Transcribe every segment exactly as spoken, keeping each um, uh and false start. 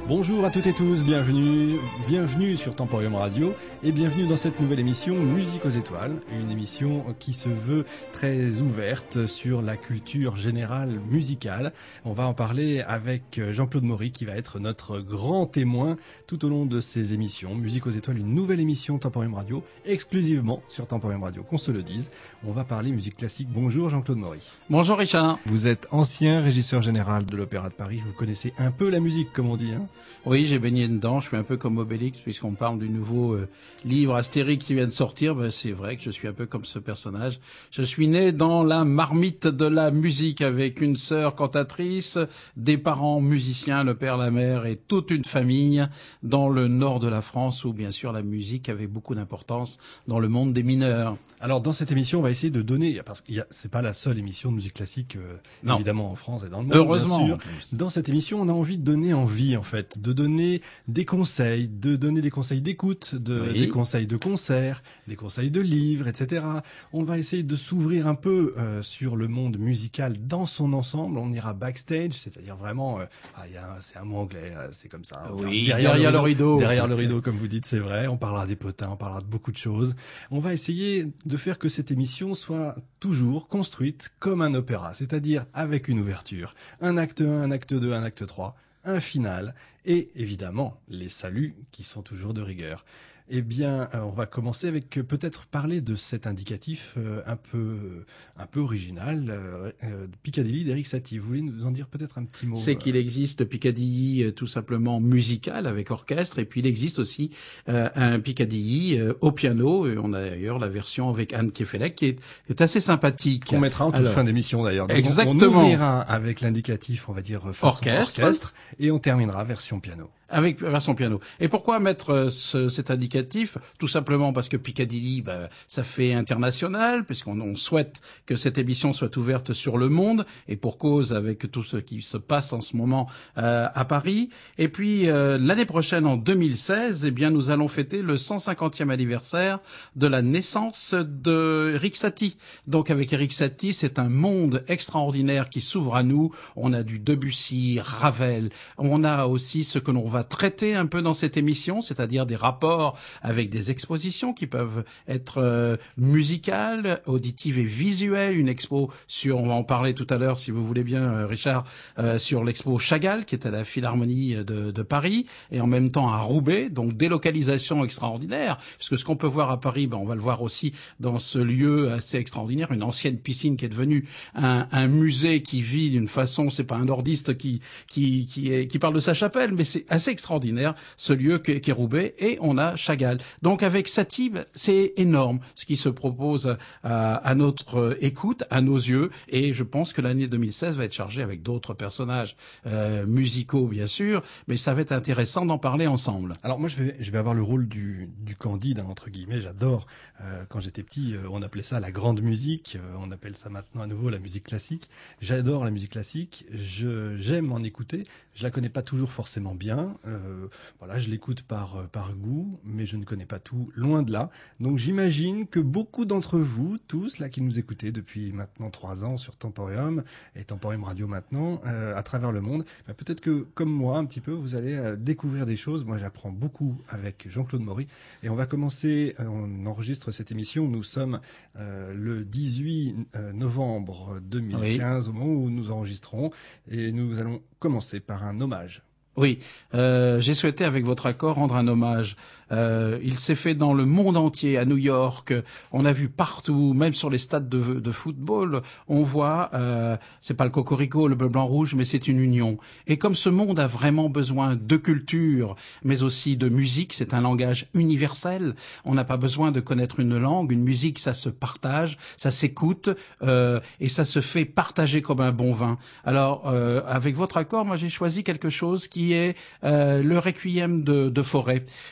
Bonjour à toutes et tous, bienvenue, bienvenue sur Temporium Radio et bienvenue dans cette nouvelle émission Musique aux étoiles, une émission qui se veut très ouverte sur la culture générale musicale. On va en parler avec Jean-Claude Maury qui va être notre grand témoin tout au long de ces émissions. Musique aux étoiles, une nouvelle émission Temporium Radio, exclusivement sur Temporium Radio, qu'on se le dise. On va parler musique classique. Bonjour Jean-Claude Maury. Bonjour Richard. Vous êtes ancien régisseur général de l'Opéra de Paris, vous connaissez un peu la musique comme on dit, hein? Oui, j'ai baigné dedans, je suis un peu comme Obélix puisqu'on parle du nouveau euh, livre Astérix qui vient de sortir. Ben, c'est vrai que je suis un peu comme ce personnage. Je suis né dans la marmite de la musique avec une sœur cantatrice, des parents musiciens, le père, la mère et toute une famille dans le nord de la France où bien sûr la musique avait beaucoup d'importance dans le monde des mineurs. Alors dans cette émission, on va essayer de donner, parce que c'est pas la seule émission de musique classique euh, évidemment en France et dans le monde. Heureusement. Bien sûr. Dans cette émission, on a envie de donner envie en fait, de donner des conseils, de donner des conseils d'écoute, de, oui. des conseils de concert, des conseils de livres, et cetera. On va essayer de s'ouvrir un peu euh, sur le monde musical dans son ensemble. On ira backstage, c'est-à-dire vraiment, euh, ah, y a un, c'est un mot anglais, euh, c'est comme ça. Oui, derrière, derrière le, rideau, le rideau. Derrière le rideau, comme vous dites, c'est vrai. On parlera des potins, on parlera de beaucoup de choses. On va essayer de faire que cette émission soit toujours construite comme un opéra, c'est-à-dire avec une ouverture, un acte un, un acte deux, un acte trois, un final et évidemment les saluts qui sont toujours de rigueur. Eh bien, euh, on va commencer avec euh, peut-être parler de cet indicatif euh, un peu un peu original, euh, euh, Piccadilly d'Erik Satie. Vous voulez nous en dire peut-être un petit mot? C'est euh... qu'il existe Piccadilly euh, tout simplement musical avec orchestre, et puis il existe aussi euh, un Piccadilly euh, au piano. Et on a d'ailleurs la version avec Anne Kefelec qui est, est assez sympathique. Qu'on mettra en toute Alors, fin d'émission d'ailleurs. Donc exactement. On, on ouvrira avec l'indicatif, on va dire façon orchestre, orchestre et on terminera version piano. Avec version piano. Et pourquoi mettre ce, cet indicatif? Tout simplement parce que Piccadilly, bah, ça fait international, puisqu'on on souhaite que cette émission soit ouverte sur le monde, et pour cause avec tout ce qui se passe en ce moment euh, à Paris. Et puis euh, l'année prochaine, en deux mille seize, eh bien nous allons fêter le cent cinquantième anniversaire de la naissance de Erik Satie. Donc avec Erik Satie, c'est un monde extraordinaire qui s'ouvre à nous. On a du Debussy, Ravel, on a aussi ce que l'on va traiter un peu dans cette émission, c'est-à-dire des rapports avec des expositions qui peuvent être euh, musicales, auditives et visuelles. Une expo sur, on va en parler tout à l'heure si vous voulez bien, euh, Richard, euh, sur l'expo Chagall qui est à la Philharmonie de, de Paris et en même temps à Roubaix, donc délocalisation extraordinaire. Parce que ce qu'on peut voir à Paris, ben on va le voir aussi dans ce lieu assez extraordinaire, une ancienne piscine qui est devenue un, un musée qui vit d'une façon, c'est pas un nordiste qui qui qui, est, qui parle de sa chapelle, mais c'est assez extraordinaire ce lieu qu'est qu Roubaix, et on a Chagall. Donc avec Satie, c'est énorme ce qui se propose à, à notre écoute, à nos yeux, et je pense que l'année deux mille seize va être chargée avec d'autres personnages euh, musicaux bien sûr, mais ça va être intéressant d'en parler ensemble. Alors moi je vais je vais avoir le rôle du du Candide hein, entre guillemets. J'adore euh, quand j'étais petit, euh, on appelait ça la grande musique, euh, on appelle ça maintenant à nouveau la musique classique. J'adore la musique classique, je j'aime en écouter, je la connais pas toujours forcément bien. Euh, voilà, je l'écoute par par goût, mais je ne connais pas tout, loin de là. Donc j'imagine que beaucoup d'entre vous, tous là qui nous écoutez depuis maintenant trois ans sur Temporium et Temporium Radio maintenant, euh, à travers le monde, bah, peut-être que comme moi un petit peu, vous allez euh, découvrir des choses. Moi, j'apprends beaucoup avec Jean-Claude Maury, et on va commencer. Euh, on enregistre cette émission. Nous sommes euh, le dix-huit novembre deux mille quinze, oui. Au moment où nous enregistrons, et nous allons commencer par un hommage. Oui, euh, j'ai souhaité, avec votre accord, rendre un hommage. Euh, il s'est fait dans le monde entier, à New York. On a vu partout, même sur les stades de, de football, on voit, euh, c'est pas le cocorico, le bleu, blanc, rouge, mais c'est une union. Et comme ce monde a vraiment besoin de culture, mais aussi de musique, c'est un langage universel. On n'a pas besoin de connaître une langue. Une musique, ça se partage, ça s'écoute, euh, et ça se fait partager comme un bon vin. Alors, euh, avec votre accord, moi j'ai choisi quelque chose qui est euh, le Requiem de, de Fauré. Et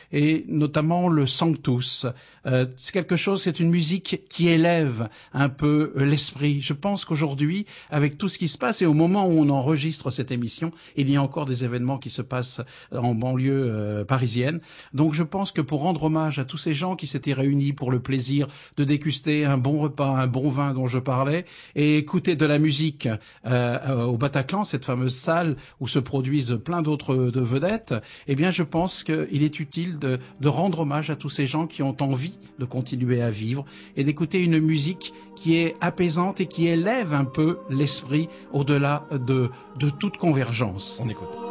notamment le Sanctus. Euh, c'est quelque chose, c'est une musique qui élève un peu l'esprit. Je pense qu'aujourd'hui, avec tout ce qui se passe, et au moment où on enregistre cette émission, il y a encore des événements qui se passent en banlieue euh, parisienne. Donc je pense que pour rendre hommage à tous ces gens qui s'étaient réunis pour le plaisir de déguster un bon repas, un bon vin dont je parlais, et écouter de la musique euh, au Bataclan, cette fameuse salle où se produisent plein d'autres de vedettes, eh bien je pense qu'il est utile de, de rendre hommage à tous ces gens qui ont envie de continuer à vivre et d'écouter une musique qui est apaisante et qui élève un peu l'esprit au-delà de, de toute convergence. On écoute.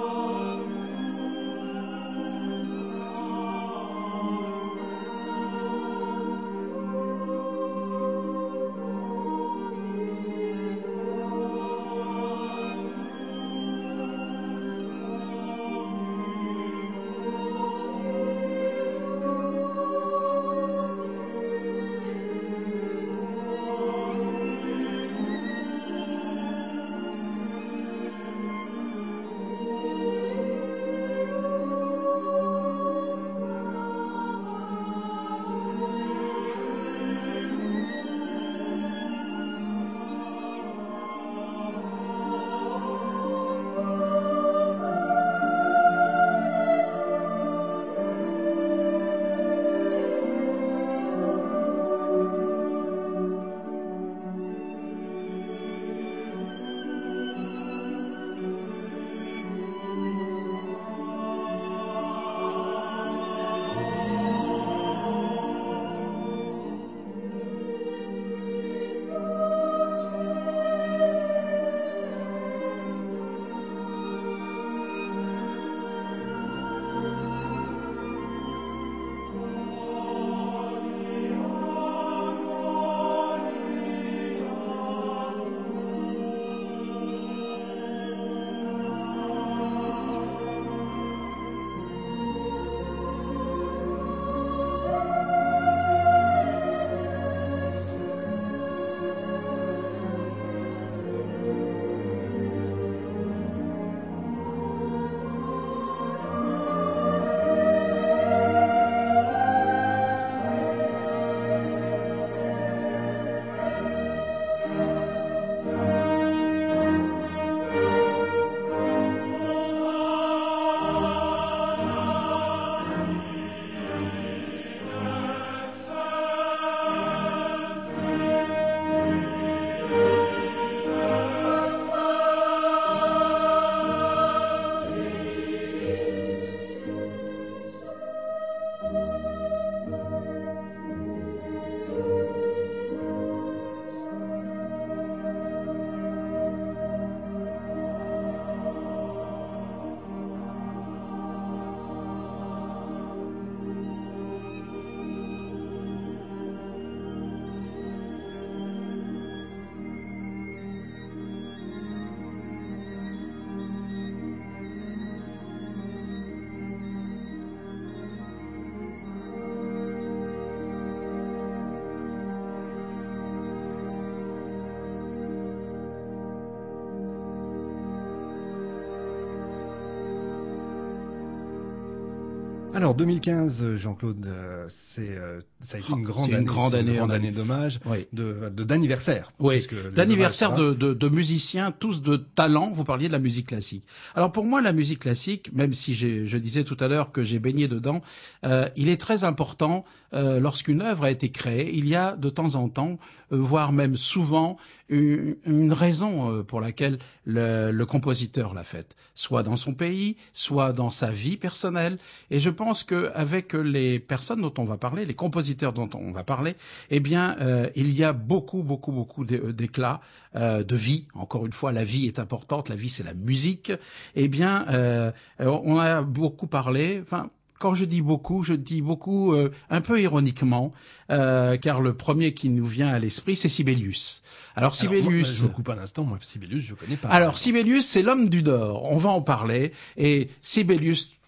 Alors deux mille quinze, Jean-Claude, euh, c'est euh, ça a été une grande une année, grande année, une grande on a année dit. d'hommage, Oui. de de- d'anniversaire. Oui, puisque les d'anniversaire hommages, de, de, de musiciens, tous de talent. Vous parliez de la musique classique. Alors pour moi, la musique classique, même si j'ai, je disais tout à l'heure que j'ai baigné dedans, euh, il est très important euh, lorsqu'une œuvre a été créée. Il y a de temps en temps, euh, voire même souvent, une, une raison euh, pour laquelle le, le compositeur l'a faite, soit dans son pays, soit dans sa vie personnelle. Et je pense que avec les personnes dont on va parler, les compositeurs dont on va parler, eh bien, euh, il y a beaucoup, beaucoup, beaucoup d'éclats euh, de vie. Encore une fois, la vie est importante. La vie, c'est la musique. Eh bien, euh, on a beaucoup parlé. Enfin. Quand je dis beaucoup, je dis beaucoup euh, un peu ironiquement, euh, car le premier qui nous vient à l'esprit, c'est Sibelius. Alors Sibelius... Alors, moi, je vous coupe un instant, moi Sibelius, je connais pas. Alors Sibelius, c'est l'homme du Nord, on va en parler, et Sibelius...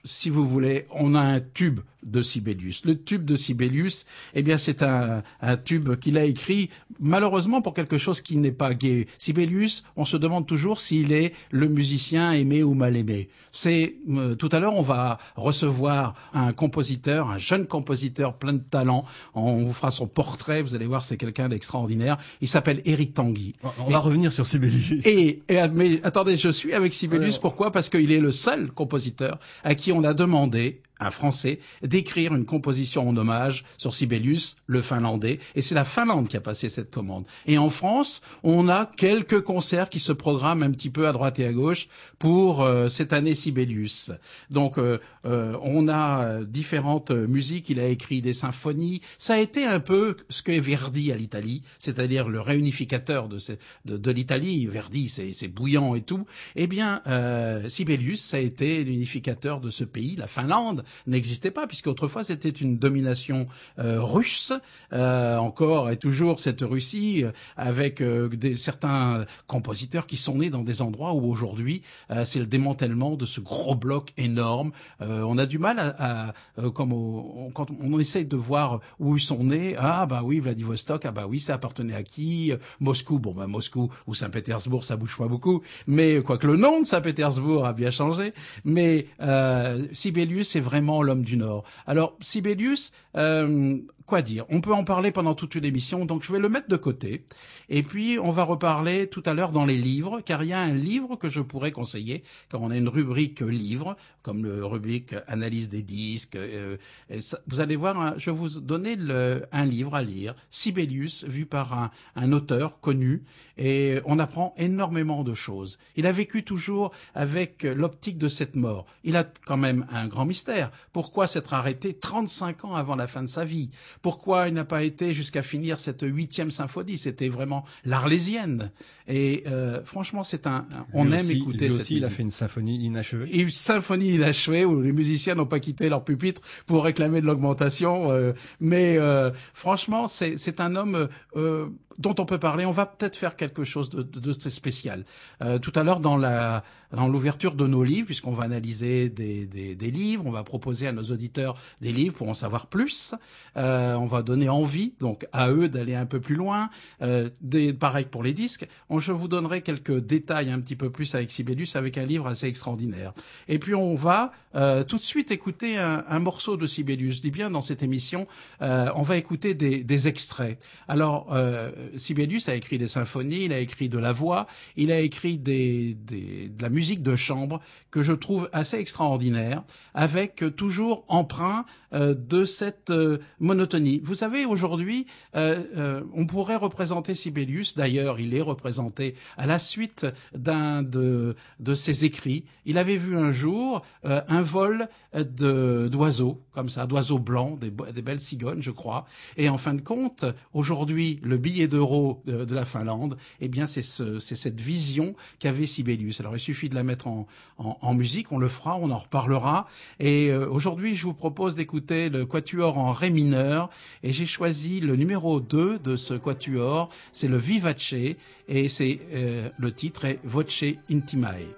si vous voulez, on a un tube de Sibelius. Le tube de Sibelius, eh bien, c'est un, un tube qu'il a écrit, malheureusement, pour quelque chose qui n'est pas gai. Sibelius, on se demande toujours s'il est le musicien aimé ou mal aimé. C'est, euh, tout à l'heure, on va recevoir un compositeur, un jeune compositeur plein de talent. On vous fera son portrait, vous allez voir, c'est quelqu'un d'extraordinaire. Il s'appelle Éric Tanguy. On va et, revenir sur Sibelius. Et, et, mais attendez, je suis avec Sibelius, alors, pourquoi? Parce qu'il est le seul compositeur à qui on a demandé, un Français, d'écrire une composition en hommage sur Sibelius, le Finlandais, et c'est la Finlande qui a passé cette commande. Et en France, on a quelques concerts qui se programment un petit peu à droite et à gauche pour euh, cette année Sibelius. Donc, euh, euh, on a différentes musiques, il a écrit des symphonies, ça a été un peu ce que Verdi à l'Italie, c'est-à-dire le réunificateur de, de, de l'Italie. Verdi, c'est, c'est bouillant et tout. Eh bien, euh, Sibelius, ça a été l'unificateur de ce pays, la Finlande, n'existait pas, puisque autrefois c'était une domination euh, russe, euh, encore et toujours cette Russie, euh, avec euh, des, certains compositeurs qui sont nés dans des endroits où aujourd'hui euh, c'est le démantèlement de ce gros bloc énorme. Euh, on a du mal à, à euh, comme au, on, quand on essaye de voir où ils sont nés, ah bah oui, Vladivostok, ah bah oui, ça appartenait à qui? Moscou, bon bah Moscou ou Saint-Pétersbourg, ça bouge pas beaucoup, mais quoique le nom de Saint-Pétersbourg a bien changé, mais euh, Sibelius c'est vraiment Vraiment l'homme du Nord. Alors, Sibelius, euh, quoi dire? On peut en parler pendant toute une émission, donc je vais le mettre de côté. Et puis, on va reparler tout à l'heure dans les livres, car il y a un livre que je pourrais conseiller, car on a une rubrique livres, comme le rubrique analyse des disques. Euh, et ça, vous allez voir, hein, je vais vous donner le, un livre à lire, Sibelius, vu par un, un auteur connu, et on apprend énormément de choses. Il a vécu toujours avec l'optique de cette mort. Il a quand même un grand mystère. Pourquoi s'être arrêté trente-cinq ans avant la fin de sa vie? Pourquoi il n'a pas été jusqu'à finir cette huitième symphonie? C'était vraiment l'Arlésienne. Et euh, franchement, c'est un, un on lui aime aussi, écouter lui cette aussi, musique. Il a fait une symphonie inachevée. Et une symphonie inachevée où les musiciens n'ont pas quitté leur pupitre pour réclamer de l'augmentation. Euh, mais euh, franchement, c'est, c'est un homme euh, dont on peut parler. On va peut-être faire quelque chose de, de, de spécial. Euh, tout à l'heure, dans la dans l'ouverture de nos livres, puisqu'on va analyser des, des, des livres, on va proposer à nos auditeurs des livres pour en savoir plus. Euh, on va donner envie donc à eux d'aller un peu plus loin. Euh, des, pareil pour les disques. On, je vous donnerai quelques détails un petit peu plus avec Sibelius, avec un livre assez extraordinaire. Et puis on va euh, tout de suite écouter un, un morceau de Sibelius. Je dis bien dans cette émission, euh, on va écouter des, des extraits. Alors euh, Sibelius a écrit des symphonies, il a écrit de la voix, il a écrit des, des, de la musique de chambre que je trouve assez extraordinaire, avec euh, toujours emprunt euh, de cette euh, monotonie. Vous savez, aujourd'hui, euh, euh, on pourrait représenter Sibelius, d'ailleurs il est représenté à la suite d'un de, de ses écrits. Il avait vu un jour euh, un vol de, d'oiseaux, comme ça, d'oiseaux blancs, des, des belles cigognes, je crois. Et en fin de compte, aujourd'hui, le billet d'euro de, de la Finlande, eh bien, c'est, ce, c'est cette vision qu'avait Sibelius. Alors, il suffit de la mettre en, en, en musique, on le fera, on en reparlera. Et euh, aujourd'hui, je vous propose d'écouter le quatuor en ré mineur. Et j'ai choisi le numéro deux de ce quatuor, c'est le Vivace, et c'est euh, le titre est Voce Intimae.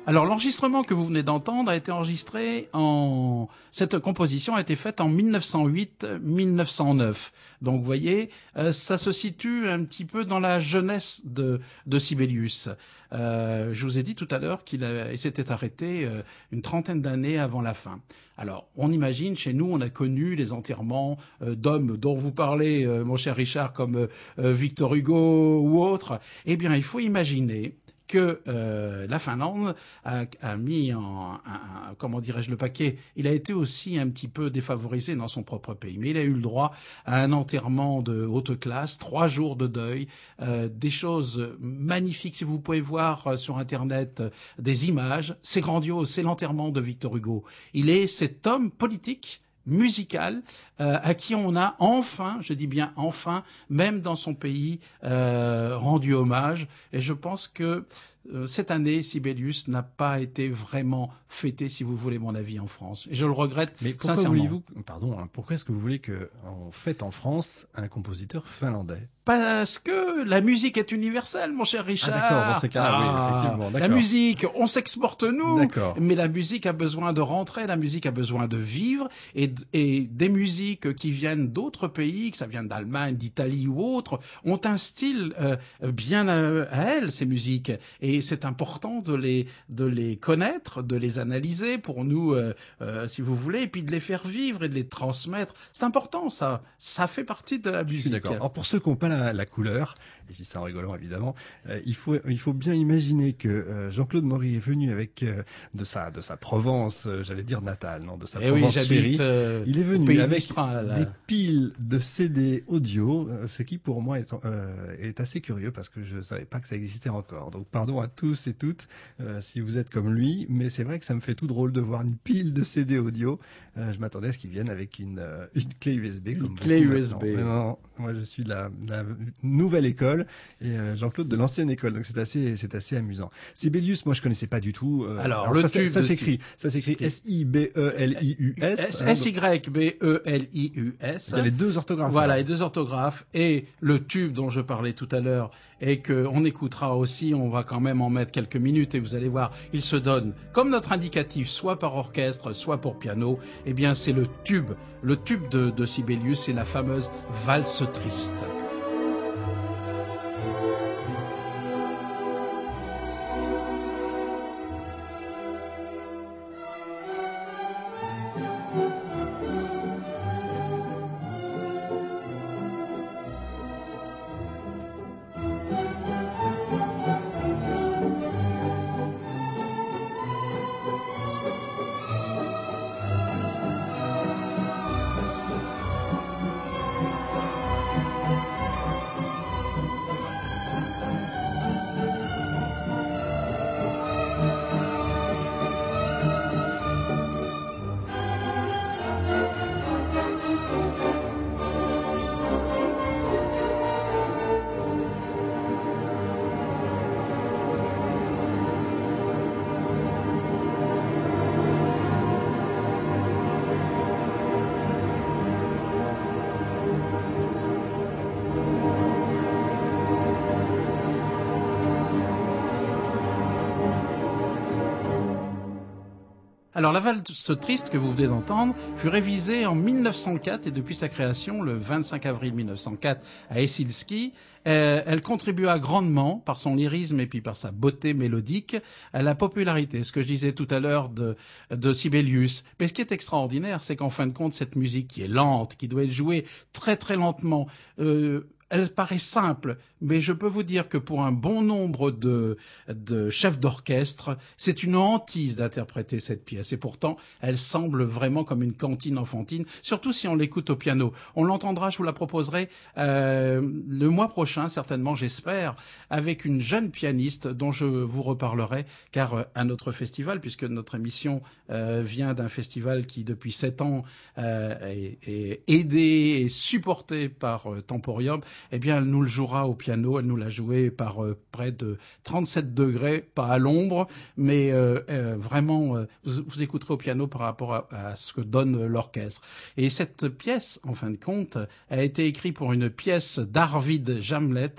Alors l'enregistrement que vous venez d'entendre a été enregistré en... Cette composition a été faite en mille neuf cent huit mille neuf cent neuf. Donc vous voyez, euh, ça se situe un petit peu dans la jeunesse de, de Sibelius. Euh, je vous ai dit tout à l'heure qu'il a, il s'était arrêté euh, une trentaine d'années avant la fin. Alors, on imagine, chez nous, on a connu les enterrements euh, d'hommes dont vous parlez, euh, mon cher Richard, comme euh, euh, Victor Hugo ou autres. Eh bien, il faut imaginer que euh, la Finlande a, a mis en, un, un, comment dirais-je, le paquet. Il a été aussi un petit peu défavorisé dans son propre pays, mais il a eu le droit à un enterrement de haute classe, trois jours de deuil, euh, des choses magnifiques. Si vous pouvez voir euh, sur Internet euh, des images, c'est grandiose, c'est l'enterrement de Victor Hugo. Il est cet homme politique, musical, euh, à qui on a enfin, je dis bien enfin, même dans son pays, euh, rendu hommage. Et je pense que euh, cette année, Sibelius n'a pas été vraiment fêté, si vous voulez mon avis, en France. Et je le regrette Mais pourquoi sincèrement. voulez-vous, pardon, hein, pourquoi est-ce que vous voulez qu'on fête en France un compositeur finlandais? Parce que la musique est universelle, mon cher Richard. Ah d'accord, dans ces cas-là, ah, oui, effectivement, d'accord. La musique, on s'exporte nous, d'accord. mais la musique a besoin de rentrer, la musique a besoin de vivre, et, et des musiques qui viennent d'autres pays, que ça vient d'Allemagne, d'Italie ou autres, ont un style euh, bien à, à elles, ces musiques, et c'est important de les de les connaître, de les analyser pour nous, euh, euh, si vous voulez, et puis de les faire vivre et de les transmettre. C'est important, ça. Ça fait partie de la musique. Je suis d'accord. Alors pour ceux qui n'ont pas la, la couleur, et je dis ça en rigolant évidemment, euh, il faut il faut bien imaginer que euh, Jean-Claude Maury est venu avec euh, de sa de sa Provence, euh, j'allais dire natale, non, de sa eh Provence oui, chérie. Euh, il est venu avec Mistral, des piles de C D audio, euh, ce qui pour moi est, euh, est assez curieux parce que je savais pas que ça existait encore. Donc pardon à tous et toutes euh, si vous êtes comme lui, mais c'est vrai que ça me fait tout drôle de voir une pile de C D audio. Euh, je m'attendais à ce qu'ils viennent avec une une, une clé U S B une comme clé U S B. Mais non, moi je suis de la, de la nouvelle école et euh, Jean-Claude de l'ancienne école, donc c'est assez c'est assez amusant. Sibelius, moi je connaissais pas du tout. Euh, alors, alors le ça, tube ça, ça s'écrit, de... ça s'écrit S I B E L I U S. S Y B E L I U S. Il y a les deux orthographes. Voilà, alors. les deux orthographes et le tube dont je parlais tout à l'heure et que on écoutera aussi. On va quand même en mettre quelques minutes et vous allez voir, il se donne comme notre indicatif, soit par orchestre, soit pour piano. Eh bien, c'est le tube, le tube de, de Sibelius, c'est la fameuse valse triste. Alors la valse triste que vous venez d'entendre fut révisée en mille neuf cent quatre et depuis sa création le vingt-cinq avril mille neuf cent quatre à Helsinki, euh, elle contribua grandement par son lyrisme et puis par sa beauté mélodique à la popularité. Ce que je disais tout à l'heure de, de Sibelius. Mais ce qui est extraordinaire, c'est qu'en fin de compte, cette musique qui est lente, qui doit être jouée très très lentement, euh, elle paraît simple, mais je peux vous dire que pour un bon nombre de, de chefs d'orchestre, c'est une hantise d'interpréter cette pièce. Et pourtant, elle semble vraiment comme une cantine enfantine, surtout si on l'écoute au piano. On l'entendra, je vous la proposerai euh, le mois prochain, certainement, j'espère, avec une jeune pianiste dont je vous reparlerai, car euh, à notre festival, puisque notre émission euh, vient d'un festival qui, depuis sept ans, euh, est, est aidé et supporté par euh, Temporium, eh bien, elle nous le jouera au piano. Elle nous l'a joué par euh, près de trente-sept degrés, pas à l'ombre, mais euh, euh, vraiment, euh, vous, vous écouterez au piano par rapport à, à ce que donne l'orchestre. Et cette pièce, en fin de compte, a été écrite pour une pièce d'Arvid Jamlet,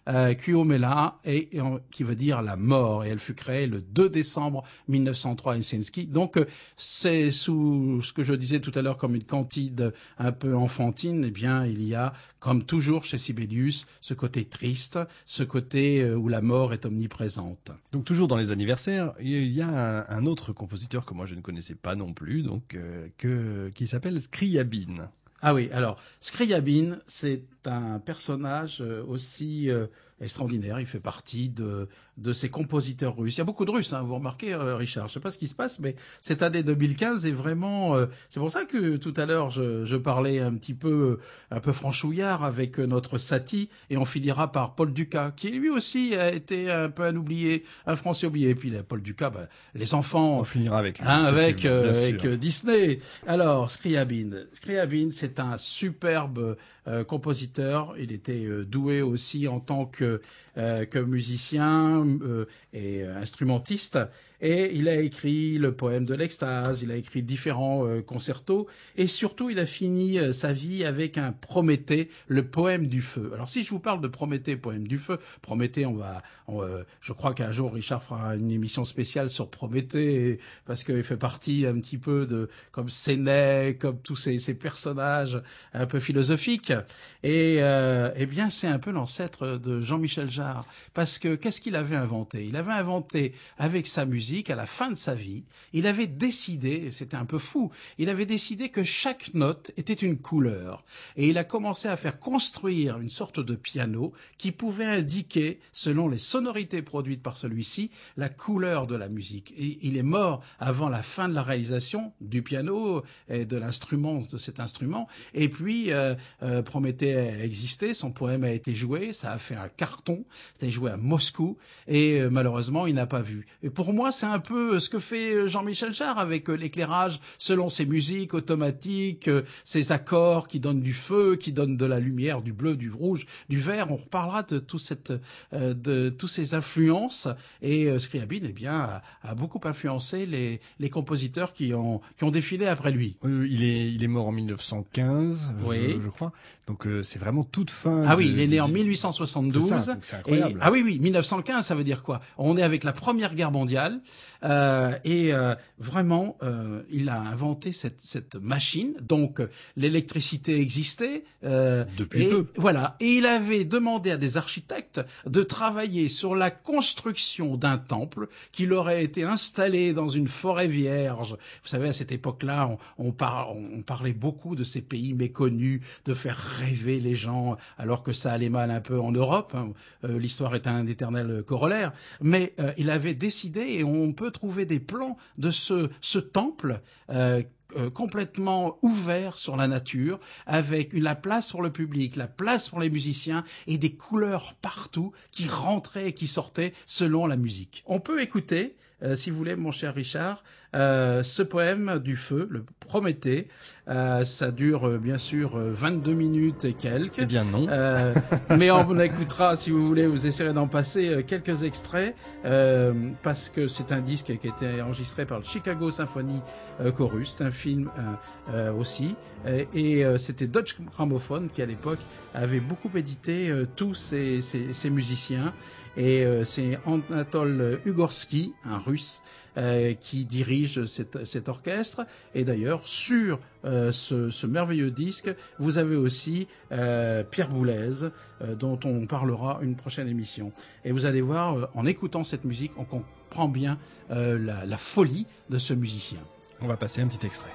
euh, Kyomela, et, et en- qui veut dire la mort. Et elle fut créée le deux décembre mille neuf cent trois à Helsinki. Donc, euh, c'est sous ce que je disais tout à l'heure comme une cantide un peu enfantine. Eh bien, il y a, comme toujours chez Sibelius, ce côté triste, ce côté euh, où la mort est omniprésente. Donc toujours dans les anniversaires, il y a un, un autre compositeur que moi je ne connaissais pas non plus, donc euh, que qui s'appelle Scriabine. Ah oui, alors, Scriabine, c'est un personnage euh, aussi euh, extraordinaire. Il fait partie de, de ces compositeurs russes. Il y a beaucoup de Russes, hein, vous remarquez, euh, Richard. Je ne sais pas ce qui se passe, mais cette année deux mille quinze est vraiment... euh, c'est pour ça que tout à l'heure, je, je parlais un petit peu, un peu franchouillard avec euh, notre Satie, et on finira par Paul Dukas, qui lui aussi a été un peu un oublié, un Français oublié. Et puis là, Paul Dukas, ben, les enfants... On finira avec lui, Hein, avec effectivement, bien euh, sûr. avec euh, Disney. Alors, Scriabine. Scriabine, c'est un superbe euh, compositeur. Il était euh, doué aussi en tant que euh, que musicien euh, et euh, instrumentiste. Et il a écrit le poème de l'extase. Il a écrit différents euh, concertos. Et surtout, il a fini euh, sa vie avec un Prométhée, le poème du feu. Alors, si je vous parle de Prométhée, poème du feu, Prométhée, on va, on, euh, je crois qu'un jour Richard fera une émission spéciale sur Prométhée. Et, parce qu'il fait partie un petit peu de, comme Sénèque, comme tous ces, ces personnages un peu philosophiques. Et euh, eh bien, c'est un peu l'ancêtre de Jean-Michel Jarre. Parce que qu'est-ce qu'il avait inventé? Il avait inventé, avec sa musique, à la fin de sa vie, il avait décidé, c'était un peu fou, il avait décidé que chaque note était une couleur. Et il a commencé à faire construire une sorte de piano qui pouvait indiquer, selon les sonorités produites par celui-ci, la couleur de la musique. Et il est mort avant la fin de la réalisation du piano et de l'instrument, de cet instrument. Et puis, euh, euh, Prométhée a existé, son poème a été joué, ça a fait un carton, ça a été joué à Moscou, et euh, malheureusement, il n'a pas vu. Et pour moi, c'est un peu ce que fait Jean-Michel Jarre avec euh, l'éclairage selon ses musiques automatiques, euh, ses accords qui donnent du feu, qui donnent de la lumière, du bleu, du rouge, du vert. On reparlera de tout cette, euh, de toutes ces influences. Et euh, Scriabine, eh bien, a, a beaucoup influencé les, les compositeurs qui ont, qui ont défilé après lui. Euh, il est il est mort en mille neuf cent quinze, Oui. je, je crois. Donc euh, c'est vraiment toute fin. Ah de, oui, il est né du, en du... mille huit cent soixante-douze. C'est ça, donc c'est Et, incroyable. ah oui, oui, mille neuf cent quinze, ça veut dire quoi? On est avec la Première Guerre mondiale. Euh, et euh, vraiment, euh, il a inventé cette, cette machine. Donc, euh, l'électricité existait. Euh, Depuis et, peu. Voilà. Et il avait demandé à des architectes de travailler sur la construction d'un temple qui aurait été installé dans une forêt vierge. Vous savez, à cette époque-là, on, on, par, on parlait beaucoup de ces pays méconnus, de faire rêver les gens, alors que ça allait mal un peu en Europe. Hein. Euh, l'histoire est un éternel corollaire. Mais euh, il avait décidé, et on peut trouver des plans de ce, ce temple euh, euh, complètement ouvert sur la nature, avec la place pour le public, la place pour les musiciens, et des couleurs partout qui rentraient et qui sortaient selon la musique. On peut écouter, euh, si vous voulez, mon cher Richard, euh, ce poème du feu, le Prométhée. Euh, ça dure euh, bien sûr euh, vingt-deux minutes et quelques. Eh bien non. Euh, mais on écoutera, si vous voulez, vous essaierez d'en passer euh, quelques extraits, euh, parce que c'est un disque qui a été enregistré par le Chicago Symphony euh, Chorus. C'est un film euh, euh, aussi. Et, et euh, c'était Deutsche Grammophon qui, à l'époque, avait beaucoup édité euh, tous ces, ces, ces musiciens. Et euh, c'est Anatole Ugorski, un Russe, euh, qui dirige cet, cet orchestre. Et d'ailleurs, sur euh, ce, ce merveilleux disque, vous avez aussi euh, Pierre Boulez, euh, dont on parlera une prochaine émission. Et vous allez voir, euh, en écoutant cette musique, on comprend bien euh, la, la folie de ce musicien. On va passer un petit extrait.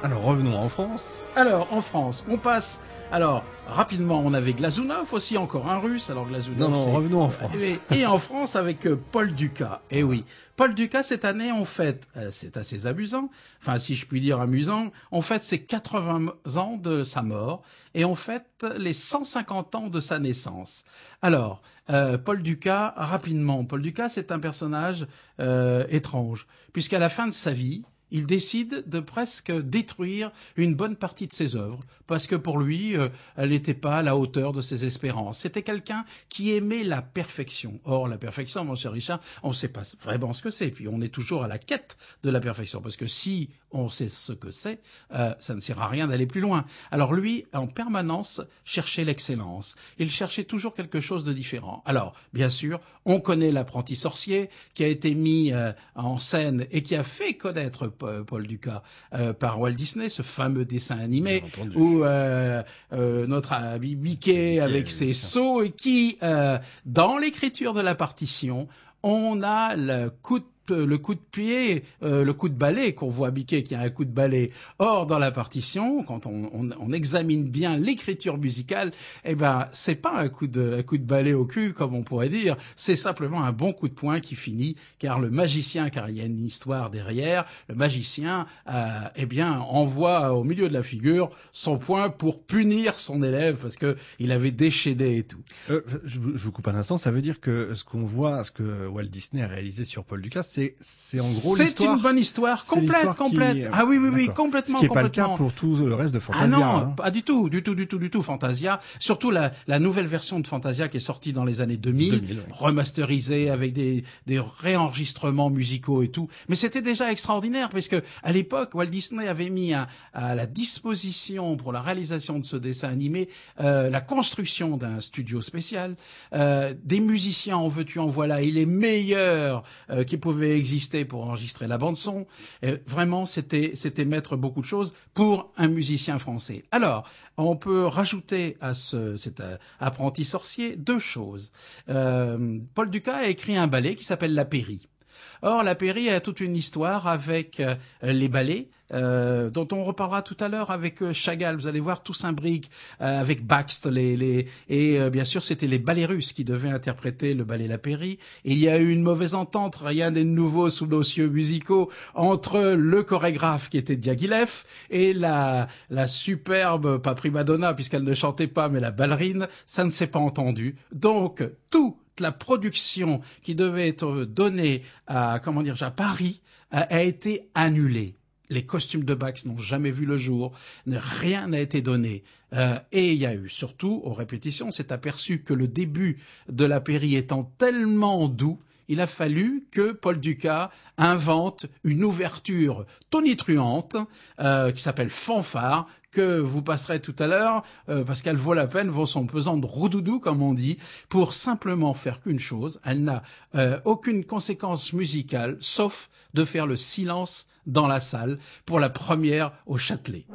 Alors revenons en France. Alors, en France, on passe... Alors, rapidement, on avait Glazunov aussi, encore un russe. Alors, Glazunov, non, non, c'est... revenons en France. Et, et en France, avec euh, Paul Dukas. Et eh oui, Paul Dukas, cette année, on fête, euh, c'est assez amusant, enfin, si je puis dire amusant, on fête ses quatre-vingts ans de sa mort et on fête les cent cinquante ans de sa naissance. Alors, euh, Paul Dukas, rapidement, Paul Dukas, c'est un personnage euh, étrange, puisqu'à la fin de sa vie, il décide de presque détruire une bonne partie de ses œuvres, parce que pour lui, euh, elle n'était pas à la hauteur de ses espérances. C'était quelqu'un qui aimait la perfection. Or, la perfection, mon cher Richard, on ne sait pas vraiment ce que c'est, puis on est toujours à la quête de la perfection, parce que si on sait ce que c'est, euh, ça ne sert à rien d'aller plus loin. Alors lui, en permanence, cherchait l'excellence. Il cherchait toujours quelque chose de différent. Alors, bien sûr, on connaît l'apprenti sorcier, qui a été mis euh, en scène et qui a fait connaître Paul Dukas euh, par Walt Disney, ce fameux dessin animé où euh, euh, notre ami Mickey avec ses sauts et qui, euh, dans l'écriture de la partition, on a le coup de le coup de pied, euh, le coup de balai qu'on voit Mickey qui a un coup de balai. Or, dans la partition, quand on, on, on examine bien l'écriture musicale, eh ben, c'est pas un coup de, un coup de balai au cul, comme on pourrait dire. C'est simplement un bon coup de poing qui finit, car le magicien, car il y a une histoire derrière, le magicien, euh, eh bien, envoie au milieu de la figure son poing pour punir son élève parce que il avait déchaîné et tout. Euh, je, je vous coupe un instant. Ça veut dire que ce qu'on voit, ce que Walt Disney a réalisé sur Paul Dukas, c'est c'est en gros l'histoire. C'est une bonne histoire, complète, complète. Qui... Ah oui, oui, oui, complètement, Ce qui n'est pas le complètement. cas pour tout le reste de Fantasia. Ah non, hein. pas du tout, du tout, du tout, du tout. Fantasia, surtout la, la nouvelle version de Fantasia qui est sortie dans les années deux mille, deux mille oui. remasterisée avec des, des réenregistrements musicaux et tout. Mais c'était déjà extraordinaire parce que à l'époque, Walt Disney avait mis à, à la disposition pour la réalisation de ce dessin animé euh, la construction d'un studio spécial, euh, des musiciens en veux-tu en voilà, et les meilleurs euh, qui pouvaient exister pour enregistrer la bande son. Et vraiment, c'était c'était mettre beaucoup de choses pour un musicien français. Alors, on peut rajouter à ce cet euh, apprenti sorcier deux choses. Euh, Paul Dukas a écrit un ballet qui s'appelle La Péri. Or, La Péri a toute une histoire avec euh, les ballets, euh, dont on reparlera tout à l'heure avec euh, Chagall. Vous allez voir Toussaint Brigue, euh, avec Baxt, les, les, et euh, bien sûr, c'était les ballets russes qui devaient interpréter le ballet La Péri. Il y a eu une mauvaise entente, rien n'est nouveau sous nos cieux musicaux, entre le chorégraphe qui était Diaghilev et la, la superbe, pas primadonna puisqu'elle ne chantait pas, mais la ballerine. Ça ne s'est pas entendu. Donc, tout la production qui devait être donnée à, comment dire, à Paris a, a été annulée. Les costumes de Bax n'ont jamais vu le jour, rien n'a été donné. Euh, et il y a eu surtout, aux répétitions, on s'est aperçu que le début de La Péri étant tellement doux, il a fallu que Paul Dukas invente une ouverture tonitruante euh, qui s'appelle Fanfare, que vous passerez tout à l'heure, euh, parce qu'elle vaut la peine, vaut son pesant de roudoudou, comme on dit, pour simplement faire qu'une chose. Elle n'a euh, aucune conséquence musicale, sauf de faire le silence dans la salle pour la première au Châtelet.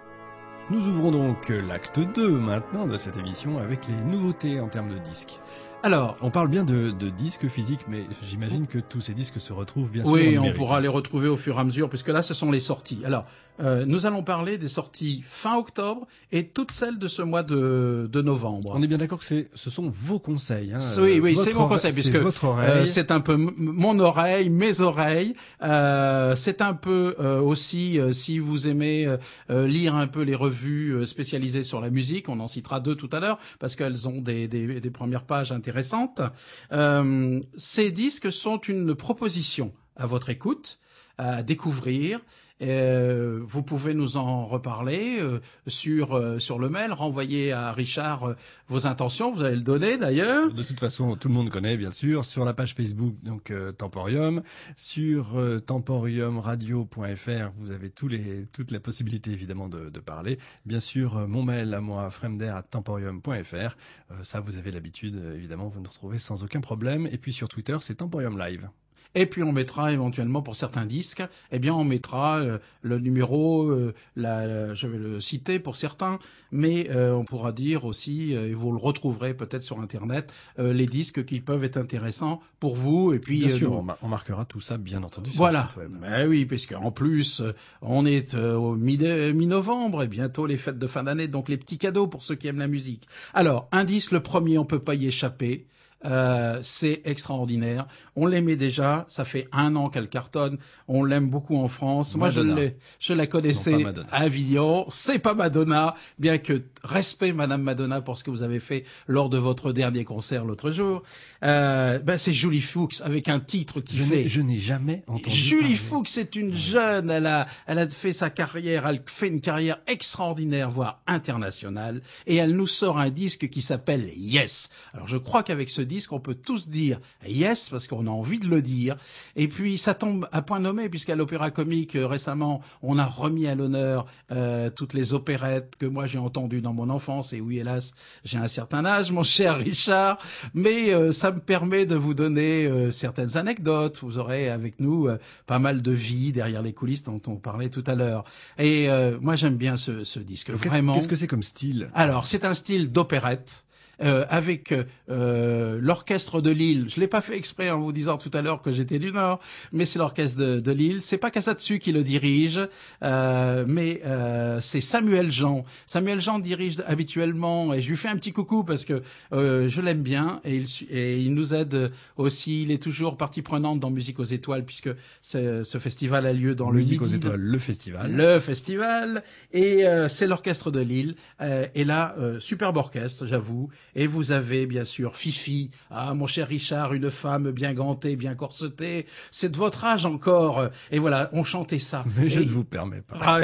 Nous ouvrons donc l'acte deux maintenant de cette émission avec les nouveautés en termes de disques. Alors, on parle bien de, de disques physiques, mais j'imagine que tous ces disques se retrouvent bien sûr oui, en on pourra les retrouver au fur et à mesure, puisque là, ce sont les sorties. Alors, euh, nous allons parler des sorties fin octobre et toutes celles de ce mois de, de novembre. On est bien d'accord que c'est, ce sont vos conseils. Hein, oui, oui, votre c'est mon conseil, c'est puisque votre oreille. Euh, c'est un peu m- mon oreille, mes oreilles. Euh, c'est un peu euh, aussi, euh, si vous aimez euh, lire un peu les revues euh, spécialisées sur la musique, on en citera deux tout à l'heure, parce qu'elles ont des, des, des premières pages intéressantes. Euh, ces disques sont une proposition à votre écoute, à découvrir. Euh, vous pouvez nous en reparler euh, sur euh, sur le mail, renvoyer à Richard euh, vos intentions, vous allez le donner d'ailleurs. De toute façon, tout le monde connaît bien sûr, sur la page Facebook donc euh, Temporium, sur euh, temporium radio point f r, vous avez tous les toutes les possibilités évidemment de, de parler. Bien sûr, euh, mon mail à moi fremder arobase temporium point f r, euh, ça vous avez l'habitude euh, évidemment, vous nous retrouvez sans aucun problème. Et puis sur Twitter, c'est Temporium Live. Et puis on mettra éventuellement pour certains disques, eh bien on mettra euh, le numéro, euh, la, la, je vais le citer pour certains, mais euh, on pourra dire aussi, euh, et vous le retrouverez peut-être sur Internet, euh, les disques qui peuvent être intéressants pour vous. Et puis bien sûr, euh, on, mar- on marquera tout ça bien entendu sur voilà. le site web. Ben oui, parce qu'en plus euh, on est euh, au mi- mi-novembre et bientôt les fêtes de fin d'année, donc les petits cadeaux pour ceux qui aiment la musique. Alors un disque, le premier, on peut pas y échapper. Euh, c'est extraordinaire. On l'aimait déjà. Ça fait un an qu'elle cartonne. On l'aime beaucoup en France. Madonna. Moi, je l'ai, je la connaissais à Avignon. C'est pas Madonna, bien que respect Madame Madonna pour ce que vous avez fait lors de votre dernier concert l'autre jour. Euh, ben c'est Julie Fuchs avec un titre qui je fait. N'ai, je n'ai jamais entendu. Julie parler. Fuchs, c'est une jeune. Elle a, elle a fait sa carrière. Elle fait une carrière extraordinaire, voire internationale. Et elle nous sort un disque qui s'appelle Yes. Alors, je crois qu'avec ce disque, on peut tous dire yes, parce qu'on a envie de le dire. Et puis, ça tombe à point nommé, puisqu'à l'Opéra Comique, euh, récemment, on a remis à l'honneur euh, toutes les opérettes que moi j'ai entendues dans mon enfance. Et oui, hélas, j'ai un certain âge, mon cher Richard. Mais euh, ça me permet de vous donner euh, certaines anecdotes. Vous aurez avec nous euh, pas mal de vie derrière les coulisses dont on parlait tout à l'heure. Et euh, moi, j'aime bien ce, ce disque. Qu'est-ce, Vraiment. Qu'est-ce que c'est comme style ? Alors, c'est un style d'opérette. Euh, avec euh, l'orchestre de Lille. Je l'ai pas fait exprès en vous disant tout à l'heure que j'étais du Nord, mais c'est l'orchestre de, de Lille. C'est pas Casatsu qui le dirige, euh, mais euh, c'est Samuel Jean. Samuel Jean dirige habituellement, et je lui fais un petit coucou parce que euh, je l'aime bien, et il, et il nous aide aussi. Il est toujours partie prenante dans Musique aux Étoiles, puisque ce festival a lieu dans Musique le Midi. Musique aux Étoiles, le festival. Le festival, et euh, c'est l'orchestre de Lille. Euh, et là, euh, superbe orchestre, j'avoue. Et vous avez bien sûr Fifi, ah mon cher Richard, une femme bien gantée, bien corsetée, c'est de votre âge encore. Et voilà, on chantait ça. Mais et... je ne vous permets pas. Ah,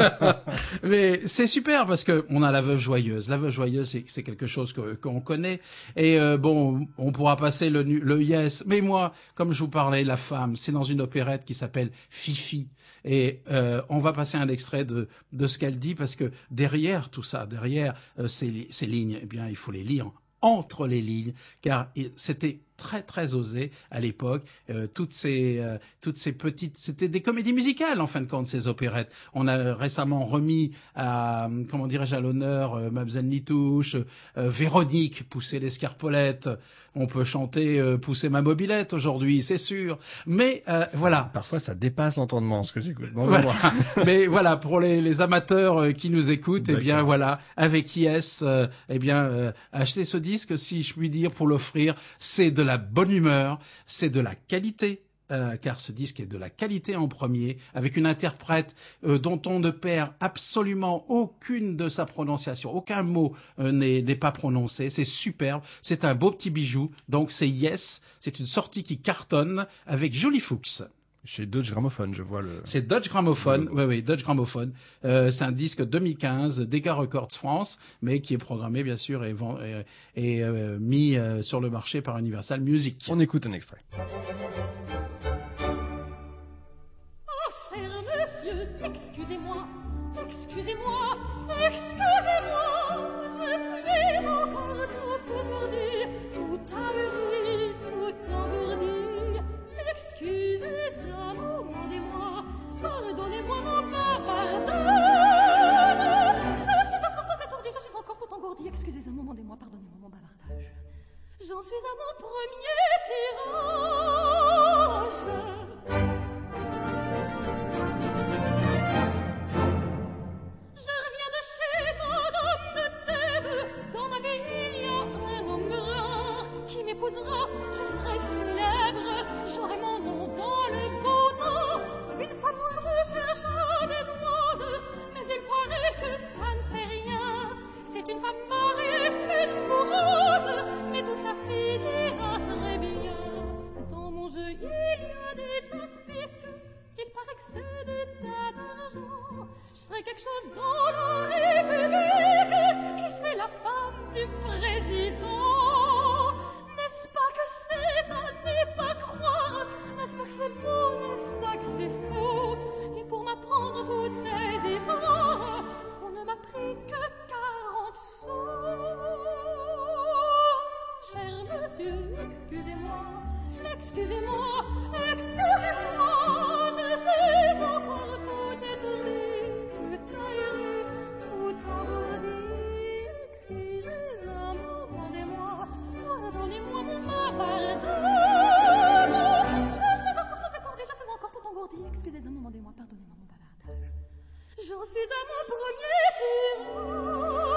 mais c'est super parce que on a la Veuve Joyeuse. La Veuve Joyeuse, c'est, c'est quelque chose que, qu'on connaît. Et euh, bon, on pourra passer le, le yes. Mais moi, comme je vous parlais, la femme, c'est dans une opérette qui s'appelle Fifi. Et euh, on va passer un extrait de de ce qu'elle dit, parce que derrière tout ça, derrière euh, ces, ces lignes, eh bien, il faut les lire entre les lignes, car c'était très très osé à l'époque. Euh, toutes ces euh, toutes ces petites, c'était des comédies musicales en fin de compte, ces opérettes. On a récemment remis à, comment dirais-je, à l'honneur euh, Mademoiselle Nitouche, euh, Véronique Pousser l'escarpolette. On peut chanter euh, Pousser ma mobilette aujourd'hui, c'est sûr. Mais euh, ça, voilà. Parfois, ça dépasse l'entendement, ce que j'écoute. Bon, voilà. Mais voilà, pour les, les amateurs euh, qui nous écoutent, D'accord. eh bien voilà, avec Yes, euh, eh bien euh, achetez ce disque, si je puis dire, pour l'offrir. C'est de la bonne humeur, c'est de la qualité. Euh, car ce disque est de la qualité en premier, avec une interprète euh, dont on ne perd absolument aucune de sa prononciation, aucun mot euh, n'est, n'est pas prononcé, c'est superbe, c'est un beau petit bijou, donc c'est Yes, c'est une sortie qui cartonne avec Julie Fuchs. Chez Dodge Gramophone, je vois le... C'est Dodge Gramophone, oui, oui, Dodge Gramophone. Euh, c'est un disque deux mille quinze, Decca Records France, mais qui est programmé, bien sûr, et, et, et euh, mis euh, sur le marché par Universal Music. On écoute un extrait. Excusez-moi, excusez-moi, excusez-moi, je suis encore tout étourdie, tout ahurie, tout engourdie. Excusez, demandez-moi, pardonnez-moi mon bavardage. Je suis encore tout étourdie, je suis encore tout engourdie. Excusez un moment, demandez-moi, pardonnez-moi mon bavardage. J'en suis chose dans la République. Qui c'est la femme du président? N'est-ce pas que c'est à ne pas croire? N'est-ce pas que c'est beau? N'est-ce pas que c'est fou? Et pour m'apprendre toutes ces histoires, on ne m'a pris que quarante sous. Cher monsieur, excusez-moi, excusez-moi, excusez-moi, je suis encore tout étourdie, tout ahurie, tout engourdie. Excusez un moment de moi, pardonnez-moi mon bavardage. Je suis encore tout étourdie, je suis encore tout engourdie. Excusez un moment de moi, pardonnez-moi mon bavardage. J'en suis à mon premier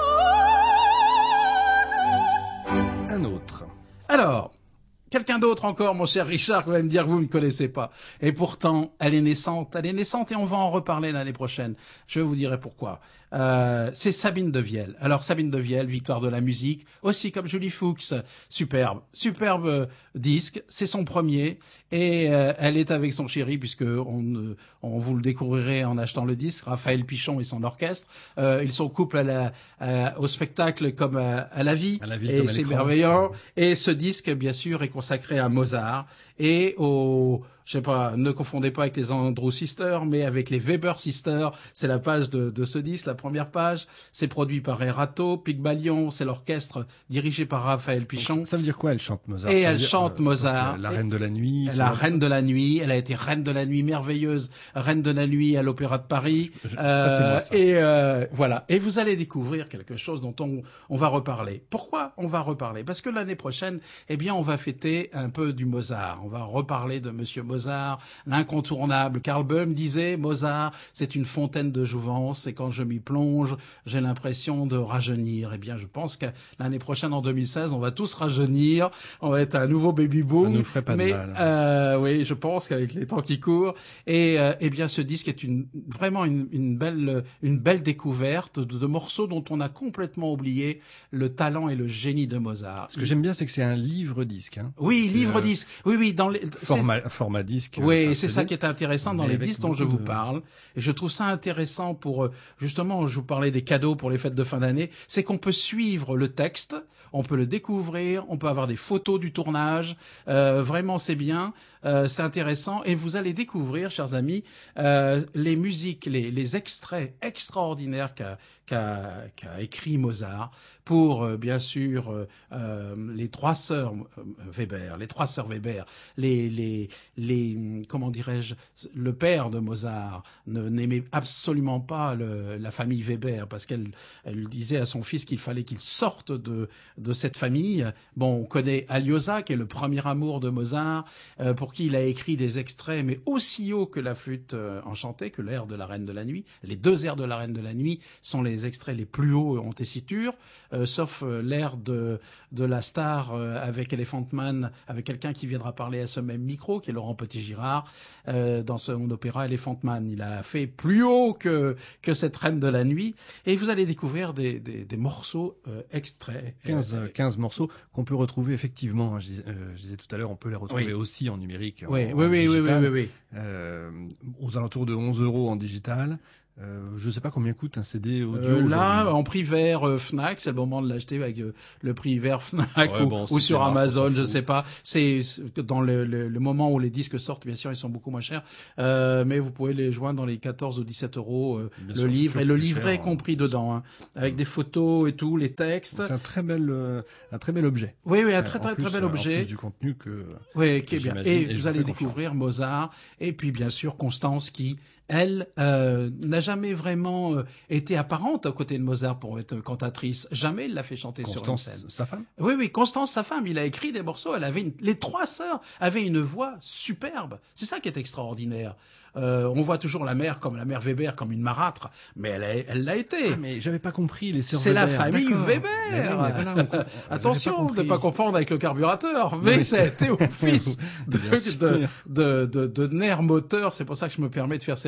tirage. Un autre. Alors, quelqu'un d'autre encore, mon cher Richard, qui va me dire que vous ne connaissez pas. Et pourtant, elle est naissante, elle est naissante et on va en reparler l'année prochaine. Je vous dirai pourquoi. Euh, c'est Sabine de Vielle. Alors Sabine de Vielle, victoire de la musique, aussi comme Julie Fuchs, superbe, superbe euh, disque, c'est son premier et euh, elle est avec son chéri puisque on, euh, on vous le découvrirez en achetant le disque, Raphaël Pichon et son orchestre. Euh, ils sont couple à la, à, au spectacle comme à, à la vie, À la vie et comme à c'est l'écran. merveilleux. Et ce disque, bien sûr, est consacré à Mozart et au, je sais pas, ne confondez pas avec les Andrew Sisters, mais avec les Weber Sisters. C'est la page de, de ce disque, la première page. C'est produit par Erato, Pygmalion, c'est l'orchestre dirigé par Raphaël Pichon. Donc, ça, ça veut dire quoi, elle chante Mozart? Et Ça veut elle dire, chante Mozart. donc, euh, la reine de la nuit. La ce- reine de la nuit, elle a été reine de la nuit merveilleuse, reine de la nuit à l'Opéra de Paris. Je- je- Euh, ça, c'est moi, ça. et euh, voilà. Et vous allez découvrir quelque chose dont on, on va reparler. Pourquoi on va reparler? Parce que l'année prochaine, eh bien, on va fêter un peu du Mozart. On va reparler de Monsieur Mozart, l'incontournable. Karl Böhm disait, Mozart, c'est une fontaine de jouvence, et quand je m'y plonge, j'ai l'impression de rajeunir. Eh bien, je pense que l'année prochaine, en deux mille seize, on va tous rajeunir. On va être un nouveau baby boom. Ça nous ferait pas de mais, mal. Euh, oui, je pense qu'avec les temps qui courent. Et euh, eh bien, ce disque est une vraiment une, une belle une belle découverte de, de morceaux dont on a complètement oublié le talent et le génie de Mozart. Ce que j'aime bien, c'est que c'est un livre-disque. Hein. Oui, C'est, livre euh, disque. Oui, oui, dans les c'est- Format, format disque. oui, enfin, c'est C D. ça qui est intéressant dans mais les avec disques dont je beaucoup vous de- parle. Et je trouve ça intéressant pour, euh, justement, je vous parlais des cadeaux pour les fêtes de fin d'année, c'est qu'on peut suivre le texte, on peut le découvrir, on peut avoir des photos du tournage. Euh, vraiment, c'est bien, euh, c'est intéressant. Et vous allez découvrir, chers amis, euh, les musiques, les, les extraits extraordinaires qu'a qu'a qu'a écrit Mozart pour, euh, bien sûr, euh, euh, les trois sœurs euh, Weber, les trois sœurs Weber, les, les, les, comment dirais-je, le père de Mozart ne n'aimait absolument pas le, la famille Weber parce qu'elle elle disait à son fils qu'il fallait qu'il sorte de, de cette famille. Bon, on connaît Aljosza, qui est le premier amour de Mozart, euh, pour qui il a écrit des extraits, mais aussi haut que la flûte euh, enchantée, que l'air de la Reine de la Nuit. Les deux airs de la Reine de la Nuit sont les extraits les plus hauts en tessiture, euh, sauf euh, l'air de, de la star euh, avec Elephant Man, avec quelqu'un qui viendra parler à ce même micro, qui est Laurent Petit-Girard, euh, dans son opéra Elephant Man. Il a fait plus haut que, que cette Reine de la Nuit. Et vous allez découvrir des, des, des morceaux euh, extraits. quinze, Euh, quinze morceaux qu'on peut retrouver effectivement. hein, Je disais, euh, je disais tout à l'heure, on peut les retrouver Oui. aussi en numérique. oui, en, oui, en oui, oui, oui, digital, oui, oui. euh, aux alentours de onze euros en digital. Euh, je ne sais pas combien coûte un C D audio. Euh, là, aujourd'hui. en prix vert euh, Fnac, c'est le moment de l'acheter avec euh, le prix vert Fnac Ouais, ou, bon, ou si sur c'est rare, on Amazon, s'en je fout. sais pas. C'est c'est- dans le, le, le moment où les disques sortent, bien sûr, ils sont beaucoup moins chers. Euh, mais vous pouvez les joindre dans les quatorze ou dix-sept euros euh, Bien le sûr, livre toujours et le plus livret cher, compris hein. dedans, hein, avec des photos et tout, les textes. C'est un très bel, euh, un très bel objet. Oui, oui, un Euh, très en très plus, très bel euh, objet. En plus du contenu que. Oui, qui est bien. j'imagine, Et, et je vous vous allez fais découvrir Mozart, et puis bien sûr Constance qui, elle, euh, n'a jamais vraiment euh, été apparente à côté de Mozart pour être cantatrice. Jamais il l'a fait chanter sur une scène. Constance, sa femme. Oui, oui, Constance, sa femme, il a écrit des morceaux. Elle avait une... les trois sœurs avaient une voix superbe. C'est ça qui est extraordinaire. Euh, on voit toujours la mère comme la mère Weber comme une marâtre, mais elle a- elle l'a été. Ah, mais j'avais pas compris les sœurs C'est la Weber. famille D'accord. Weber. Mais oui, mais voilà, on comprend- Attention j'avais de compris. ne pas confondre avec le carburateur, mais c'était au fils de, Bien sûr. de, de, de, de nerfs moteurs. C'est pour ça que je me permets de faire ces,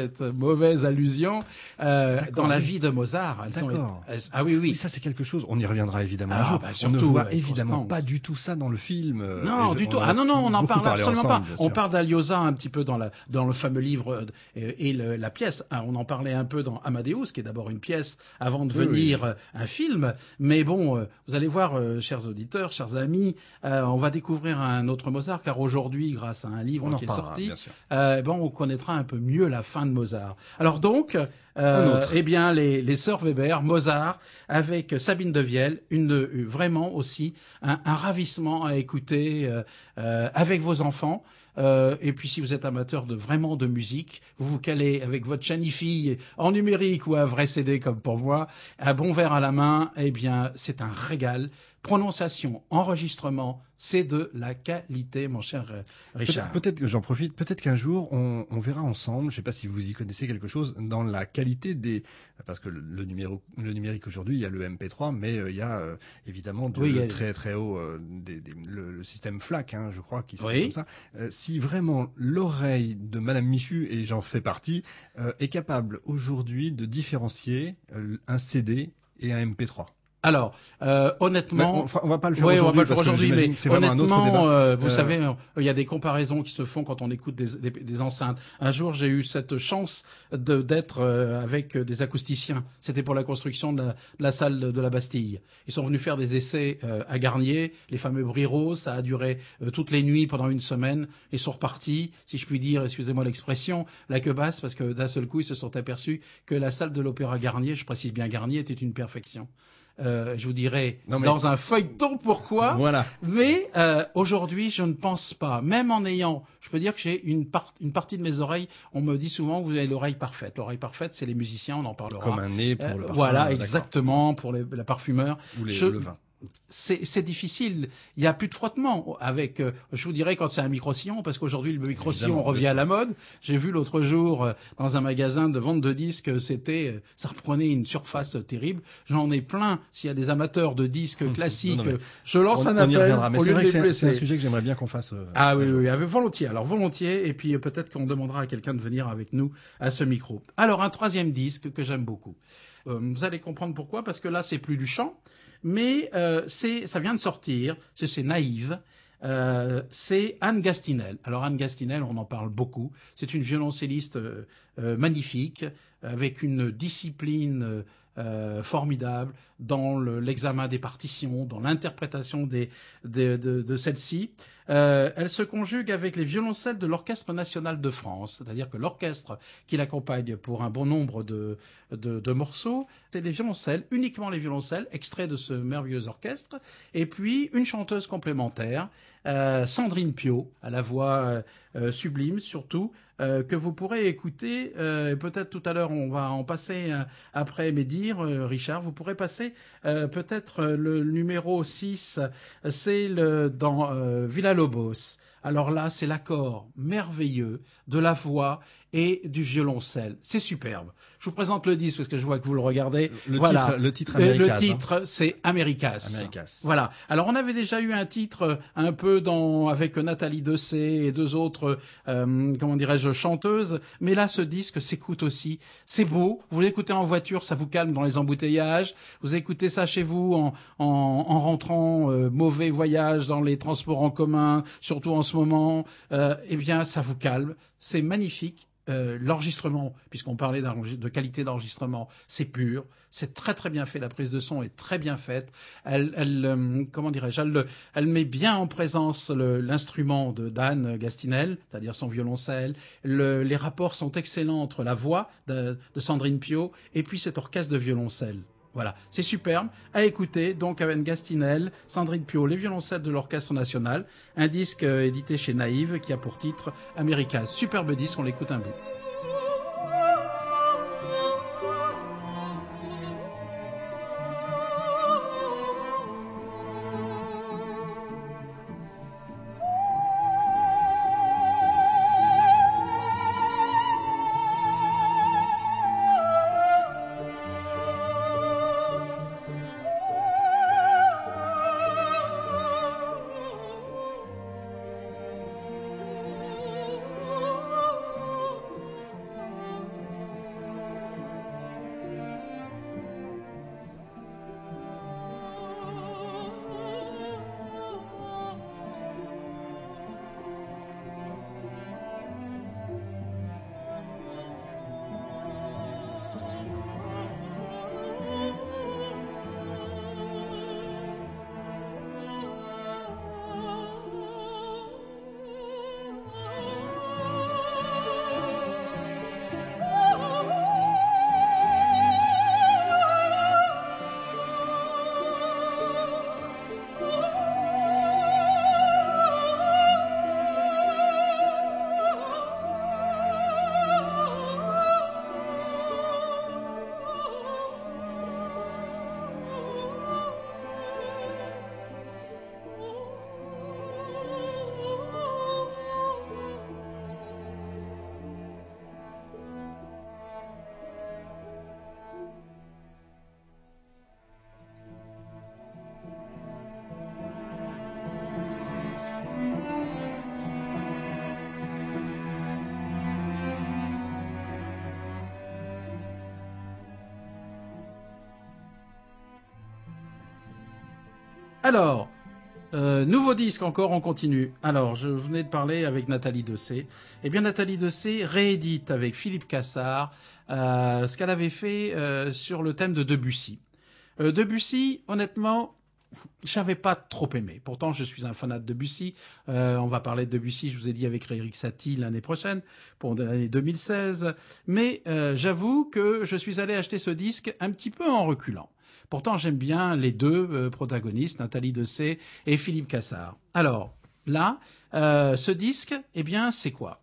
cette mauvaise allusion. Euh, dans la vie de Mozart, elles sont... D'accord. elles- ah oui, oui. Oui, ça c'est quelque chose. On y reviendra évidemment Ah, un jour. bah, on surtout, ne voit avec évidemment Constance. pas du tout ça dans le film. euh, Non, et je- du tout. en a Ah non, non, on en beaucoup parle parlé absolument ensemble, pas. bien On sûr. parle d'Aliosa un petit peu dans la dans le fameux livre euh, et, et le- la pièce. Ah, on en parlait un peu dans Amadeus, qui est d'abord une pièce avant de Oui, venir oui. euh, un film. Mais bon, euh, vous allez voir, euh, chers auditeurs, chers amis, euh, on va découvrir un autre Mozart, car aujourd'hui, grâce à un livre On en qui est reparlera, sorti, bien sûr. euh, bon, on connaîtra un peu mieux la fin de Mozart. Alors donc, Un euh, autre. eh bien, les, les sœurs Weber, Mozart, avec Sabine de Viel, une euh, vraiment aussi un, un ravissement à écouter euh, euh, avec vos enfants. Euh, et puis si vous êtes amateur de vraiment de musique, vous vous calez avec votre chaîne hi-fi en numérique ou un vrai C D comme pour moi, un bon verre à la main, eh bien c'est un régal. Prononciation, enregistrement, c'est de la qualité, mon cher euh, Richard. Peut-être, peut-être que j'en profite, peut-être qu'un jour on, on verra ensemble, je ne sais pas si vous y connaissez quelque chose, dans la qualité des... Parce que le, le, numéro, le numérique aujourd'hui, il y a le M P trois, mais euh, il y a euh, évidemment de, Oui, il y a- le très très haut, euh, des, des, le, le système FLAC, hein, je crois, qui s'appelle Oui. comme ça. Euh, si vraiment l'oreille de Madame Michu, et j'en fais partie, euh, est capable aujourd'hui de différencier euh, un C D et un M P trois. Alors, euh, Mais honnêtement, on, enfin, on va pas le faire oui, on va aujourd'hui pas le faire parce que aujourd'hui, j'imagine mais que c'est vraiment un autre honnêtement, débat. euh, vous Euh, savez, euh, il y a des comparaisons qui se font quand on écoute des, des, des enceintes. Un jour, j'ai eu cette chance de d'être euh, avec des acousticiens. C'était pour la construction de la, de la salle de, de la Bastille. Ils sont venus faire des essais euh, à Garnier, les fameux bruits roses. Ça a duré euh, toutes les nuits pendant une semaine. Ils sont repartis, si je puis dire, excusez-moi l'expression, la queue basse, parce que d'un seul coup, ils se sont aperçus que la salle de l'Opéra Garnier, je précise bien Garnier, était une perfection. Euh, je vous dirai Non, mais- dans un feuilleton pourquoi. Voilà. Mais euh, aujourd'hui, je ne pense pas. Même en ayant, je peux dire que j'ai une, part, une partie de mes oreilles. On me dit souvent que vous avez l'oreille parfaite. L'oreille parfaite, c'est les musiciens. On en parlera. Comme un nez pour Euh, le parfum. voilà, d'accord. exactement pour les, la parfumeur. Ou les, Je- le vin. C'est c'est difficile. Il y a plus de frottement avec. Euh, je vous dirais quand c'est un micro-sillon, parce qu'aujourd'hui le micro-sillon Évidemment, revient bien à la mode. J'ai vu l'autre jour euh, dans un magasin de vente de disques, c'était, euh, ça reprenait une surface terrible. J'en ai plein. S'il y a des amateurs de disques classiques, non, mais euh, je lance On, un on y appel reviendra. Mais au c'est lieu vrai de que les c'est un, c'est un blesser. sujet que j'aimerais bien qu'on fasse. euh, Ah un oui, jour. oui, avec volontiers. Alors volontiers, et puis euh, peut-être qu'on demandera à quelqu'un de venir avec nous à ce micro. Alors un troisième disque que j'aime beaucoup. Euh, vous allez comprendre pourquoi, parce que là c'est plus du chant, mais euh, c'est, ça vient de sortir. C'est, c'est Naïve. Euh, c'est Anne Gastinel. Alors Anne Gastinel, on en parle beaucoup. C'est une violoncelliste euh, euh, magnifique, avec une discipline euh, euh, formidable dans le- l'examen des partitions, dans l'interprétation des, des- de, de celles-ci. Euh, elle se conjugue avec les violoncelles de l'Orchestre national de France, c'est-à-dire que l'orchestre qui l'accompagne pour un bon nombre de, de, de morceaux, c'est les violoncelles, uniquement les violoncelles, extraits de ce merveilleux orchestre, et puis une chanteuse complémentaire, euh, Sandrine Piau, à la voix euh, euh, sublime surtout, euh, que vous pourrez écouter, euh, et peut-être tout à l'heure on va en passer euh, après mes dires, euh, Richard, vous pourrez passer euh, peut-être euh, le numéro six, euh, c'est le, dans euh, Villa-Lobos. Alors là, c'est l'accord merveilleux de la voix et du violoncelle. C'est superbe. Je vous présente le disque parce que je vois que vous le regardez. Le Voilà. titre, le titre Le- Americas. Le titre, c'est Americas. Americas. Voilà. Alors on avait déjà eu un titre euh, un peu dans avec Nathalie Dessay et deux autres, euh, comment dirais-je, chanteuses. Mais là, ce disque s'écoute aussi. C'est beau. Vous l'écoutez en voiture, ça vous calme dans les embouteillages. Vous écoutez ça chez vous en, en, en rentrant, euh, mauvais voyage dans les transports en commun, surtout en ce moment. Euh, eh bien, ça vous calme. C'est magnifique. Euh, l'enregistrement, puisqu'on parlait de qualité d'enregistrement, c'est pur, c'est très très bien fait, la prise de son est très bien faite, elle, elle euh, comment dirais-je, elle, elle met bien en présence le, l'instrument de d'Anne Gastinel, c'est-à-dire son violoncelle, le, les rapports sont excellents entre la voix de, de Sandrine Piau et puis cet orchestre de violoncelle. Voilà, c'est superbe à écouter, donc avec Gastinel, Sandrine Piau, les violoncelles de l'Orchestre National, un disque euh, édité chez Naïve qui a pour titre Americas. Superbe disque, on l'écoute un bout. Alors, euh, nouveau disque encore, on continue. Alors, je venais de parler avec Nathalie Dessay. Eh bien, Nathalie Dessay réédite avec Philippe Cassard euh, ce qu'elle avait fait euh, sur le thème de Debussy. Euh, Debussy, honnêtement, j'avais pas trop aimé. Pourtant, je suis un fanat de Debussy. Euh, on va parler de Debussy, je vous ai dit, avec Eric Satie l'année prochaine, pour l'année deux mille seize. Mais euh, j'avoue que je suis allé acheter ce disque un petit peu en reculant. Pourtant, j'aime bien les deux euh, protagonistes, Nathalie Dessay et Philippe Cassard. Alors, là, euh, ce disque, eh bien, c'est quoi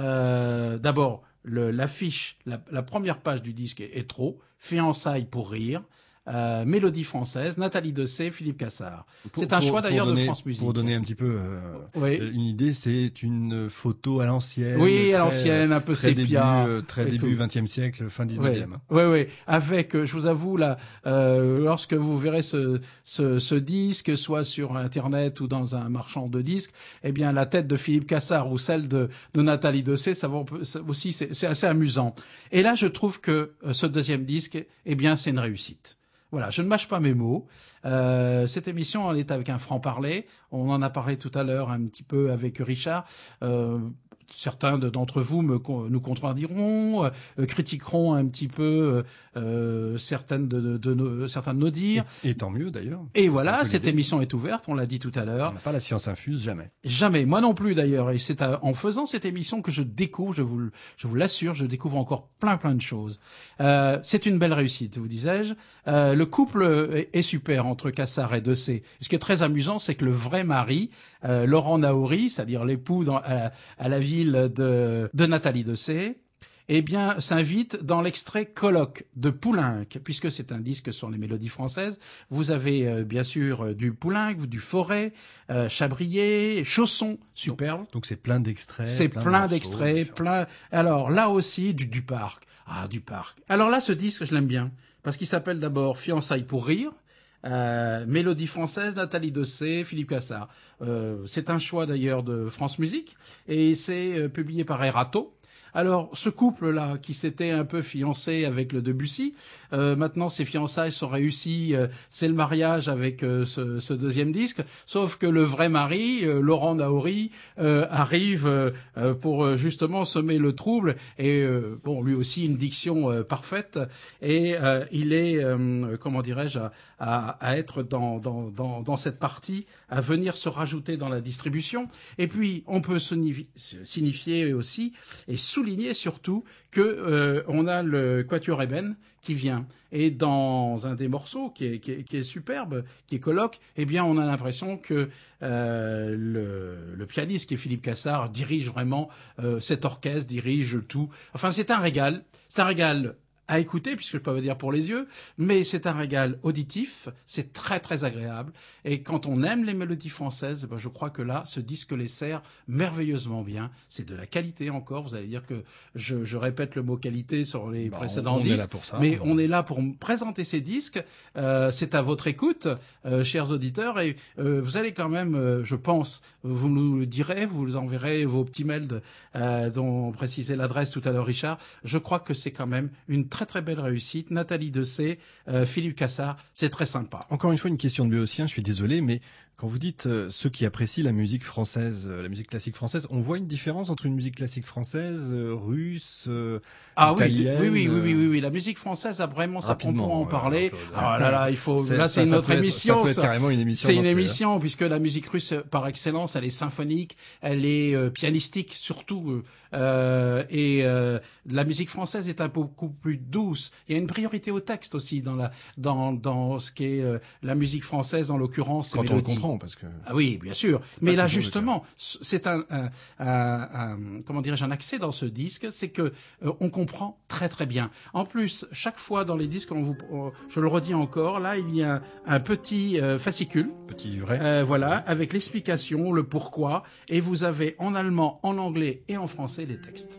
euh, D'abord, le, l'affiche, la, la première page du disque est, est trop. Fiançailles pour rire. Euh, mélodie française, Nathalie Dessay, Philippe Cassard. Pour- C'est un pour- choix pour d'ailleurs de donner- France Musique. Pour donner un petit peu euh, Oui. une idée, c'est une photo à l'ancienne. Oui, très, à l'ancienne, un peu très début, sépia. euh, très et début tout. vingtième siècle, fin Oui, dix-neuvième. oui, oui. Avec, euh, je vous avoue, là, euh, lorsque vous verrez ce, ce, ce disque, soit sur Internet ou dans un marchand de disques, eh bien, la tête de Philippe Cassard ou celle de, de Nathalie Dessay, ça va un peu- ça aussi, c'est, c'est assez amusant. Et là, je trouve que euh, ce deuxième disque, eh bien, c'est une réussite. Voilà, je ne mâche pas mes mots. Euh, cette émission, elle est avec un franc-parler. On en a parlé tout à l'heure un petit peu avec Richard. Euh, certains de- d'entre vous me, con- nous contrediront, euh, critiqueront un petit peu euh, certaines de, de, de nos, certains de nos dires. Et, et tant mieux d'ailleurs. Et C'est voilà, un peu cette l'idée. émission est ouverte, on l'a dit tout à On l'heure. n'a pas la science infuse, jamais. Jamais, moi non plus d'ailleurs. Et c'est à- en faisant cette émission que je découvre, je vous, le- je vous l'assure, je découvre encore plein plein de choses. Euh, c'est une belle réussite, vous disais-je. Euh, le couple est, est super entre Cassard et Dessay. Ce qui est très amusant, c'est que le vrai mari, euh, Laurent Naouri, c'est-à-dire l'époux dans- à, à la ville de, de Nathalie Dessay, eh bien, s'invite dans l'extrait Colloque de Poulenc, puisque c'est un disque sur les mélodies françaises. Vous avez euh, bien sûr euh, du Poulenc, du Forêt, euh, Chabrier, Chausson, superbe. Donc c'est plein d'extraits. C'est plein, plein, de morceaux d'extraits, différents. plein. Alors là aussi du du parc. Ah, du parc. Alors là, ce disque, je l'aime bien parce qu'il s'appelle d'abord Fiançailles pour rire. Euh, mélodie française, Nathalie Dessay, Philippe Cassard. Euh, c'est un choix d'ailleurs de France Musique et c'est euh, publié par Erato. Alors, ce couple-là, qui s'était un peu fiancé avec le Debussy, euh, maintenant ses fiançailles sont réussies, euh, c'est le mariage avec euh, ce, ce deuxième disque, sauf que le vrai mari, euh, Laurent Naouri, euh, arrive euh, euh, pour euh, justement semer le trouble, et euh, bon, lui aussi une diction euh, parfaite, et euh, il est, euh, comment dirais-je, à, à, à être dans, dans, dans, dans cette partie, à venir se rajouter dans la distribution, et puis on peut signifi- signifier aussi, et souligner surtout que euh, on a le Quatuor Eben qui vient et dans un des morceaux qui est, qui est, qui est superbe, qui est Colloque, eh bien on a l'impression que euh, le, le pianiste qui est Philippe Cassard dirige vraiment euh, cet orchestre, dirige tout. Enfin c'est un régal, c'est un régal à écouter, puisque je peux pas dire pour les yeux, mais c'est un régal auditif, c'est très très agréable, et quand on aime les mélodies françaises, ben je crois que là, ce disque les sert merveilleusement bien, c'est de la qualité encore, vous allez dire que je, je répète le mot qualité sur les Bah, précédents on, on disques, est là pour ça. mais on est là pour m- présenter ces disques, euh, c'est à votre écoute, euh, chers auditeurs, et euh, vous allez quand même, euh, je pense, vous nous le direz, vous nous enverrez vos petits mails de, euh, dont on précisait l'adresse tout à l'heure, Richard, je crois que c'est quand même une très très belle réussite. Nathalie Dessay, euh, Philippe Cassard, c'est très sympa. Encore une fois, une question de Béotien, je suis désolé, mais quand vous dites euh, ceux qui apprécient la musique française, euh, la musique classique française, on voit une différence entre une musique classique française, euh, russe, euh, Ah oui, italienne oui, oui, oui, oui, euh, oui, oui, la musique française a vraiment sa pompe rapidement, pour en euh, parler. Claude. Ah là là, il faut, C'est- là ça, c'est ça notre peut être- émission. Ça peut être ça. carrément une émission. C'est une entière. émission puisque la musique russe par excellence, elle est symphonique, elle est euh, pianistique surtout, euh, et euh, la musique française est un peu beaucoup plus douce. Il y a une priorité au texte aussi dans la dans dans ce qui est euh, la musique française en l'occurrence. ces Quand on le mélodies. comprend, parce que. Ah oui, bien sûr. Mais là, toujours le justement, c'est un, un, un, un- comment dirais-je, un accès dans ce disque, c'est que euh, on comprend très très bien. En plus, chaque fois dans les disques, on vous, on- je le redis encore, là, il y a un, un petit euh, fascicule, Petit livret. euh, voilà, avec l'explication, le pourquoi, et vous avez en allemand, en anglais et en français les textes.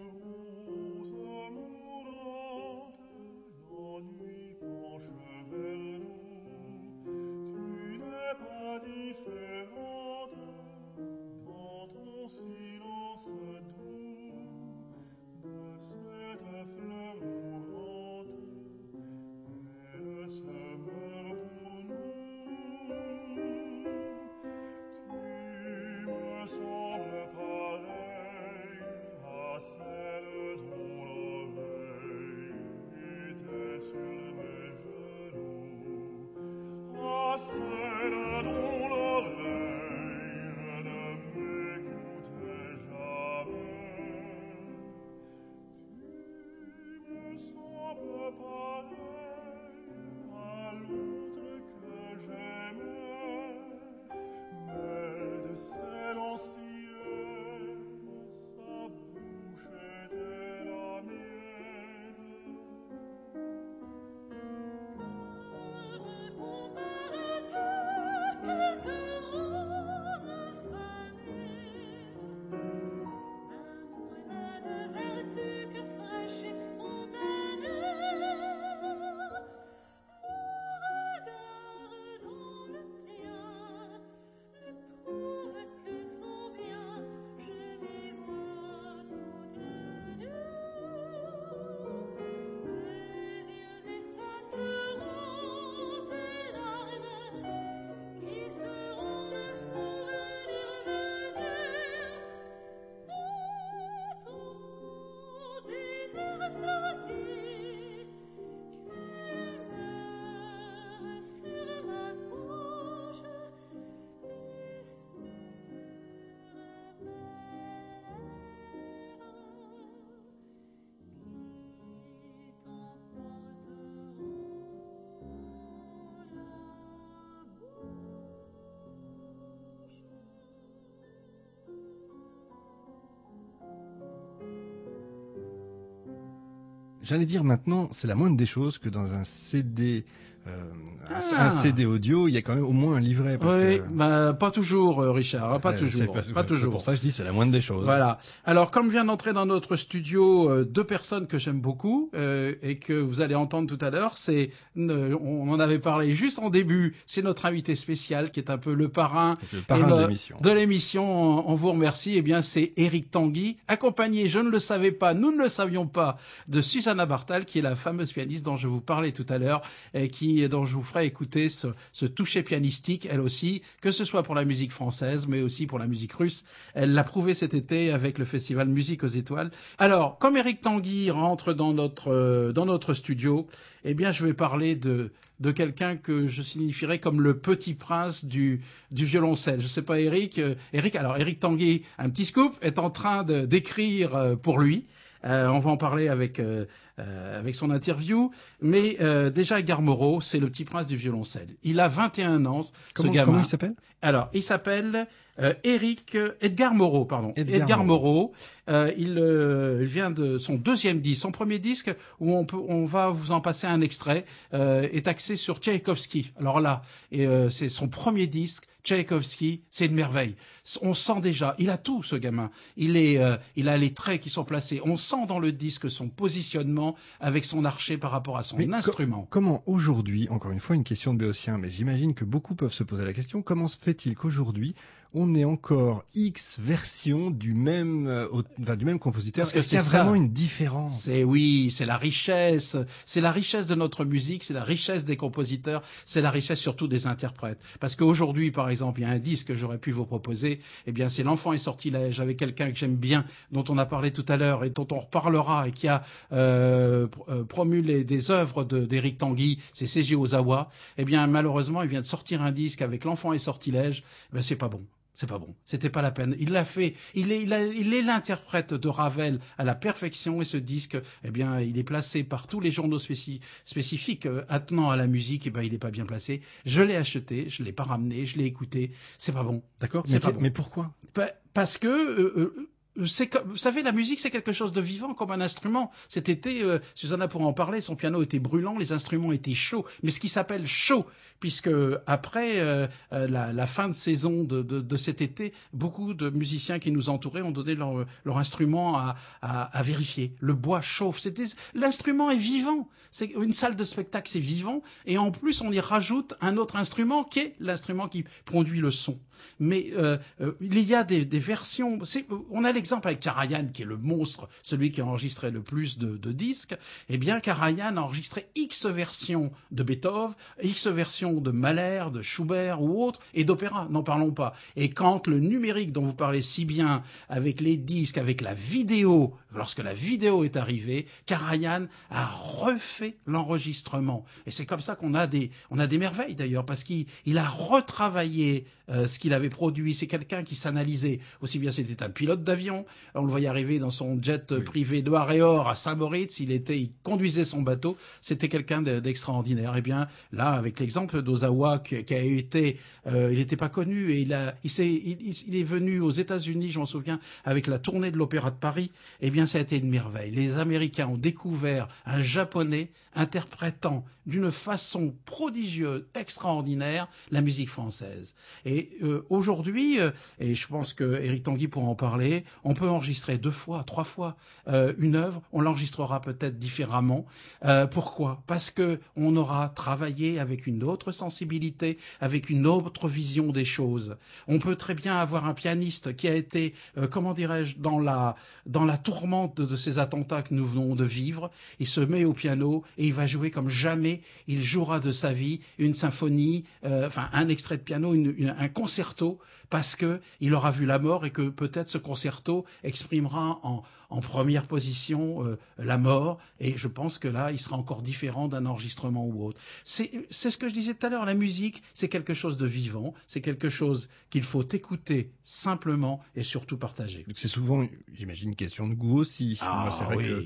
j'allais dire maintenant, c'est la moindre des choses que dans un C D, euh, Ah. un C D audio, il y a quand même au moins un livret. Parce Oui, que, bah, pas toujours, euh, Richard, hein, pas Ouais, toujours, c'est parce que- pas toujours. C'est pour ça que je dis c'est la moindre des choses. Voilà. Alors, comme vient d'entrer dans notre studio euh, deux personnes que j'aime beaucoup euh, et que vous allez entendre tout à l'heure, c'est, euh, on en avait parlé juste en début. C'est notre invité spécial qui est un peu le parrain, C'est le parrain et de le- l'émission. de l'émission. On, on vous remercie. Eh bien, c'est Éric Tanguy, accompagné, je ne le savais pas, nous ne le savions pas, de Susanna Bartal, qui est la fameuse pianiste dont je vous parlais tout à l'heure et qui, dont je vous ferai écouter ce, ce toucher pianistique, elle aussi, que ce soit pour la musique française, mais aussi pour la musique russe. Elle l'a prouvé cet été avec le festival Musique aux Étoiles. Alors, comme Éric Tanguy rentre dans notre euh, dans notre studio, eh bien, je vais parler de de quelqu'un que je signifierais comme le petit prince du du violoncelle. Je sais pas, Éric. Euh, Éric, alors Éric Tanguy, un petit scoop, est en train de d'écrire euh, pour lui. Euh, on va en parler avec euh, euh, avec son interview. Mais euh, déjà, Edgar Moreau, c'est le petit prince du violoncelle. Il a vingt et un ans, Comment, ce gamin. comment il s'appelle? Alors, il s'appelle euh, Éric euh, Edgar Moreau, pardon. Edgar Edgar, Moreau. Moreau. Euh, il euh, vient de son deuxième disque, son premier disque où on peut, on va vous en passer un extrait, euh, est axé sur Tchaïkovski. Alors là, et euh, c'est son premier disque. Tchaïkovski, c'est une merveille. On sent déjà, il a tout ce gamin. Il est, euh, il a les traits qui sont placés. On sent dans le disque son positionnement avec son archet par rapport à son Mais co- instrument. Comment aujourd'hui, encore une fois une question de béotien, mais j'imagine que beaucoup peuvent se poser la question, comment se fait-il qu'aujourd'hui on ait encore X versions du même, euh, au- enfin, du même compositeur? Parce que Est-ce qu'il y a c'est ça. vraiment une différence? C'est oui, c'est la richesse, c'est la richesse de notre musique, c'est la richesse des compositeurs, c'est la richesse surtout des interprètes. Parce qu'aujourd'hui, par exemple, il y a un disque que j'aurais pu vous proposer, eh bien c'est L'Enfant et Sortilège avec quelqu'un que j'aime bien, dont on a parlé tout à l'heure et dont on reparlera et qui a euh, pr- euh, promu les, des œuvres de- d'Éric Tanguy, c'est Seiji Ozawa. Eh bien malheureusement, il vient de sortir un disque avec L'Enfant et Sortilège, eh bien c'est pas bon. C'est pas bon. C'était pas la peine. Il l'a fait. Il est, il, a- il est l'interprète de Ravel à la perfection et ce disque, eh bien, il est placé par tous les journaux spéci- spécifiques euh, attenant à la musique. Eh ben, il est pas bien placé. Je l'ai acheté, je l'ai pas ramené, je l'ai écouté. C'est pas bon. D'accord, C'est mais, pas que- bon. mais pourquoi? Pa- Parce que euh, euh, c'est comme, vous savez, la musique, c'est quelque chose de vivant, comme un instrument. Cet été, euh, Susanna pourra en parler, son piano était brûlant, les instruments étaient chauds. Mais ce qui s'appelle chaud, puisque après euh, euh, la, la fin de saison de, de, de cet été, beaucoup de musiciens qui nous entouraient ont donné leur, leur instrument à, à, à vérifier. Le bois chauffe. C'était, l'instrument est vivant. C'est une salle de spectacle, c'est vivant. Et en plus, on y rajoute un autre instrument qui est l'instrument qui produit le son. Mais euh, euh, il y a des, des versions. C'est, on a l'exemple avec Karajan, qui est le monstre, celui qui a enregistré le plus de, de disques. Eh bien, Karajan a enregistré X versions de Beethoven, X versions de Mahler, de Schubert ou autres, et d'opéra, n'en parlons pas. Et quand le numérique dont vous parlez si bien, avec les disques, avec la vidéo, lorsque la vidéo est arrivée, Karajan a refait l'enregistrement. Et c'est comme ça qu'on a des, on a des merveilles d'ailleurs, parce qu'il il a retravaillé euh, ce qu'il avait produit. C'est quelqu'un qui s'analysait. Aussi bien c'était un pilote d'avion, on le voyait arriver dans son jet Oui. privé noir et or à Saint-Moritz, il était, il conduisait son bateau, c'était quelqu'un de- d'extraordinaire. Et bien là, avec l'exemple d'Ozawa qui, qui a été, euh, il n'était pas connu et il a, il s'est, il, il- il est venu aux États-Unis, je m'en souviens, avec la tournée de l'Opéra de Paris. Eh bien, ça a été une merveille. Les Américains ont découvert un Japonais interprétant d'une façon prodigieuse, extraordinaire, la musique française. Et euh, aujourd'hui, euh, et je pense que Éric Tanguy pourra en parler, on peut enregistrer deux fois, trois fois euh, une œuvre. On l'enregistrera peut-être différemment. Euh, pourquoi? Parce que on aura travaillé avec une autre sensibilité, avec une autre vision des choses. On peut très bien avoir un pianiste qui a été, euh, comment dirais-je, dans la dans la tourmente de, de ces attentats que nous venons de vivre. Il se met au piano et il va jouer comme jamais il jouera de sa vie une symphonie, euh, enfin un extrait de piano, une, une, un concerto, parce que il aura vu la mort et que peut-être ce concerto exprimera en, en première position euh, la mort. Et je pense que là, il sera encore différent d'un enregistrement ou autre. C'est, c'est ce que je disais tout à l'heure. La musique, c'est quelque chose de vivant, c'est quelque chose qu'il faut écouter simplement et surtout partager. Donc c'est souvent, j'imagine, une question de goût aussi. Ah, Moi, c'est vrai oui. que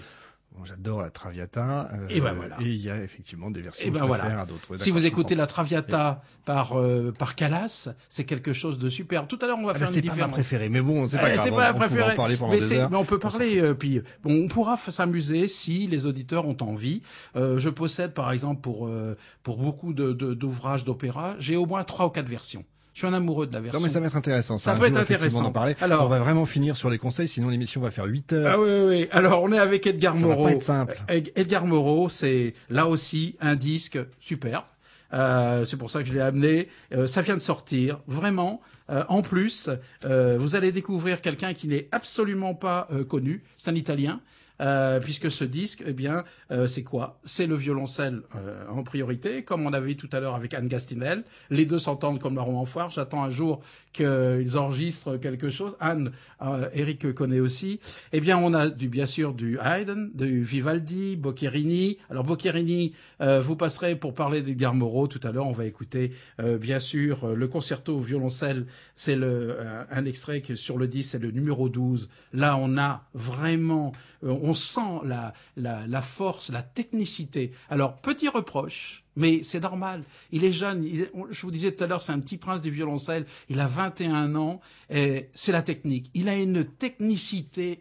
Bon, j'adore la Traviata. Euh, et ben voilà. Et il y a effectivement des versions Et ben que je préfère voilà. à d'autres. Ouais, Si d'accord, vous je écoutez comprends. la Traviata et... par euh, par Callas, c'est quelque chose de super. Tout à l'heure, on va ah faire bah, une c'est différence. pas ma préférée, mais bon, c'est pas eh, grave. C'est on, pas la on pourra préférée. en parler pendant mais, des heures. mais on peut On parler. Euh, puis bon, on pourra s'amuser si les auditeurs ont envie. Euh, je possède, par exemple, pour euh, pour beaucoup de, de d'ouvrages d'opéra, j'ai au moins trois ou quatre versions. Je suis un amoureux de la version. Non, mais ça va être intéressant. Ça un peut jour, être effectivement, intéressant. d'en parler. Alors, on va vraiment finir sur les conseils, sinon l'émission va faire huit heures. Ah oui, oui, oui. Alors, on est avec Edgar ça Moreau. Ça va pas être simple. Euh, Edgar Moreau, c'est là aussi un disque superbe. Euh, c'est pour ça que je l'ai amené. Euh, ça vient de sortir, vraiment. Euh, en plus, euh, vous allez découvrir quelqu'un qui n'est absolument pas euh, connu. C'est un Italien. Euh, puisque ce disque, eh bien, euh, c'est quoi? C'est le violoncelle euh, en priorité, comme on avait vu tout à l'heure avec Anne Gastinel. Les deux s'entendent comme marron en foire. J'attends un jour qu'ils enregistrent quelque chose. Anne, euh, Eric connaît aussi. Eh bien, on a du, bien sûr du Haydn, du Vivaldi, Boccherini. Alors Boccherini, euh, vous passerez pour parler d'Edgar Moreau tout à l'heure. On va écouter, euh, bien sûr, le concerto au violoncelle. C'est le euh, un extrait que sur le disque, c'est le numéro douze. Là, on a vraiment euh, on sent la, la, la force, la technicité. Alors, petit reproche, mais c'est normal. Il est jeune. Il, je vous disais tout à l'heure, c'est un petit prince du violoncelle. Il a vingt et un ans. Et c'est la technique. Il a une technicité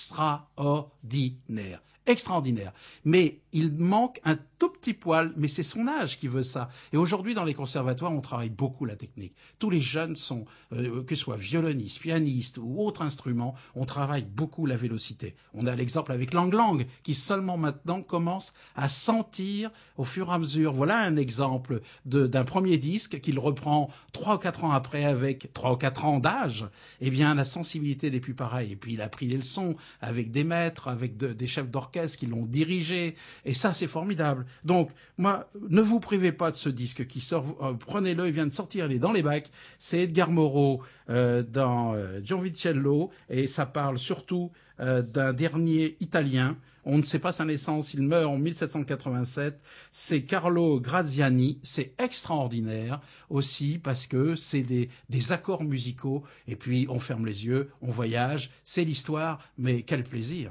extraordinaire. Extraordinaire. Mais il manque un tout petit poil, mais c'est son âge qui veut ça. Et aujourd'hui, dans les conservatoires, on travaille beaucoup la technique. Tous les jeunes sont, euh, que ce soit violonistes, pianistes ou autres instruments, on travaille beaucoup la vélocité. On a l'exemple avec Lang Lang, qui seulement maintenant commence à sentir au fur et à mesure. Voilà un exemple de, d'un premier disque qu'il reprend trois ou quatre ans après avec trois ou quatre ans d'âge. Eh bien, la sensibilité n'est plus pareille. Et puis, il a pris les leçons avec des maîtres, avec de, des chefs d'orchestre qui l'ont dirigé. Et ça, c'est formidable. Donc, moi, ne vous privez pas de ce disque qui sort. Vous, euh, prenez-le, il vient de sortir, il est dans les bacs. C'est Edgar Moreau euh, dans euh, Giovincello. Et ça parle surtout euh, d'un dernier Italien. On ne sait pas sa naissance, il meurt en mille sept cent quatre-vingt-sept. C'est Carlo Graziani. C'est extraordinaire aussi parce que c'est des, des accords musicaux. Et puis, on ferme les yeux, on voyage. C'est l'histoire, mais quel plaisir.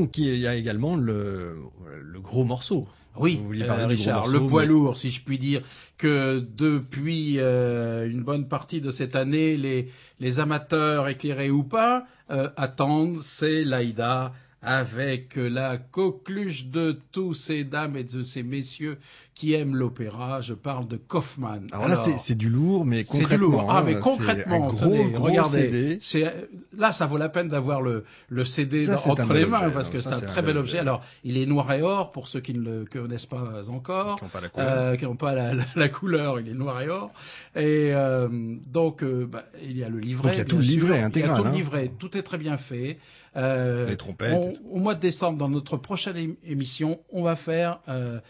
donc il y a également le, le gros morceau. Oui, Vous vouliez euh, parler du Richard, gros le morceau, poids mais- lourd, si je puis dire, que depuis euh, une bonne partie de cette année, les, les amateurs éclairés ou pas euh, attendent, c'est l'Aïda, avec la coqueluche de tous ces dames et de ces messieurs qui aiment l'opéra. Je parle de Kaufmann. Alors, là, c'est, c'est du lourd, mais c'est du concrètement. lourd. Ah, hein, mais c'est concrètement, un gros, tenez, gros regardez, C D. c'est, là, ça vaut la peine d'avoir le, le C D Ça, dans- c'est un entre bel les mains, objet, parce hein. que Ça, c'est un c'est très un bel bel objet. objet. Alors, il est noir et or, pour ceux qui ne le connaissent pas encore. Qui n'ont pas la couleur. Euh, qui n'ont pas la, la, la couleur, il est noir et or. Et euh, donc, euh, bah, il y a le livret. Donc, il y a bien tout le sûr. livret Il y a intégral, tout le hein. livret, tout est très bien fait. Euh, Les trompettes. on- au mois de décembre, dans notre prochaine ém- émission, on va faire euh,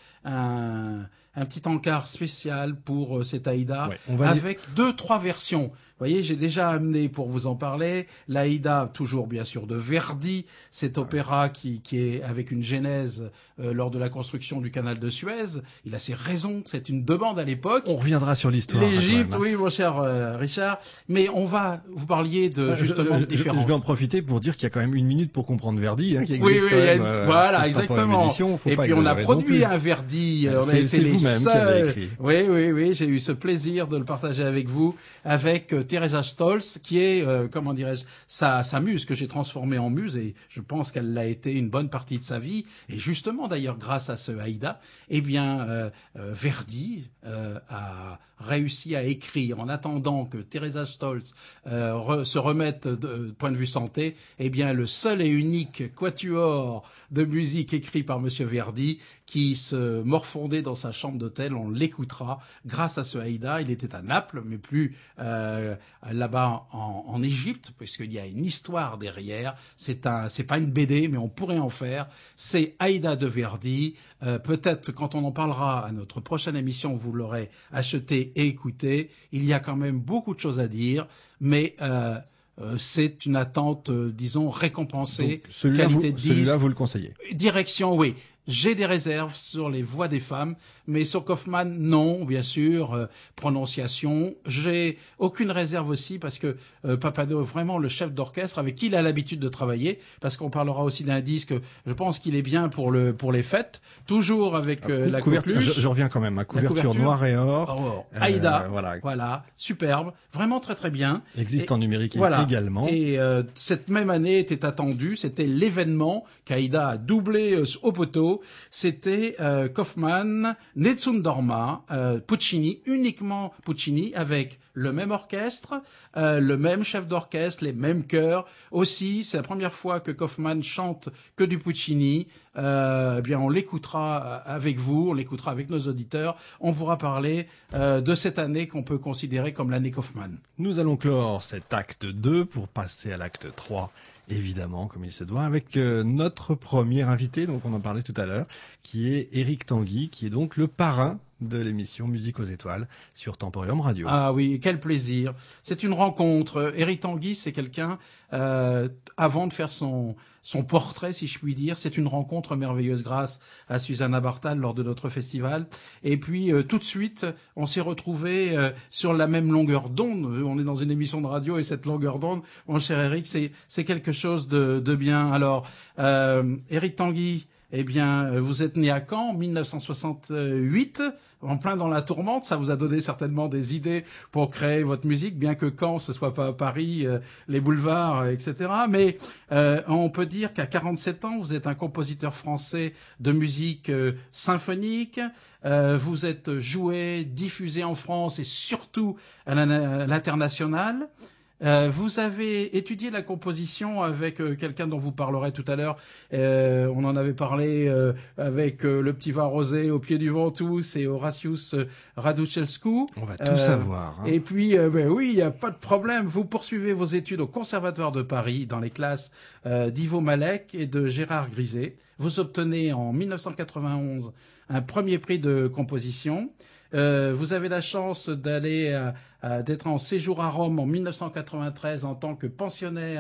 un, un petit encart spécial pour euh, cette Aïda, Ouais, on va li- avec deux, trois versions. Vous voyez, j'ai déjà amené pour vous en parler l'Aïda, toujours bien sûr de Verdi, cet opéra qui, qui est avec une genèse euh, lors de la construction du canal de Suez. Il a ses raisons, c'est une demande à l'époque. On reviendra sur l'histoire. L'Égypte, quand même, hein. oui, mon cher euh, Richard. Mais on va, vous parliez de Euh, je- justement je, de différences. Je vais en profiter pour dire qu'il y a quand même une minute pour comprendre Verdi, hein, qui existe Oui, oui, quand il y a même. une- euh, voilà, extemporaire exactement. édition, faut Et pas puis on a exagérer non produit plus. un Verdi, euh, on a C'est- été c'est les vous-même qui avez seuls. écrit. Oui, oui, oui, j'ai eu ce plaisir de le partager avec vous, avec euh, Teresa Stolz, qui est, euh, comment dirais-je, sa, sa muse que j'ai transformée en muse, et je pense qu'elle l'a été une bonne partie de sa vie. Et justement, d'ailleurs, grâce à ce Aïda, eh bien, euh, euh, Verdi euh, a réussi à écrire, en attendant que Teresa Stolz euh, re- se remette de, de point de vue santé, eh bien, le seul et unique quatuor de musique écrit par Monsieur Verdi, qui se morfondait dans sa chambre d'hôtel. On l'écoutera grâce à ce Aïda. Il était à Naples, mais plus euh, là-bas en, en Égypte, puisqu'il y a une histoire derrière. C'est un, c'est pas une B D, mais on pourrait en faire. C'est Aïda de Verdi. Euh, peut-être quand on en parlera à notre prochaine émission, vous l'aurez acheté et écouté. Il y a quand même beaucoup de choses à dire, mais euh, euh, c'est une attente, euh, disons, récompensée. Donc, celui-là, vous, qualité de celui-là, disque. vous le conseillez. Direction, oui. J'ai des réserves sur les voix des femmes, mais sur Kaufmann, non, bien sûr. Euh, prononciation, j'ai aucune réserve aussi parce que euh, Papado est vraiment le chef d'orchestre avec qui il a l'habitude de travailler. Parce qu'on parlera aussi d'un disque. Je pense qu'il est bien pour le pour les fêtes, toujours avec euh, la Couverture, coqueluche. je, je reviens quand même. À couverture, couverture. noire et or. Or, Euh, Aïda, voilà. voilà, superbe, vraiment très très bien. Existe Et- en numérique Voilà. également. Et euh, cette même année était attendu, c'était l'événement qu'Aïda a doublé euh, au poteau. C'était euh, Kaufmann, Nessun Dorma, euh, Puccini, uniquement Puccini, avec le même orchestre, euh, le même chef d'orchestre, les mêmes chœurs. Aussi, c'est la première fois que Kaufmann chante que du Puccini. Euh, eh bien, on l'écoutera avec vous, on l'écoutera avec nos auditeurs. On pourra parler euh, de cette année qu'on peut considérer comme l'année Kaufmann. Nous allons clore cet acte deux pour passer à l'acte trois, évidemment, comme il se doit, avec euh, notre premier invité, donc on en parlait tout à l'heure, qui est Éric Tanguy, qui est donc le parrain de l'émission Musique aux étoiles sur Temporium Radio. Ah oui, quel plaisir. C'est une rencontre. Éric Tanguy, c'est quelqu'un, euh, avant de faire son son portrait, si je puis dire, c'est une rencontre merveilleuse grâce à Susanna Bartal lors de notre festival. Et puis, euh, tout de suite, on s'est retrouvés euh, sur la même longueur d'onde. On est dans une émission de radio et cette longueur d'onde, mon cher Éric, c'est c'est quelque chose de, de bien. Alors, euh, Éric Tanguy, eh bien, vous êtes né à Caen en mille neuf cent soixante-huit, en plein dans la tourmente. Ça vous a donné certainement des idées pour créer votre musique, bien que Caen, ce soit pas Paris, euh, les boulevards, euh, et cetera. Mais euh, on peut dire qu'à quarante-sept ans, vous êtes un compositeur français de musique euh, symphonique. Euh, vous êtes joué, diffusé en France et surtout à la- à l'international. Euh, vous avez étudié la composition avec euh, quelqu'un dont vous parlerez tout à l'heure. Euh, on en avait parlé euh, avec euh, le petit vin rosé au pied du Ventoux, c'est Horatius Raducescu. On va tout Euh, savoir. hein. Et puis, euh, ben oui, il n'y a pas de problème. Vous poursuivez vos études au Conservatoire de Paris dans les classes euh, d'Ivo Malek et de Gérard Griset. Vous obtenez en mille neuf cent quatre-vingt-onze un premier prix de composition. Euh, vous avez la chance d'aller à- à- d'être en séjour à Rome en mille neuf cent quatre-vingt-treize en tant que pensionnaire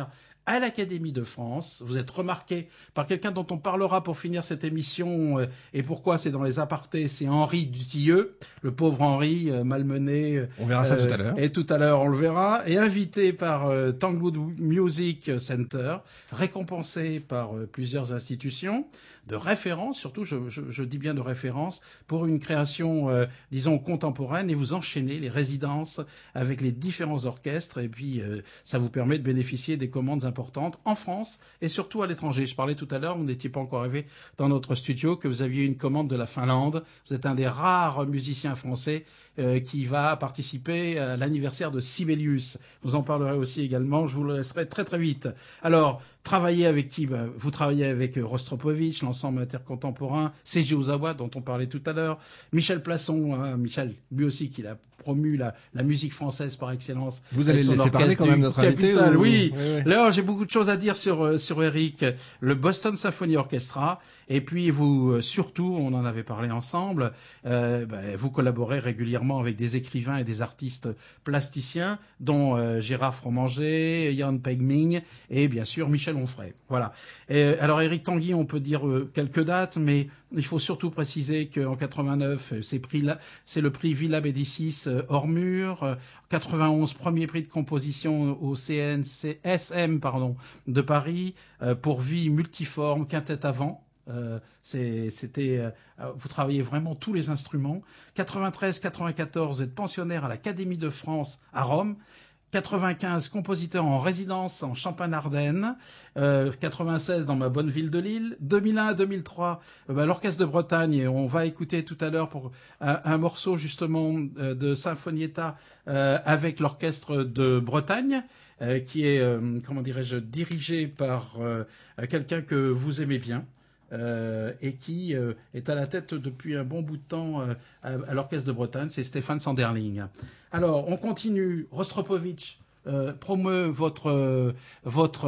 à l'Académie de France. Vous êtes remarqué par quelqu'un dont on parlera pour finir cette émission. Euh, et pourquoi c'est dans les apartés, c'est Henri Dutilleux, le pauvre Henri, euh, malmené. On verra ça euh, tout à l'heure. Et tout à l'heure, on le verra. Et invité par euh, Tanglewood Music Center, récompensé par euh, plusieurs institutions de référence, surtout, je, je, je dis bien de référence, pour une création, euh, disons, contemporaine, et vous enchaînez les résidences avec les différents orchestres, et puis euh, ça vous permet de bénéficier des commandes importantes en France et surtout à l'étranger. Je parlais tout à l'heure, vous n'étiez pas encore arrivé dans notre studio, que vous aviez une commande de la Finlande. Vous êtes un des rares musiciens français euh, qui va participer à l'anniversaire de Sibelius. Vous en parlerez aussi également, je vous le laisserai très très vite. Alors, travailler avec qui? Ben, vous travaillez avec Rostropovitch, l'ensemble intercontemporain, Seiji Ozawa, dont on parlait tout à l'heure, Michel Plasson, hein, Michel, lui aussi, qui a promu la, la musique française par excellence. Vous allez le laisser parler quand même, notre invité, Capital, ou... oui. oui, oui. Là, j'ai beaucoup de choses à dire sur, sur Eric, le Boston Symphony Orchestra, et puis vous, surtout, on en avait parlé ensemble, euh, ben, vous collaborez régulièrement avec des écrivains et des artistes plasticiens, dont euh, Gérard Fromanger, Jan Pegming, et bien sûr Michel Onfray. Voilà. Et, alors Eric Tanguy, on peut dire euh, quelques dates, mais il faut surtout préciser qu'en quatre-vingt-neuf, c'est, prix là, c'est le prix Villa Médicis euh, hors mur. Euh, quatre-vingt-onze, premier prix de composition au C N C S M pardon, de Paris, euh, pour vie multiforme, quintette avant. Euh, c'est, c'était, euh, vous travaillez vraiment tous les instruments. quatre-vingt-treize quatre-vingt-quatorze, vous êtes pensionnaire à l'Académie de France à Rome. quatre-vingt-quinze, compositeur en résidence en Champagne-Ardenne. Euh, quatre-vingt-seize, dans ma bonne ville de Lille. deux mille un à deux mille trois, euh, bah, l'Orchestre de Bretagne. Et on va écouter tout à l'heure pour un, un morceau justement euh, de Sinfonietta euh, avec l'Orchestre de Bretagne, euh, qui est, euh, comment dirais-je, dirigé par euh, quelqu'un que vous aimez bien. Euh, et qui euh, est à la tête depuis un bon bout de temps euh, à, à l'Orchestre de Bretagne, c'est Stéphane Sanderling. Alors, on continue. Rostropovitch euh, promeut votre euh, votre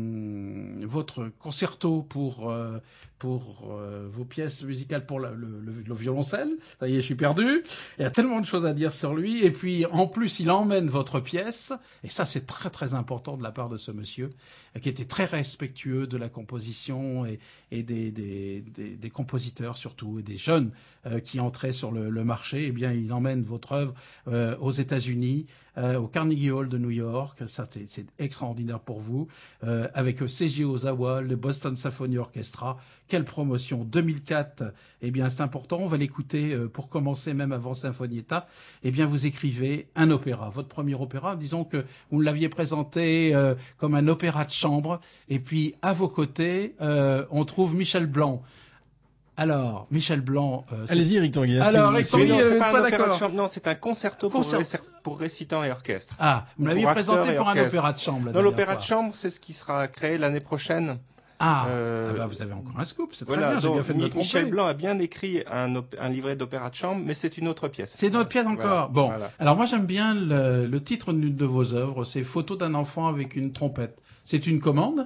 euh, votre concerto pour euh, pour euh, vos pièces musicales pour la, le, le, le violoncelle. Ça y est, je suis perdu. Il y a tellement de choses à dire sur lui. Et puis, en plus, il emmène votre pièce. Et ça, c'est très, très important de la part de ce monsieur, qui était très respectueux de la composition et, et des, des, des, des compositeurs surtout, et des jeunes euh, qui entraient sur le, le marché. Eh bien, il emmène votre œuvre euh, aux États-Unis, euh, au Carnegie Hall de New York. Ça, c'est, c'est extraordinaire pour vous. Euh, avec Seiji Ozawa, le Boston Symphony Orchestra. Quelle promotion! deux mille quatre, eh bien, c'est important. On va l'écouter euh, pour commencer, même avant Sinfonietta. Eh bien, vous écrivez un opéra. Votre premier opéra, disons que vous l'aviez présenté euh, comme un opéra de chambre. Et puis, à vos côtés, euh, on trouve Michel Blanc. Alors, Michel Blanc... Euh, Allez-y, Eric Tanguy. Alors, Eric Tanguy, non, c'est pas, pas un opéra d'accord. de chambre, non, c'est un concerto pour, Concert- réc- pour récitant et orchestre. Ah, vous l'aviez Pour présenté acteurs et pour un orchestre. opéra de chambre. la Dans dernière l'opéra fois. de chambre, c'est ce qui sera créé l'année prochaine. Ah, Euh, ah bah, vous avez encore un scoop, c'est très Voilà, bien, j'ai donc, bien fait de me Mi- tromper. Michel Blanc a bien écrit un, op- un livret d'opéra de chambre, mais c'est une autre pièce. C'est notre pièce encore. Voilà, Bon, voilà. alors moi j'aime bien le, le titre d'une de vos œuvres, c'est Photo d'un enfant avec une trompette. C'est une commande.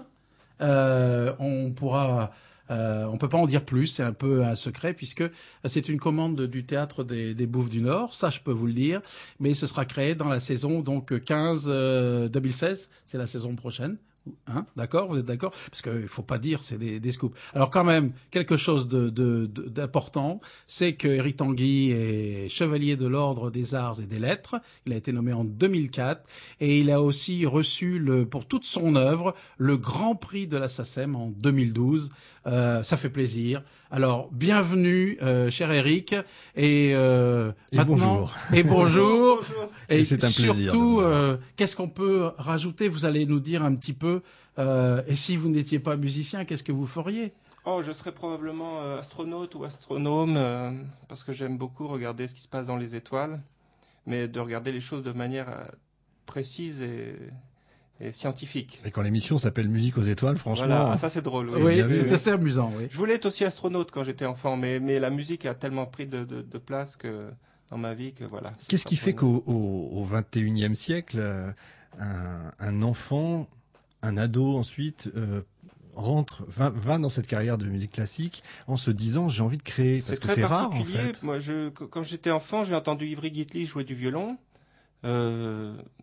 Euh, on pourra, euh, on peut pas en dire plus, c'est un peu un secret puisque c'est une commande du théâtre des, des Bouffes du Nord. Ça, je peux vous le dire, mais ce sera créé dans la saison donc quinze euh, deux mille seize, c'est la saison prochaine. Hein, d'accord, vous êtes d'accord? Parce qu'il faut pas dire, c'est des, des scoops. Alors quand même, quelque chose de, de, de, d'important, c'est que Eric Tanguy est chevalier de l'Ordre des Arts et des Lettres. Il a été nommé en deux mille quatre et il a aussi reçu le, pour toute son œuvre le Grand Prix de la SACEM en deux mille douze. Euh, ça fait plaisir. Alors, bienvenue, euh, cher Eric, et, euh, Et maintenant- bonjour. Et bonjour. Bonjour. Et, Et c'est un plaisir de surtout, vous avoir. euh, qu'est-ce qu'on peut rajouter? Vous allez nous dire un petit peu. Euh, et si vous n'étiez pas musicien, qu'est-ce que vous feriez? Oh, je serais probablement euh, astronaute ou astronome, euh, parce que j'aime beaucoup regarder ce qui se passe dans les étoiles, mais de regarder les choses de manière euh, précise et, et scientifique. Et quand l'émission s'appelle Musique aux étoiles, franchement, Voilà, ah, ça c'est drôle. C'est Oui, bien vu, c'est oui. assez amusant, oui. Je voulais être aussi astronaute quand j'étais enfant, mais, mais la musique a tellement pris de, de, de place que, dans ma vie que voilà. c'est qu'est-ce qui pas fait pour qu'au au, au vingt et unième siècle, euh, un, un enfant, un ado ensuite, euh, rentre, va, va dans cette carrière de musique classique en se disant j'ai envie de créer, parce C'est que très c'est rare en particulier. fait. Moi, je, quand j'étais enfant, j'ai entendu Ivry Guitely jouer du violon. Euh,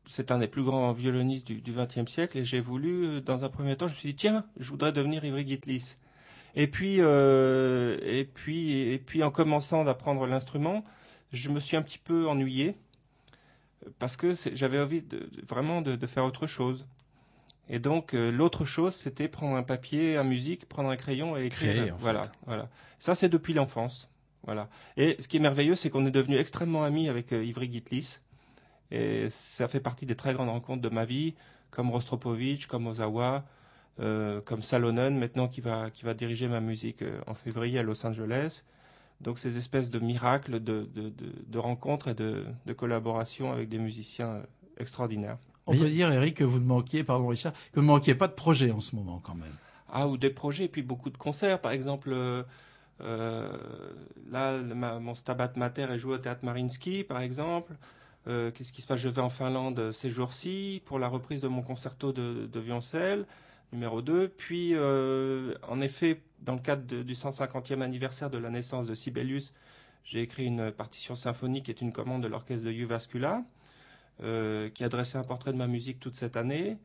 c'est un des plus grands violonistes du vingtième siècle, et j'ai voulu, dans un premier temps, je me suis dit, tiens, je voudrais devenir Ivry Gitlis. Et puis, euh, et puis, et puis, en commençant d'apprendre l'instrument, je me suis un petit peu ennuyé, parce que j'avais envie de, de, vraiment de, de faire autre chose. Et donc, euh, l'autre chose, c'était prendre un papier à musique, prendre un crayon et écrire. Créer, en voilà, fait. voilà. Ça, c'est depuis l'enfance. Voilà. Et ce qui est merveilleux, c'est qu'on est devenus extrêmement amis avec euh, Ivry Gitlis. Et ça fait partie des très grandes rencontres de ma vie, comme Rostropovitch, comme Ozawa, euh, comme Salonen, maintenant qui va, qui va diriger ma musique euh, en février à Los Angeles. Donc ces espèces de miracles de, de, de, de rencontres et de, de collaborations avec des musiciens euh, extraordinaires. On peut dire, Eric, que vous ne manquiez, pardon Richard, que vous ne manquiez pas de projets en ce moment quand même. Ah, ou des projets, et puis beaucoup de concerts. Par exemple, euh, euh, là, ma, mon Stabat Mater est joué au Théâtre Mariinsky, par exemple. Euh, qu'est-ce qui se passe? Je vais en Finlande ces jours-ci pour la reprise de mon concerto de, de violoncelle, numéro deux. Puis, euh, en effet, dans le cadre de, du cent cinquantième anniversaire de la naissance de Sibelius, j'ai écrit une partition symphonique qui est une commande de l'orchestre de Jyväskylä, euh, qui a dressé un portrait de ma musique toute cette année.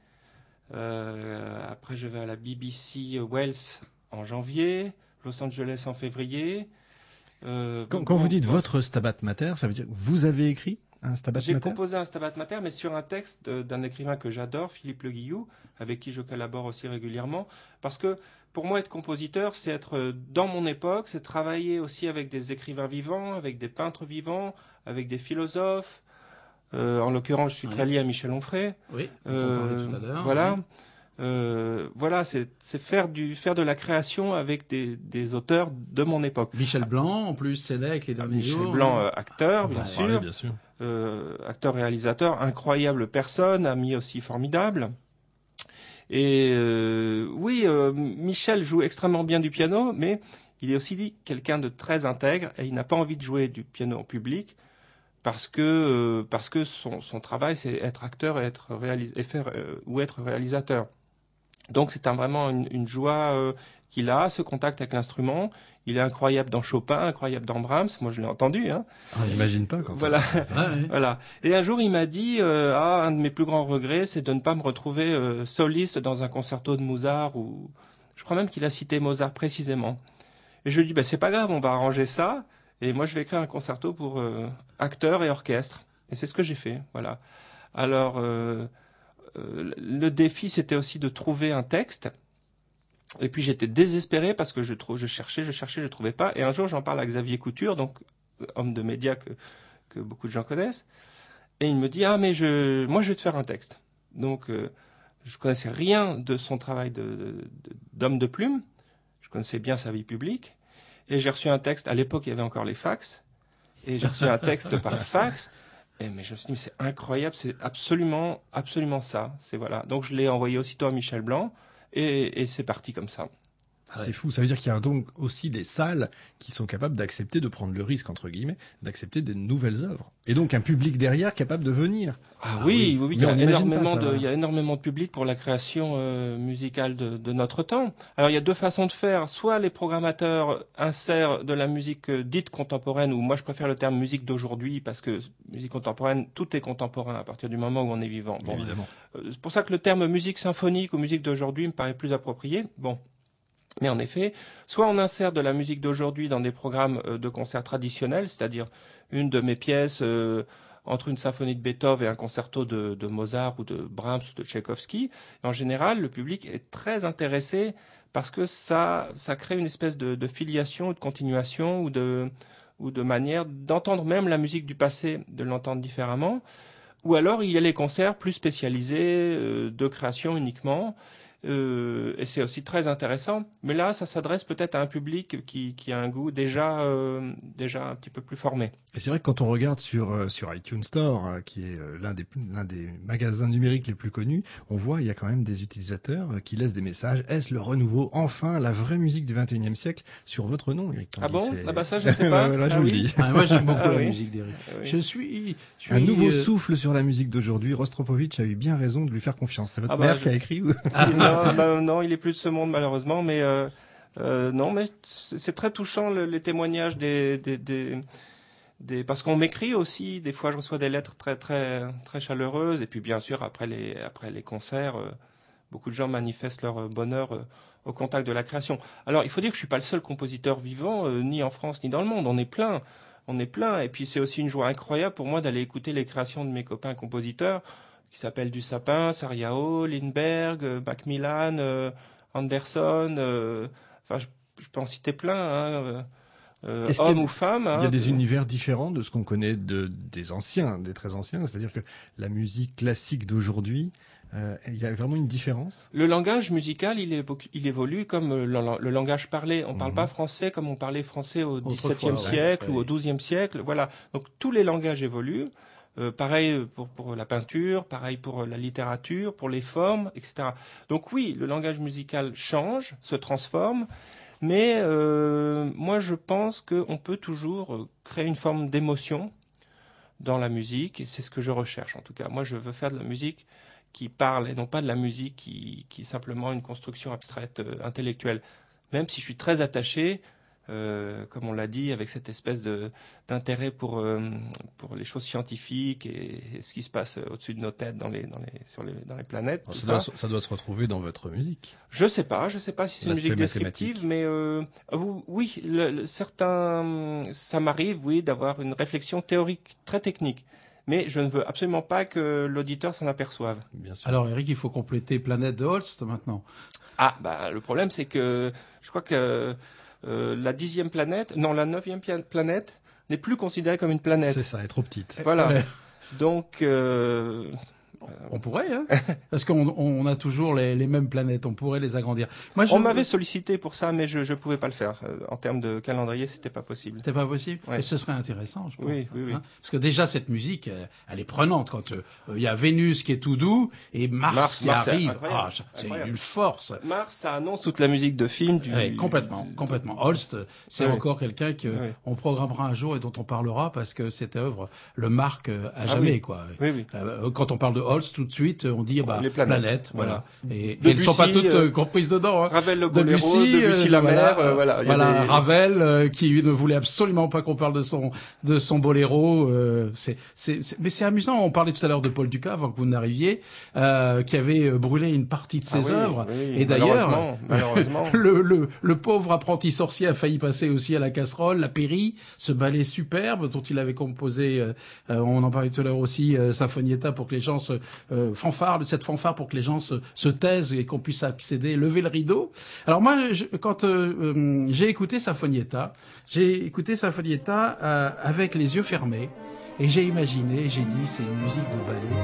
Euh, après, je vais à la B B C Wells en janvier, Los Angeles en février. Euh, quand, quand vous dites bon, votre Stabat Mater, ça veut dire que vous avez écrit un Stabat J'ai Mater? composé un Stabat Mater, mais sur un texte d'un écrivain que j'adore, Philippe Le Guillou, avec qui je collabore aussi régulièrement. Parce que pour moi, être compositeur, c'est être dans mon époque, c'est travailler aussi avec des écrivains vivants, avec des peintres vivants, avec des philosophes. Euh, en l'occurrence, je suis oui. très lié à Michel Onfray. Oui, on euh, en parlait tout à l'heure. Voilà. Oui. Euh, voilà, c'est faire du faire de la création avec des, des auteurs de mon époque. Michel Blanc, en plus, c'est là avec les derniers Michel jours. Michel Blanc, euh, acteur, bien, bah, sûr. Oui, bien sûr. Euh, acteur, réalisateur, incroyable personne, ami aussi formidable. Et euh, oui, euh, Michel joue extrêmement bien du piano, mais il est aussi dit quelqu'un de très intègre et il n'a pas envie de jouer du piano en public. Parce que euh, parce que son son travail c'est être acteur et être réalis et faire euh, ou être réalisateur. Donc c'est un, vraiment une, une joie euh, qu'il a, ce contact avec l'instrument. Il est incroyable dans Chopin, incroyable dans Brahms. Moi je l'ai entendu. Hein. Ah, on n'imagine pas quand. Voilà, ah, oui. voilà. Et un jour il m'a dit euh, ah un de mes plus grands regrets c'est de ne pas me retrouver euh, soliste dans un concerto de Mozart ou je crois même qu'il a cité Mozart précisément. Et je lui dis bah c'est pas grave, on va arranger ça. Et moi, je vais écrire un concerto pour euh, acteurs et orchestre. Et c'est ce que j'ai fait, voilà. Alors, euh, euh, le défi, c'était aussi de trouver un texte. Et puis, j'étais désespéré parce que je, je cherchais, je cherchais, je trouvais pas. Et un jour, j'en parle à Xavier Couture, donc homme de médias que, que beaucoup de gens connaissent. Et il me dit, ah, mais je, moi, je vais te faire un texte. Donc, euh, je connaissais rien de son travail de, de, d'homme de plume. Je connaissais bien sa vie publique. Et j'ai reçu un texte, à l'époque il y avait encore les fax, et j'ai reçu un texte par fax, et mais je me suis dit, mais c'est incroyable, c'est absolument, absolument ça. C'est voilà. Donc je l'ai envoyé aussitôt à Michel Blanc, et, et c'est parti comme ça. Ah, c'est fou, ça veut dire qu'il y a donc aussi des salles qui sont capables d'accepter de prendre le risque, entre guillemets, d'accepter des nouvelles œuvres. Et donc un public derrière capable de venir. Ah, ah oui, oui, oui, il y a énormément de, il y a énormément de public pour la création euh, musicale de, de notre temps. Alors il y a deux façons de faire. Soit les programmateurs insèrent de la musique euh, dite contemporaine, ou moi je préfère le terme musique d'aujourd'hui, parce que musique contemporaine, tout est contemporain à partir du moment où on est vivant. Bon, évidemment. Euh, c'est pour ça que le terme musique symphonique ou musique d'aujourd'hui me paraît plus approprié. Bon. Mais en effet, soit on insère de la musique d'aujourd'hui dans des programmes de concert traditionnels, c'est-à-dire une de mes pièces euh, entre une symphonie de Beethoven et un concerto de, de Mozart ou de Brahms ou de Tchaïkovski. En général, le public est très intéressé parce que ça, ça crée une espèce de, de filiation ou de continuation ou de, ou de manière d'entendre même la musique du passé, de l'entendre différemment. Ou alors, il y a les concerts plus spécialisés euh, de création uniquement. Euh, et c'est aussi très intéressant. Mais là, ça s'adresse peut-être à un public qui, qui a un goût déjà, euh, déjà un petit peu plus formé. Et c'est vrai que quand on regarde sur, euh, sur iTunes Store, euh, qui est euh, l'un des, l'un des magasins numériques les plus connus, on voit il y a quand même des utilisateurs euh, qui laissent des messages. Est-ce le renouveau, enfin, la vraie musique du vingt et unième siècle sur votre nom, Eric Tanguy? Ah bon? Ah bah ça, je sais pas. Là, je ah vous oui. le dis. Ah, moi, j'aime beaucoup ah la oui. musique d'Eric. Ah oui. Je suis, je suis... Un nouveau euh... souffle sur la musique d'aujourd'hui. Rostropovitch a eu bien raison de lui faire confiance. C'est votre Ah bah, mère je... qui a écrit ou... ah, non, bah, non, il est plus de ce monde malheureusement, mais euh, euh, non, mais c'est très touchant le, les témoignages des, des, des, des parce qu'on m'écrit aussi. Des fois, je reçois des lettres très très très chaleureuses. Et puis, bien sûr, après les après les concerts, euh, beaucoup de gens manifestent leur bonheur euh, au contact de la création. Alors, il faut dire que je suis pas le seul compositeur vivant, euh, ni en France ni dans le monde. On est plein. On est plein, et puis c'est aussi une joie incroyable pour moi d'aller écouter les créations de mes copains compositeurs qui s'appellent Du Sapin, Sariao, Lindbergh, euh, Macmillan, euh, Anderson, euh, enfin je, je peux en citer plein, hein, euh, Est-ce qu'il y a hommes des- ou femmes. Hein, Il y a des de- univers différents de ce qu'on connaît de, des anciens, des très anciens. C'est-à-dire que la musique classique d'aujourd'hui, euh, il y a vraiment une différence. Le langage musical, il, évo- il évolue comme euh, le, le langage parlé. On ne parle Mhm. pas français comme on parlait français au Autrefois, dix-septième ouais, siècle ouais. ou au douzième siècle. Voilà. Donc tous les langages évoluent. Euh, pareil pour, pour la peinture, pareil pour la littérature, pour les formes, et cetera. Donc oui, le langage musical change, se transforme, mais euh, moi je pense qu'on peut toujours euh, créer une forme d'émotion dans la musique, et c'est ce que je recherche en tout cas. Moi je veux faire de la musique qui parle et non pas de la musique qui, qui est simplement une construction abstraite, euh, intellectuelle. Même si je suis très attaché, euh, comme on l'a dit, avec cette espèce de d'intérêt pour euh, pour les choses scientifiques et, et ce qui se passe au-dessus de nos têtes dans les dans les sur les dans les planètes. Alors, tout ça, doit, ça. se- ça doit se retrouver dans votre musique. Je sais pas, je sais pas si c'est une L'aspect musique descriptive, mathématique. mais euh, ou- oui, le, le- certains, ça m'arrive, oui, d'avoir une réflexion théorique très technique, mais je ne veux absolument pas que l'auditeur s'en aperçoive. Bien sûr. Alors Eric, il faut compléter Planète de Holst maintenant. Ah, bah le problème c'est que je crois que euh, la dixième planète, non, la neuvième pia- planète n'est plus considérée comme une planète. c'est ça, elle est trop petite. Voilà. Ouais. Donc, euh, On pourrait, hein parce qu'on on a toujours les, les mêmes planètes. On pourrait les agrandir. Moi, je... on m'avait sollicité pour ça, mais je je pouvais pas le faire. Euh, en termes de calendrier, c'était pas possible. C'était pas possible. Ouais. Et ce serait intéressant, je pense. Oui, oui, oui. hein. Parce que déjà cette musique, elle, elle est prenante. Quand euh, il y a Vénus qui est tout doux et Mars, Mars, qui Mars, c'est arrive, incroyable. ah, c'est Incroyable. une force. Mars, ça annonce toute la musique de film. Du... Ouais, complètement, complètement. Holst, c'est Oui. encore quelqu'un que Oui. on programmera un jour et dont on parlera parce que cette œuvre le marque euh, à jamais, oui. quoi. Oui, oui. Euh, quand on parle de Holst, tout de suite, on dit bah, Les planètes, planètes, voilà. Et, et Debussy, elles ne sont pas toutes euh, euh, comprises dedans. Hein. Ravel le boléro, Debussy, Debussy, euh, la voilà, mer, euh, voilà. Il y a Voilà, des- Ravel euh, qui ne voulait absolument pas qu'on parle de son de son boléro. Euh, c'est, c'est, c'est- mais c'est amusant. On parlait tout à l'heure de Paul Dukas avant que vous n'arriviez, euh, qui avait euh, brûlé une partie de ses Ah oui, œuvres. oui, Et d'ailleurs, malheureusement, malheureusement. le, le le pauvre apprenti sorcier a failli passer aussi à la casserole. La Péri, ce ballet superbe dont il avait composé, euh, euh, on en parlait tout à l'heure aussi, euh, Sinfonietta pour que les gens se euh, fanfare, cette fanfare pour que les gens se, se taisent et qu'on puisse accéder, lever le rideau. Alors moi, je, quand euh, euh, j'ai écouté Sinfonietta, j'ai écouté Sinfonietta euh, avec les yeux fermés et j'ai imaginé, j'ai dit c'est une musique de ballet.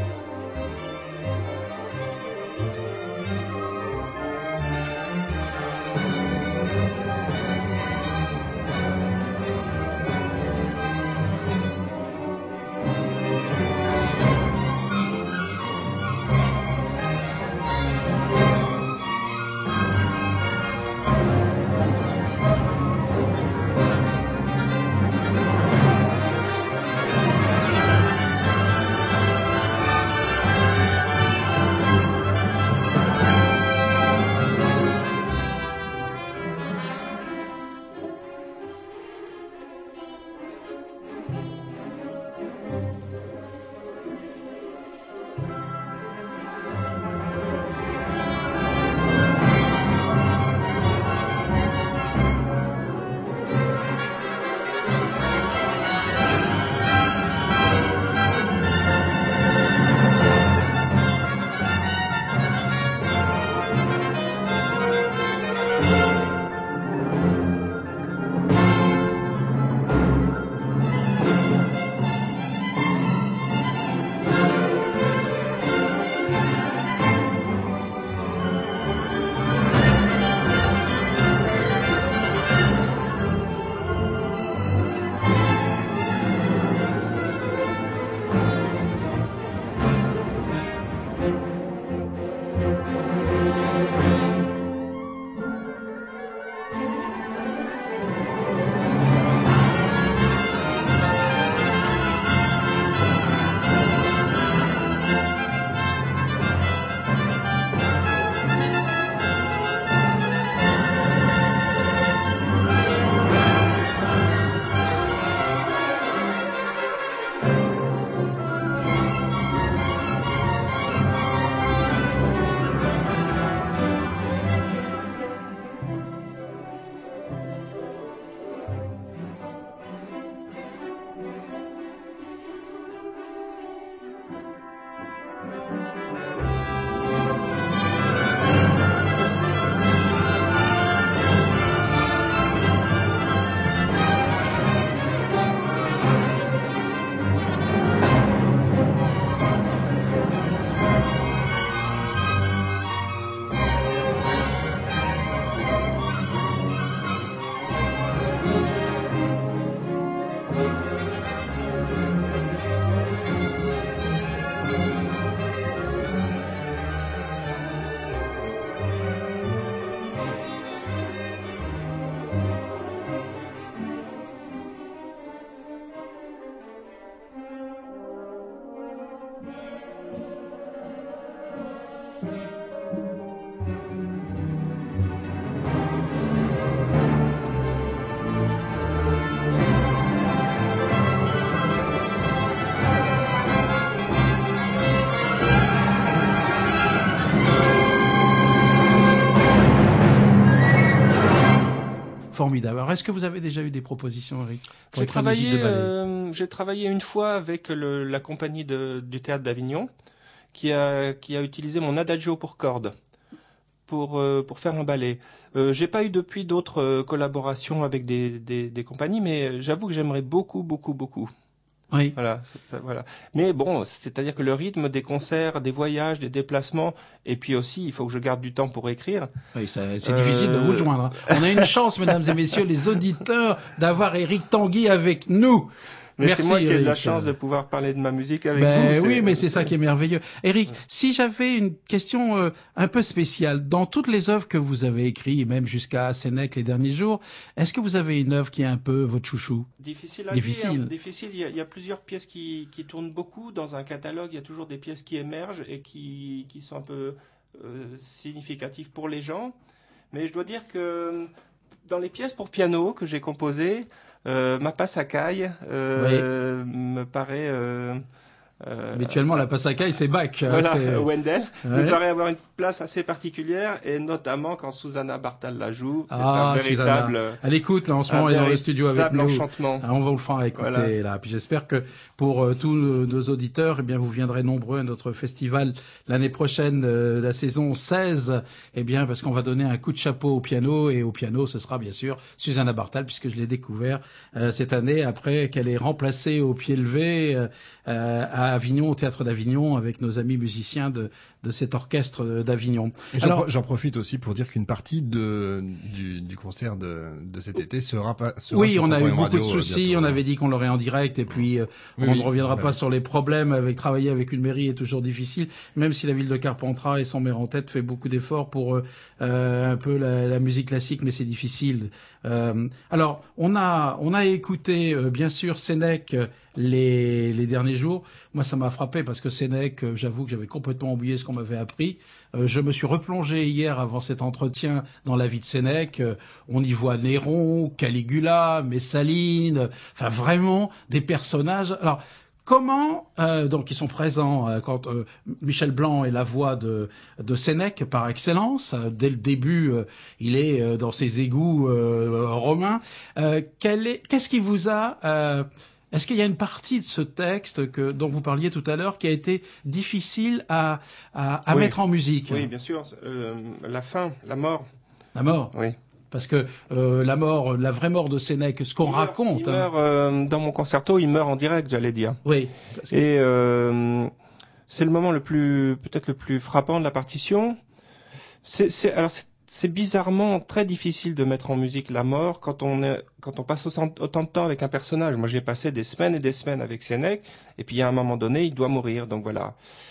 Formidable. Alors, est-ce que vous avez déjà eu des propositions, Eric, pour J'ai être la musique travaillé, de ballet euh, j'ai travaillé une fois avec le, la compagnie de, du théâtre d'Avignon, qui a, qui a utilisé mon adagio pour cordes pour euh, pour faire un ballet. Euh, j'ai pas eu depuis d'autres euh, collaborations avec des, des des compagnies, mais j'avoue que j'aimerais beaucoup beaucoup beaucoup. Oui. Voilà, c'est- voilà. Mais bon, c'est-à-dire que le rythme des concerts, des voyages, des déplacements, et puis aussi, il faut que je garde du temps pour écrire. Oui, ça- c'est Euh, difficile de vous joindre. hein. On a une chance, mesdames et messieurs, les auditeurs, d'avoir Eric Tanguy avec nous. Mais Merci, c'est moi qui ai de la Eric. chance de pouvoir parler de ma musique avec Ben vous. oui, mais c'est ça qui est merveilleux. Eric, si j'avais une question euh, un peu spéciale, dans toutes les œuvres que vous avez écrites, et même jusqu'à Sénèque les derniers jours, est-ce que vous avez une œuvre qui est un peu votre chouchou? Difficile à Difficile. dire. Difficile. Il y, a, il y a plusieurs pièces qui, qui tournent beaucoup dans un catalogue. Il y a toujours des pièces qui émergent et qui, qui sont un peu euh, significatives pour les gens. Mais je dois dire que dans les pièces pour piano que j'ai composées, euh, ma Passacaille euh, me paraît euh, euh, Habituellement, la passacaille, c'est Bach. hein, voilà, c'est- Wendell Ouais. me paraît avoir une place assez particulière, et notamment quand Susanna Bartal la joue, c'est Ah, un véritable, Elle écoute, là, en ce un moment, elle est dans le studio avec véritable nous. enchantement. Ah, on va vous le faire écouter, Voilà. là. Puis j'espère que pour euh, tous nos, nos auditeurs, eh bien, vous viendrez nombreux à notre festival l'année prochaine, euh, la saison seize. Eh bien, parce qu'on va donner un coup de chapeau au piano, et au piano, ce sera bien sûr Susanna Bartal, puisque je l'ai découvert euh, cette année après qu'elle ait remplacé au pied levé euh, euh, à Avignon, au théâtre d'Avignon, avec nos amis musiciens de, de cet orchestre d'Avignon. Et J'en Alors- pro- j'en profite aussi pour dire qu'une partie de, du, du concert de, de cet été sera pas. Sera Oui, sur on a eu Temporary beaucoup Radio, de euh, soucis. bientôt. On avait dit qu'on l'aurait en direct, et puis euh, Oui, on oui, ne reviendra bah pas oui. sur les problèmes avec travailler avec une mairie est toujours difficile. Même si la ville de Carpentras et son maire en tête fait beaucoup d'efforts pour euh, euh, un peu la, la musique classique, mais c'est difficile. Euh, alors, on a on a écouté euh, bien sûr Sénèque euh, les les derniers jours. Moi, ça m'a frappé parce que Sénèque, euh, j'avoue que j'avais complètement oublié ce qu'on m'avait appris. Euh, je me suis replongé hier avant cet entretien dans la vie de Sénèque. Euh, on y voit Néron, Caligula, Messaline, enfin vraiment des personnages. Alors comment euh, donc ils sont présents euh, quand euh, Michel Blanc est la voix de de Sénèque par excellence. Euh, dès le début, euh, il est euh, dans ses égouts euh, romains. Euh, quel est qu'est-ce qui vous a euh, Est-ce qu'il y a une partie de ce texte que dont vous parliez tout à l'heure qui a été difficile à à, à Oui. mettre en musique? Oui, bien sûr. Euh, la fin, la mort. La mort. Oui. Parce que euh, la mort, la vraie mort de Sénèque, ce qu'on Il meurt- raconte. Il hein. meurt euh, dans mon concerto. Il meurt en direct, j'allais dire. Oui. Parce que- Et euh, c'est le moment le plus, peut-être le plus frappant de la partition. C'est, c'est, alors c'est, c'est bizarrement très difficile de mettre en musique la mort quand on est, quand on passe autant, autant de temps avec un personnage. Moi, j'ai passé des semaines et des semaines avec Sénèque, et puis à un moment donné, il doit mourir. Donc voilà.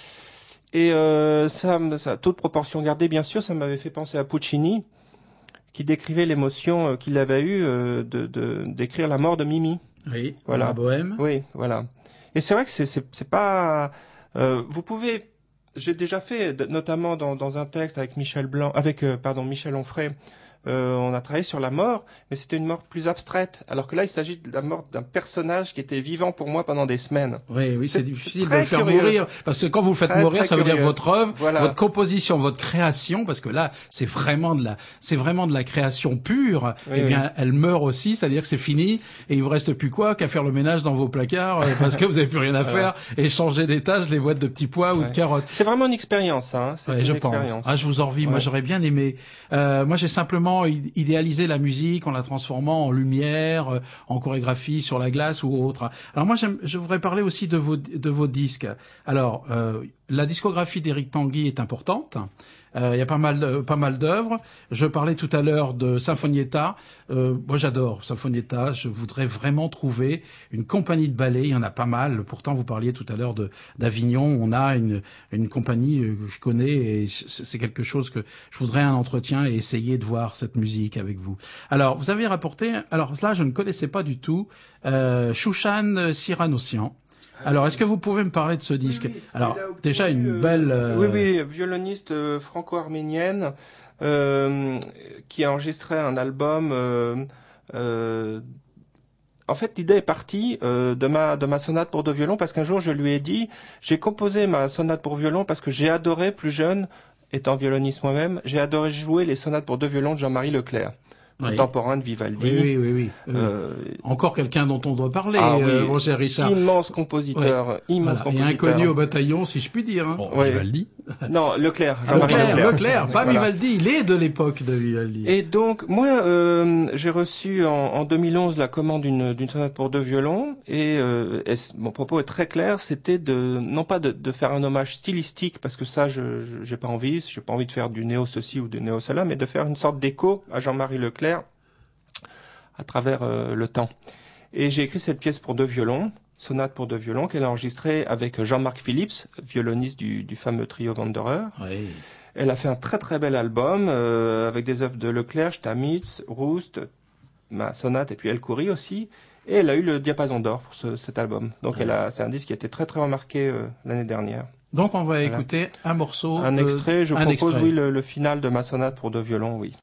Et euh, ça, ça, toute proportion gardée, bien sûr, ça m'avait fait penser à Puccini, qui décrivait l'émotion euh, qu'il avait eue euh, de, de d'écrire la mort de Mimi. Oui. Voilà. La bohème. Oui, voilà. Et c'est vrai que c'est c'est, c'est pas. Euh, vous pouvez. J'ai déjà fait, de- notamment dans, dans un texte avec Michel Blanc, avec euh, pardon Michel Onfray. Euh, on a travaillé sur la mort, mais c'était une mort plus abstraite. Alors que là, il s'agit de la mort d'un personnage qui était vivant pour moi pendant des semaines. Oui, oui, c'est C'est difficile de très le faire curieux. mourir, parce que quand vous le faites Très, mourir, très ça veut dire curieux. votre œuvre, Voilà. votre composition, votre création, parce que là, c'est vraiment de la, c'est vraiment de la création pure. Oui, eh oui. bien, elle meurt aussi, c'est-à-dire que c'est fini, et il vous reste plus quoi qu'à faire le ménage dans vos placards, euh, parce que vous avez plus rien à Voilà. faire, et changer d'étage les boîtes de petits pois ou de Ouais. carottes. C'est vraiment une expérience, ça. Hein. C'est Ouais, une je pense. expérience. Ah, je vous envie. Moi, Ouais. j'aurais bien aimé. Euh, moi, j'ai simplement id- idéalisé la musique en la transformant en lumière, euh, en chorégraphie sur la glace ou autre. Alors moi, j'aime- je voudrais parler aussi de vos de vos disques. Alors, euh, la discographie d'Eric Tanguy est importante. Euh, Il y a pas mal de- pas mal d'œuvres. Je parlais tout à l'heure de Sinfonietta. Euh, moi, j'adore Sinfonietta. Je voudrais vraiment trouver une compagnie de ballet. Il y en a pas mal. Pourtant, vous parliez tout à l'heure de d'Avignon. On a une une compagnie euh, que je connais, et c'est c'est quelque chose que je voudrais un entretien et essayer de voir cette musique avec vous. Alors, vous avez rapporté. Alors là, je ne connaissais pas du tout euh, Shushan Siranossian. Alors, est-ce que vous pouvez me parler de ce disque? Oui, oui. Alors, Il a obtenu, déjà une euh, belle... euh, Oui, oui, violoniste euh, franco-arménienne euh, qui a enregistré un album. euh, euh, En fait, l'idée est partie euh, de ma de ma sonate pour deux violons parce qu'un jour je lui ai dit, j'ai composé ma sonate pour violon parce que j'ai adoré plus jeune, étant violoniste moi-même, j'ai adoré jouer les sonates pour deux violons de Jean-Marie Leclerc, Oui. contemporain de Oui, Vivaldi. oui, oui, oui. oui. Euh, Encore quelqu'un dont on doit parler, ah oui, euh, mon cher Richard. immense Ouais. compositeur, immense Voilà. Et compositeur. inconnu au bataillon, si je puis dire. Hein. Bon, Ouais. Vivaldi. Non, Leclerc, Ah, Jean-Marie Leclerc, Leclerc. Leclerc, pas Voilà. Vivaldi, il est de l'époque de Vivaldi. Et donc, moi, euh, j'ai reçu en, en deux mille onze la commande d'une, d'une sonate pour deux violons, et, euh, et c- mon propos est très clair, c'était de, non pas de, de faire un hommage stylistique, parce que ça, je, je j'ai pas envie, j'ai pas envie de faire du néo ceci ou du néo cela, mais de faire une sorte d'écho à Jean-Marie Leclerc à travers euh, le temps. Et j'ai écrit cette pièce pour deux violons, sonate pour deux violons, qu'elle a enregistrée avec Jean-Marc Phillips, violoniste du, du fameux trio Wanderer. Oui. Elle a fait un très très bel album euh, avec des œuvres de Leclerc, Stamitz, Roust, ma sonate et puis El Khoury aussi. Et elle a eu le diapason d'or pour ce, cet album. Donc Ouais. elle a, c'est un disque qui a été très très remarqué euh, l'année dernière. Donc on va Voilà. écouter un morceau. Un euh, extrait, je un propose extrait. oui le, le final de ma sonate pour deux violons, oui.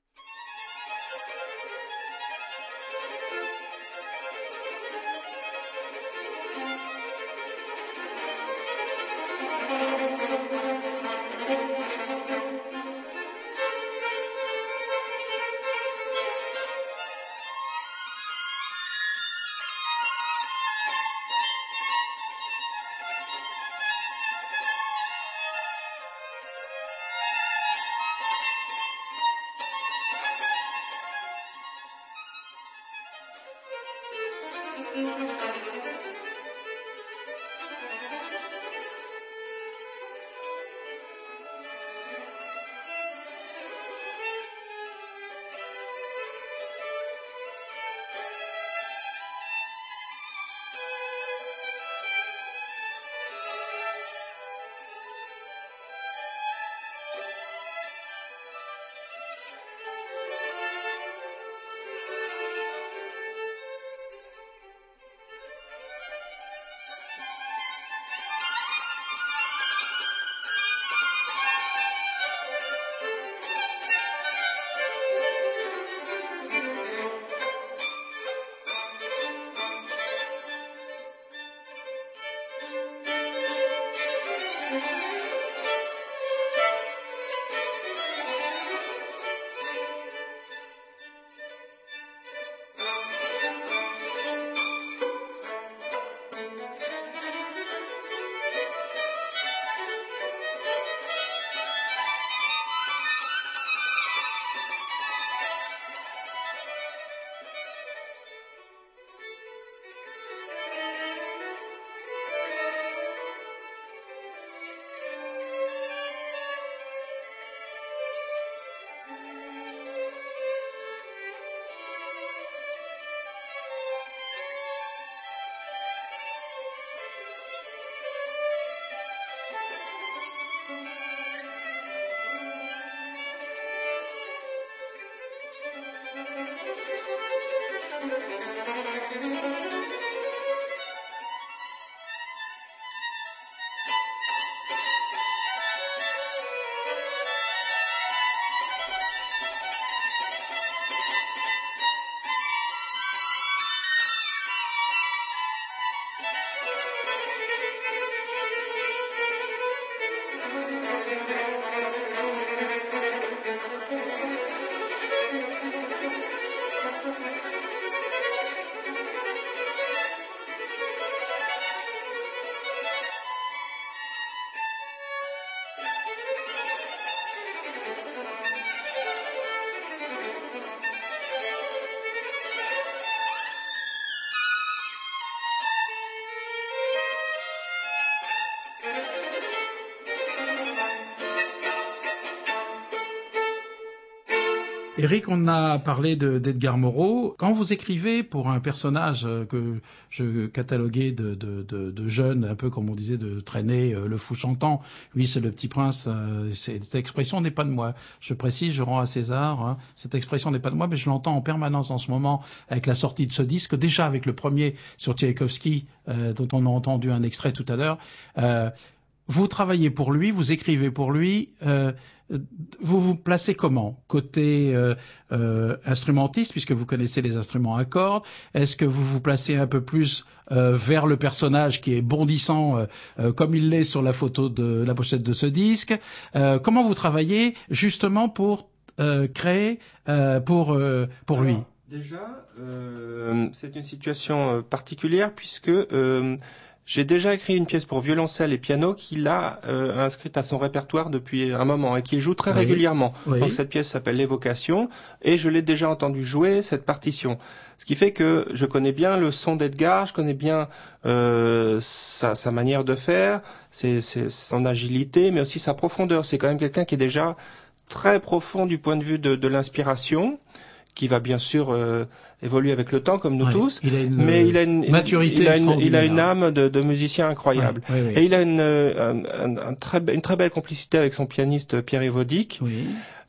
Eric, on a parlé de, d'Edgar Moreau. Quand vous écrivez pour un personnage que je cataloguais de, de, de, de jeune, un peu comme on disait, de traîner le fou chantant, lui c'est le petit prince, cette expression n'est pas de moi. Je précise, je rends à César, hein, cette expression n'est pas de moi, mais je l'entends en permanence en ce moment avec la sortie de ce disque, déjà avec le premier sur Tchaïkovski, euh, dont on a entendu un extrait tout à l'heure. Euh, vous travaillez pour lui, vous écrivez pour lui, euh, vous vous placez comment? Côté euh, euh, instrumentiste, puisque vous connaissez les instruments à cordes, est-ce que vous vous placez un peu plus euh, vers le personnage qui est bondissant euh, euh, comme il l'est sur la photo de la pochette de ce disque? euh, Comment vous travaillez justement pour euh, créer euh, pour euh, pour Alors, lui? Déjà, euh, c'est une situation euh, particulière puisque euh, j'ai déjà écrit une pièce pour violoncelle et piano qu'il a euh, inscrite à son répertoire depuis un moment et qu'il joue très Oui. régulièrement. Oui. Donc cette pièce s'appelle L'Évocation et je l'ai déjà entendu jouer cette partition. Ce qui fait que je connais bien le son d'Edgar, je connais bien euh, sa, sa manière de faire, ses, ses, son agilité, mais aussi sa profondeur. C'est quand même quelqu'un qui est déjà très profond du point de vue de, de l'inspiration, qui va bien sûr euh, évoluer avec le temps comme nous Ouais, tous, il a une mais il a une maturité il a une, il a une extraordinaire. âme de, de musicien incroyable. Ouais, ouais, ouais. Et il a une, un, un, un très, une très belle complicité avec son pianiste Pierre Evodic. Oui.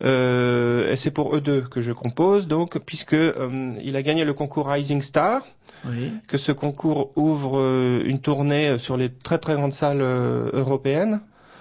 Euh, et c'est pour eux deux que je compose, donc, puisque euh, il a gagné le concours Rising Star, Oui. que ce concours ouvre euh, une tournée sur les très très grandes salles euh, européennes.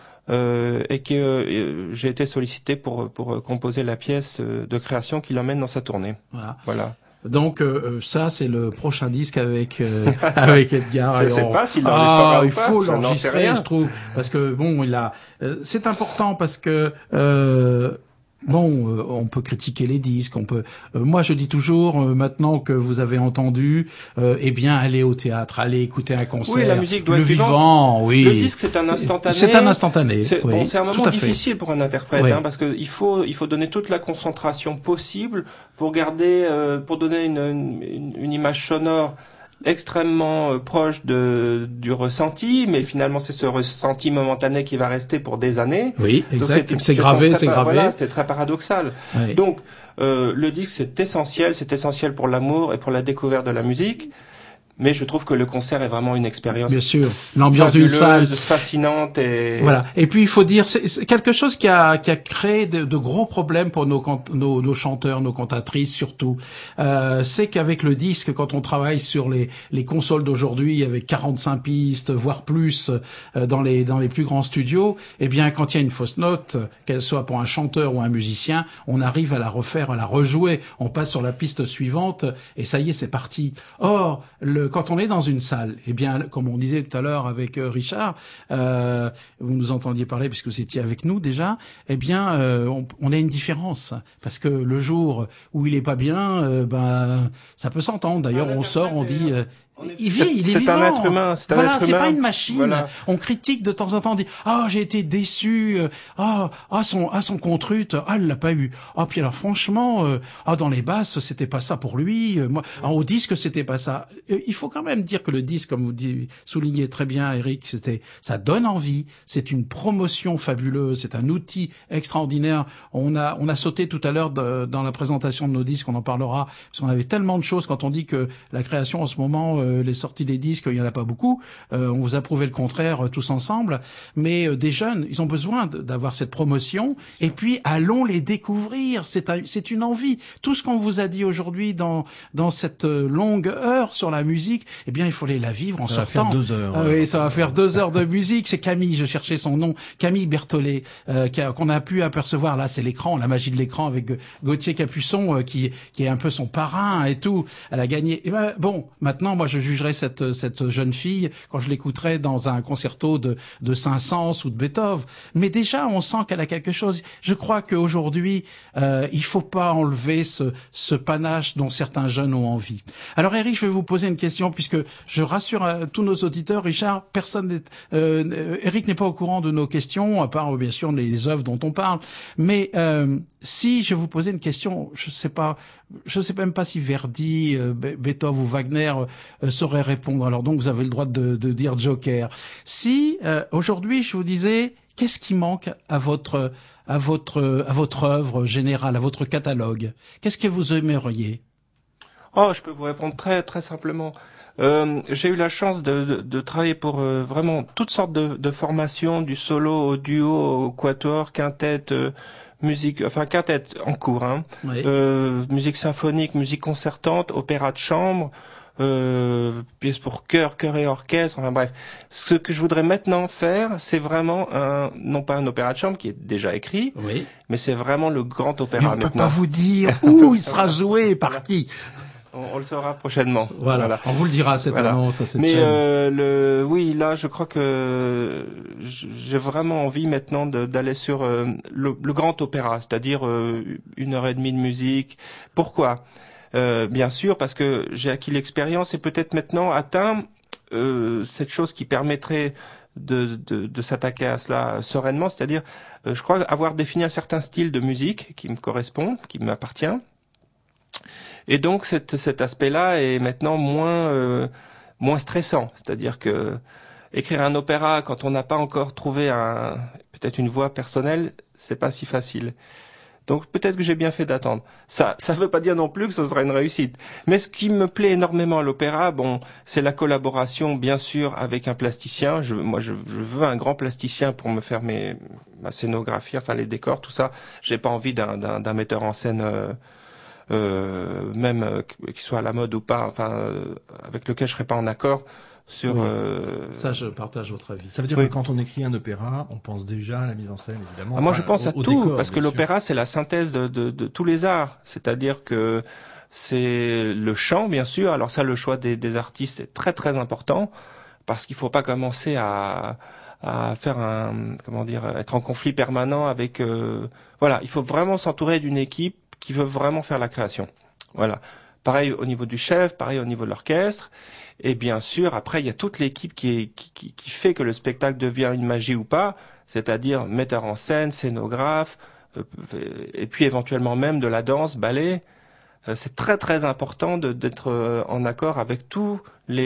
Euh, et que euh, j'ai été sollicité pour pour composer la pièce de création qui l'emmène dans sa tournée. Voilà. Voilà. Donc euh, ça c'est le prochain disque avec euh, avec Edgar. Je Et sais on- pas s'il ah, l'enregistrera ou il pas, faut je n'en sais l'enregistrer, rien. je trouve, parce que bon, il a. euh, c'est important parce que. Euh, Bon, euh, on peut critiquer les disques, on peut. euh, moi, je dis toujours, euh, maintenant que vous avez entendu, euh, eh bien, allez au théâtre, allez écouter un concert. Oui, la musique doit le être vivante. vivant, oui. Le disque, c'est un instantané. C'est un instantané. C'est oui, bon, c'est un tout moment à fait. difficile pour un interprète, Oui. hein, parce que il faut il faut donner toute la concentration possible pour garder euh, pour donner une, une une image sonore extrêmement euh, proche de du ressenti, mais finalement c'est ce ressenti momentané qui va rester pour des années. Oui, Donc, exact. une C'est situation gravé, très c'est pa- gravé. Voilà, c'est très paradoxal. Oui. Donc, euh, le disque, c'est essentiel, c'est essentiel pour l'amour et pour la découverte de la musique. Mais je trouve que le concert est vraiment une expérience Bien sûr, l'ambiance d'une salle. fabuleuse, fascinante et Voilà. Et puis il faut dire, c'est c'est quelque chose qui a qui a créé de, de gros problèmes pour nos, cant- nos nos chanteurs, nos cantatrices surtout. Euh, c'est qu'avec le disque, quand on travaille sur les les consoles d'aujourd'hui avec quarante-cinq pistes, voire plus, euh, dans les dans les plus grands studios, eh bien quand il y a une fausse note, qu'elle soit pour un chanteur ou un musicien, on arrive à la refaire, à la rejouer. On passe sur la piste suivante et ça y est, c'est parti. Or, le quand on est dans une salle, eh bien, comme on disait tout à l'heure avec euh, Richard, euh, vous nous entendiez parler puisque vous étiez avec nous déjà, eh bien, euh, on, on a une différence parce que le jour où il est pas bien, euh, ben, ça peut s'entendre. D'ailleurs, Ah, on sort, on dit, euh, on est- il vit, il est C'est vivant. un être humain, c'est un Voilà, être c'est humain. pas une machine. Voilà. On critique de temps en temps, on dit ah j'ai été déçu, euh, ah ah son ah son contrute, ah il l'a pas eu. Ah puis alors franchement, euh, ah dans les basses c'était pas ça pour lui. euh, moi ah, au disque c'était pas ça. Euh, il faut quand même dire que le disque, comme vous dit, soulignez très bien Eric, c'était ça donne envie. C'est une promotion fabuleuse, c'est un outil extraordinaire. On a on a sauté tout à l'heure de- dans la présentation de nos disques, on en parlera parce qu'on avait tellement de choses quand on dit que la création en ce moment, euh, les sorties des disques, il y en a pas beaucoup. Euh, on vous a prouvé le contraire euh, tous ensemble. Mais euh, des jeunes, ils ont besoin de- d'avoir cette promotion. Et puis allons les découvrir. C'est un- c'est une envie. Tout ce qu'on vous a dit aujourd'hui dans dans cette euh, longue heure sur la musique, eh bien il faut aller la vivre en Ça va sortant. faire deux heures. Ah oui, ça va faire deux heures de musique. C'est Camille, je cherchais son nom, Camille Berthollet, euh, qui a- qu'on a pu apercevoir là. C'est l'écran, la magie de l'écran avec Ga- Gauthier Capuçon, euh, qui qui est un peu son parrain et tout. Elle a gagné. Et ben, bon, maintenant moi je jugerai cette cette jeune fille quand je l'écouterai dans un concerto de de Saint-Saëns ou de Beethoven. Mais déjà on sent qu'elle a quelque chose. Je crois qu'aujourd'hui euh, il faut pas enlever ce ce panache dont certains jeunes ont envie. Alors Eric, je vais vous poser une question puisque je rassure euh, tous nos auditeurs, Richard, personne n'est, euh, Eric n'est pas au courant de nos questions, à part euh, bien sûr les œuvres dont on parle. Mais euh, si je vous posais une question, je sais pas, je sais même pas si Verdi, euh, Be- Beethoven ou Wagner euh, sauraient répondre. Alors donc vous avez le droit de, de dire Joker. Si euh, aujourd'hui je vous disais Qu'est-ce qui manque à votre à votre à votre œuvre générale, à votre catalogue? Qu'est-ce que vous aimeriez? Oh, je peux vous répondre très très simplement. Euh, j'ai eu la chance de, de, de travailler pour euh, vraiment toutes sortes de, de formations, du solo au duo, au quatuor, quintette, euh, musique, enfin quintette en cours, hein. Oui. Euh, musique symphonique, musique concertante, opéra de chambre, euh, pièces pour chœur, chœur et orchestre, enfin bref. Ce que je voudrais maintenant faire, c'est vraiment un, non pas un opéra de chambre qui est déjà écrit, Oui. mais c'est vraiment le grand Mais opéra on peut maintenant. pas vous dire où il sera joué et par Voilà. qui. On, on le saura prochainement. Voilà. Voilà. On vous le dira cette Voilà. annonce à cette Mais chaîne. euh, le, oui, là, je crois que j'ai vraiment envie maintenant de- d'aller sur euh, le, le grand opéra, c'est-à-dire euh, une heure et demie de musique. Pourquoi euh, Bien sûr, parce que j'ai acquis l'expérience et peut-être maintenant atteint euh, cette chose qui permettrait de, de, de s'attaquer à cela sereinement, c'est-à-dire, euh, je crois avoir défini un certain style de musique qui me correspond, qui m'appartient. Et donc cet, cet aspect-là est maintenant moins euh, moins stressant, c'est-à-dire que écrire un opéra quand on n'a pas encore trouvé un peut-être une voix personnelle, c'est pas si facile. Donc peut-être que j'ai bien fait d'attendre. Ça ça veut pas dire non plus que ce sera une réussite. Mais ce qui me plaît énormément à l'opéra, bon, c'est la collaboration bien sûr avec un plasticien. Je moi je, je veux un grand plasticien pour me faire mes ma scénographie, enfin les décors, tout ça. J'ai pas envie d'un d'un, d'un metteur en scène euh, Euh, même euh, qu'il soit à la mode ou pas, enfin euh, avec lequel je serais pas en accord sur. Oui. Euh... Ça, je partage votre avis. Ça veut dire Oui. que quand on écrit un opéra, on pense déjà à la mise en scène, évidemment. Ah, moi, enfin, je pense au, à au tout, décor, parce que bien sûr. l'opéra, c'est la synthèse de, de, de tous les arts. C'est-à-dire que c'est le chant, bien sûr. Alors ça, le choix des, des artistes est très très important, parce qu'il faut pas commencer à à faire un comment dire être en conflit permanent avec. Euh... Voilà, il faut vraiment s'entourer d'une équipe qui veut vraiment faire la création. Voilà. Pareil au niveau du chef, pareil au niveau de l'orchestre. Et bien sûr, après, il y a toute l'équipe qui, est, qui, qui, qui fait que le spectacle devient une magie ou pas, c'est-à-dire metteur en scène, scénographe, euh, et puis éventuellement même de la danse, ballet. Euh, c'est très très important de, d'être euh, en accord avec tous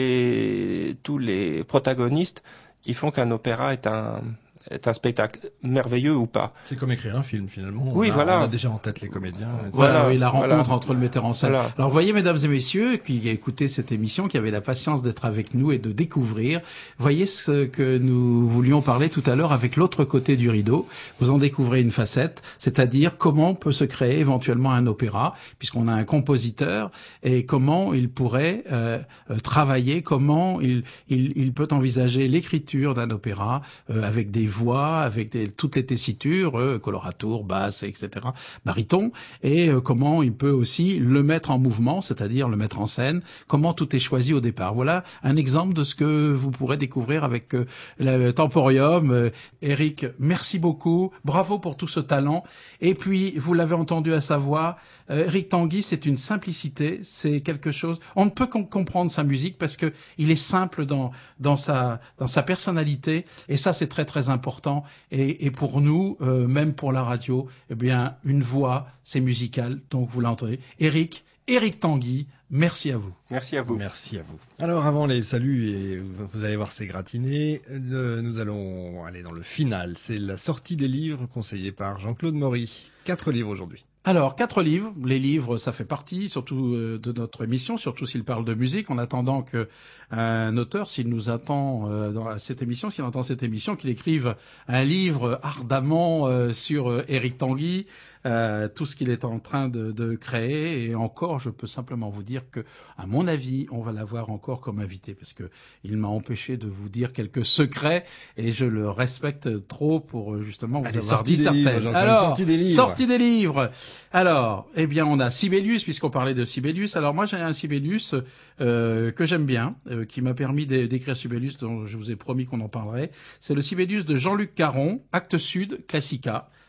les, tous les protagonistes qui font qu'un opéra est un... est un spectacle merveilleux ou pas. C'est comme écrire un film, finalement. Oui, on a, voilà. On a déjà en tête les comédiens. et cetera. Voilà, Voilà, oui, la rencontre voilà. entre le metteur en scène. Voilà. Alors, voyez, mesdames et messieurs, qui écoutez cette émission, qui avaient la patience d'être avec nous et de découvrir, voyez ce que nous voulions parler tout à l'heure avec l'autre côté du rideau. Vous en découvrez une facette, c'est-à-dire comment peut se créer éventuellement un opéra, puisqu'on a un compositeur, et comment il pourrait euh, euh, travailler, comment il, il, il peut envisager l'écriture d'un opéra euh, avec des voix, avec des, toutes les tessitures, euh, coloratour, basse, et cetera, baryton, et euh, comment il peut aussi le mettre en mouvement, c'est-à-dire le mettre en scène, comment tout est choisi au départ. Voilà un exemple de ce que vous pourrez découvrir avec euh, le Temporium. Euh, Eric, merci beaucoup, bravo pour tout ce talent. Et puis, vous l'avez entendu à sa voix, euh, Eric Tanguy, c'est une simplicité, c'est quelque chose... On ne peut qu'en comprendre sa musique parce que il est simple dans dans sa dans sa personnalité, et ça c'est très très important. Et, et pour nous, euh, même pour la radio, eh bien une voix c'est musical, donc vous l'entendez. Eric, Eric Tanguy, merci à vous. Merci à vous. Merci à vous. Alors, avant les saluts, et vous allez voir c'est gratiné, le- nous allons aller dans le final. C'est la sortie des livres conseillés par Jean-Claude Maury. Quatre livres aujourd'hui. Alors, quatre livres. Les livres, ça fait partie, surtout euh, de notre émission, surtout s'il parle de musique, en attendant que un auteur, s'il nous attend euh, dans cette émission, s'il entend cette émission, qu'il écrive un livre ardemment euh, sur euh, Eric Tanguy, euh, tout ce qu'il est en train de, de créer. Et encore, je peux simplement vous dire que, à mon avis, on va l'avoir encore comme invité, parce que il m'a empêché de vous dire quelques secrets, et je le respecte trop pour euh, justement vous Allez, avoir sortie dit des livres, certaines. Jean-Claude, Alors, sortie des livres. sortie des livres. Alors, eh bien, on a Sibelius, puisqu'on parlait de Sibelius. Alors, moi, j'ai un Sibelius euh, que j'aime bien, euh, qui m'a permis d'écrire Sibelius, dont je vous ai promis qu'on en parlerait. C'est le Sibelius de Jean-Luc Caron, Actes Sud, Classica.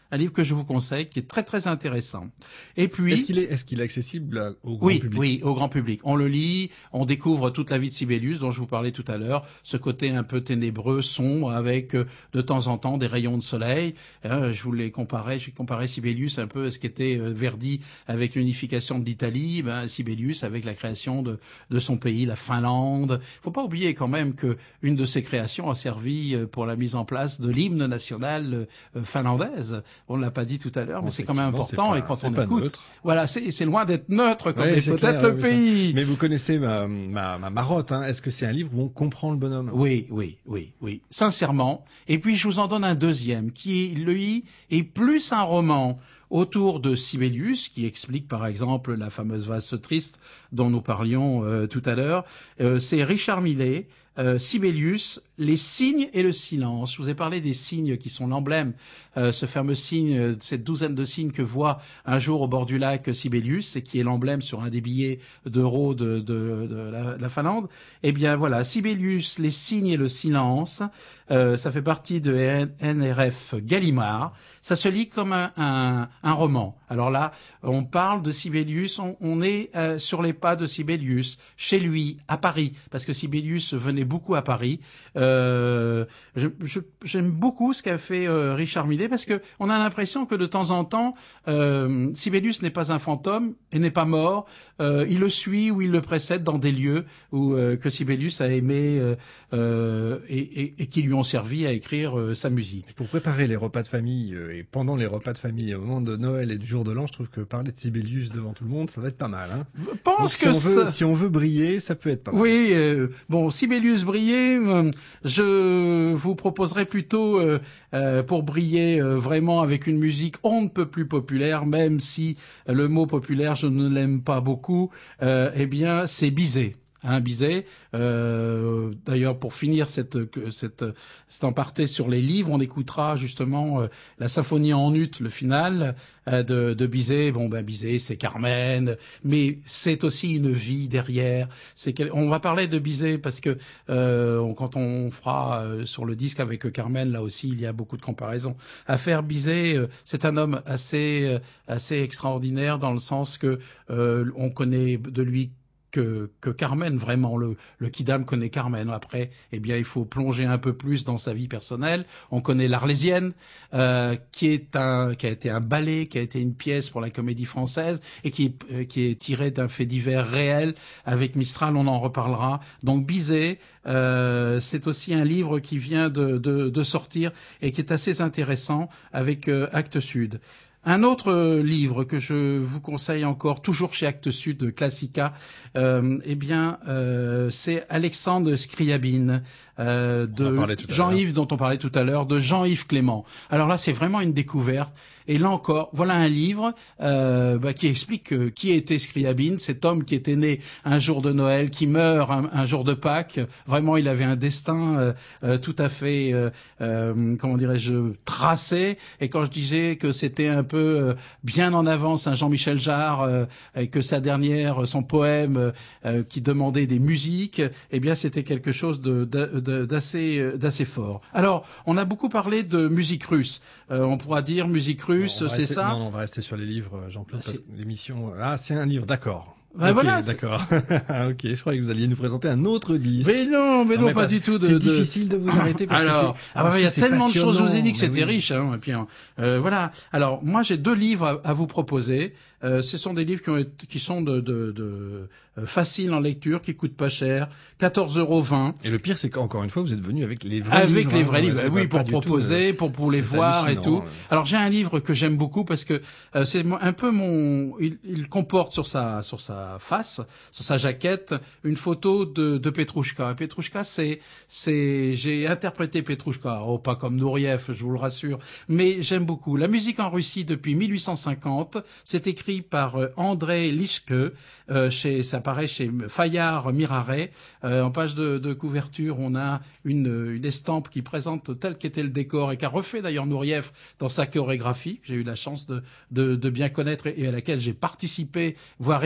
un livre que je vous conseille, qui est très très intéressant. Et puis, est-ce qu'il est, est-ce qu'il est accessible à- au grand oui, public? oui, au grand public. On le lit, on découvre toute la vie de Sibelius, dont je vous parlais tout à l'heure, ce côté un peu ténébreux, sombre, avec euh, de temps en temps des rayons de soleil. Euh, je vous l'ai comparé, j'ai comparé Sibelius un peu à ce qu'était euh, Verdi avec l'unification de l'Italie, ben, Sibelius avec la création de, de son pays, la Finlande. Faut pas oublier quand même que une de ses créations a servi euh, pour la mise en place de l'hymne national euh, finlandaise. On ne l'a pas dit tout à l'heure, mais c'est quand même important. Pas, et quand on pas écoute, neutre. voilà, c'est, c'est loin d'être neutre comme Ouais, est c'est peut-être clair, le oui, pays. ça. Mais vous connaissez ma, ma, ma marotte, hein. Est-ce que c'est un livre où on comprend le bonhomme? Oui, oui, oui, oui, sincèrement. Et puis je vous en donne un deuxième qui, lui, est plus un roman autour de Sibelius, qui explique par exemple la fameuse valse triste dont nous parlions euh, tout à l'heure. Euh, c'est Richard Millet, euh, Sibelius, les signes et le silence. Je vous ai parlé des signes qui sont l'emblème, euh, ce fameux signe, euh, cette douzaine de signes que voit un jour au bord du lac Sibelius et qui est l'emblème sur un des billets d'euros de, de, de la, la Finlande. Eh bien voilà, Sibelius, les signes et le silence, euh, ça fait partie de N R F Gallimard. Ça se lit comme un, un, un roman. Alors là, on parle de Sibelius, on, on est euh, sur les pas de Sibelius, chez lui, à Paris, parce que Sibelius venait beaucoup à Paris. Euh, je, je, j'aime beaucoup ce qu'a fait euh, Richard Millet, parce que on a l'impression que de temps en temps, euh, Sibelius n'est pas un fantôme et n'est pas mort. Euh, il le suit ou il le précède dans des lieux où euh, que Sibelius a aimé euh, euh, et, et, et qui lui ont servi à écrire euh, sa musique. Pour préparer les repas de famille euh, et pendant les repas de famille au moment de Noël et du jour de l'an, je trouve que parler de Sibelius devant tout le monde, ça va être pas mal. Hein. Je pense Donc, si que on veut, ça... si on veut briller, ça peut être pas mal. Oui, euh, bon, Sibelius briller, euh, je vous proposerais plutôt euh, euh, pour briller euh, vraiment avec une musique on ne peut plus populaire, même si le mot populaire je ne l'aime pas beaucoup. Euh, eh bien, c'est Bizet. Hein, Bizet. Euh, d'ailleurs, pour finir cette, cette, cet aparté sur les livres, on écoutera justement euh, la symphonie en ut, le final euh, de, de Bizet. Bon, ben Bizet, c'est Carmen, mais c'est aussi une vie derrière. C'est quel... On va parler de Bizet parce que euh, on, quand on fera euh, sur le disque avec Carmen, là aussi, il y a beaucoup de comparaisons à faire. Bizet, euh, c'est un homme assez, euh, assez extraordinaire dans le sens que euh, on connaît de lui que, que Carmen, vraiment, le, le Quidam connaît Carmen. Après, eh bien, il faut plonger un peu plus dans sa vie personnelle. On connaît l'Arlésienne, euh, qui est un, qui a été un ballet, qui a été une pièce pour la Comédie Française et qui est, euh, qui est tiré d'un fait divers réel. Avec Mistral, on en reparlera. Donc, Bizet, euh, c'est aussi un livre qui vient de, de, de sortir et qui est assez intéressant avec euh, Actes Sud. Un autre livre que je vous conseille encore, toujours chez Actes Sud, Classica, euh, eh bien, euh, c'est Alexandre Scriabine, euh, de Jean-Yves, dont on parlait tout à l'heure, de Jean-Yves Clément. Alors là, c'est vraiment une découverte. Et là encore, voilà un livre euh, bah, qui explique euh, qui était Scriabine, cet homme qui était né un jour de Noël, qui meurt un, un jour de Pâques. Vraiment, il avait un destin euh, euh, tout à fait, euh, euh, comment dirais-je, tracé. Et quand je disais que c'était un peu euh, bien en avance un Jean-Michel Jarre, euh, et que sa dernière, son poème euh, qui demandait des musiques, eh bien, c'était quelque chose de, de, de, d'assez, d'assez fort. Alors, on a beaucoup parlé de musique russe. Euh, on pourra dire musique russe. C'est rester, ça? Non, on va rester sur les livres, Jean-Claude, parce que l'émission... Ah, c'est un livre, d'accord. Ben okay, voilà, d'accord. Ok, je croyais que vous alliez nous présenter un autre disque. Mais non, mais non, non mais pas, pas du tout. De, c'est de... difficile de vous arrêter parce Alors, que c'est, ah bah, il y a tellement de choses. Je vous ai dit que c'était oui. riche. Hein, et puis, euh, voilà. Alors, moi, j'ai deux livres à, à vous proposer. Euh, ce sont des livres qui, ont été, qui sont de, de, de euh, faciles en lecture, qui coûtent pas cher, quatorze euros vingt. Et le pire, c'est qu'encore une fois, vous êtes venu avec les vrais avec livres. Avec les vrais hein, livres, oui, pour proposer, tout, pour pour les voir et tout. Euh... Alors, j'ai un livre que j'aime beaucoup parce que euh, c'est un peu mon, il, il comporte sur sa sur sa face, sur sa jaquette, une photo de, de Petrouchka. Et Petrouchka, c'est c'est j'ai interprété Petrouchka, oh pas comme Nourieff, je vous le rassure, mais j'aime beaucoup. La musique en Russie depuis mille huit cent cinquante, c'est écrit par euh, André Lischke, euh, chez, ça apparaît chez Fayard Miraret. Euh, en page de, de couverture, on a une, une estampe qui présente tel qu'était le décor et qu'a refait d'ailleurs Nourieff dans sa chorégraphie, que j'ai eu la chance de, de, de bien connaître et à laquelle j'ai participé, voire éclairé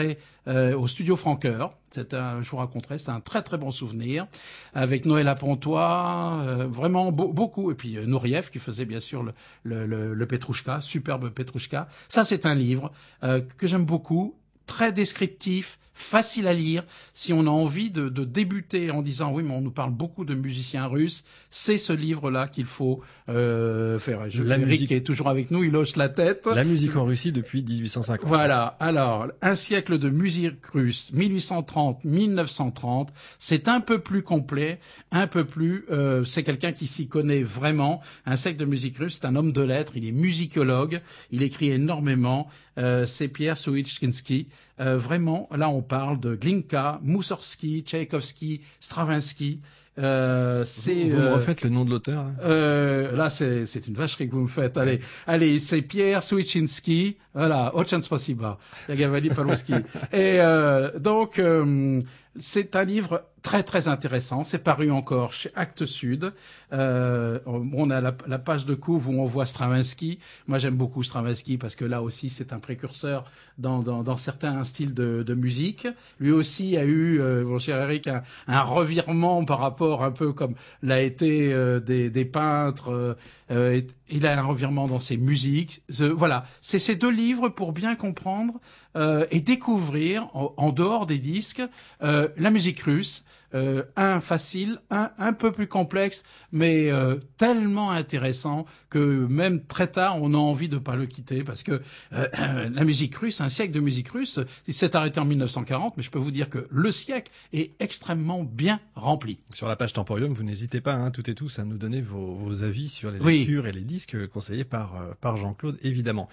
rencontré euh, au studio Francoeur. C'était un, je vous raconterai, c'était un très très bon souvenir avec Noël Apontois, euh, vraiment beau, beaucoup. Et puis euh, Nourieff qui faisait bien sûr le, le, le, le Petrouchka, superbe Petrouchka. Ça, c'est un livre euh, que j'aime beaucoup, très descriptif, facile à lire. Si on a envie de, de débuter en disant oui, mais on nous parle beaucoup de musiciens russes, c'est ce livre-là qu'il faut euh, faire. Je, La Eric musique... est toujours avec nous, il hoche la tête. La musique en Russie depuis dix-huit cent cinquante. Voilà. Alors, un siècle de musique russe, mille huit cent trente à mille neuf cent trente. C'est un peu plus complet, un peu plus. Euh, c'est quelqu'un qui s'y connaît vraiment. Un siècle de musique russe, c'est un homme de lettres. Il est musicologue. Il écrit énormément. Euh, c'est Pierre Souitchkinsky. Euh, vraiment, là, on parle de Glinka, Moussorgsky, Tchaïkovski, Stravinsky. Euh, c'est, vous, vous me euh, refaites le nom de l'auteur hein euh, Là, c'est, c'est une vacherie que vous me faites. Allez, allez, c'est Pierre Souitchinski. Voilà, Ochan Spasiba, Yagavali Palouski. Et euh, donc, euh, c'est un livre très très intéressant. C'est paru encore chez Actes Sud. Euh, on a la, la page de couve où on voit Stravinsky. Moi, j'aime beaucoup Stravinsky parce que là aussi, c'est un précurseur dans, dans, dans certains styles de, de musique. Lui aussi a eu, euh, mon cher Eric, un, un revirement par rapport un peu comme l'a été euh, des, des peintres. Euh, euh, il a un revirement dans ses musiques. Euh, voilà, c'est ces deux livres pour bien comprendre euh, et découvrir en, en dehors des disques euh, la musique russe. Euh, un facile, un un peu plus complexe, mais euh, tellement intéressant que même très tard, on a envie de pas le quitter parce que euh, la musique russe, un siècle de musique russe, il s'est arrêté en mille neuf cent quarante, mais je peux vous dire que le siècle est extrêmement bien rempli. Sur la page Temporium, vous n'hésitez pas, hein, toutes et tous, à nous donner vos, vos avis sur les Oui. lectures et les disques conseillés par, euh, par Jean-Claude, évidemment.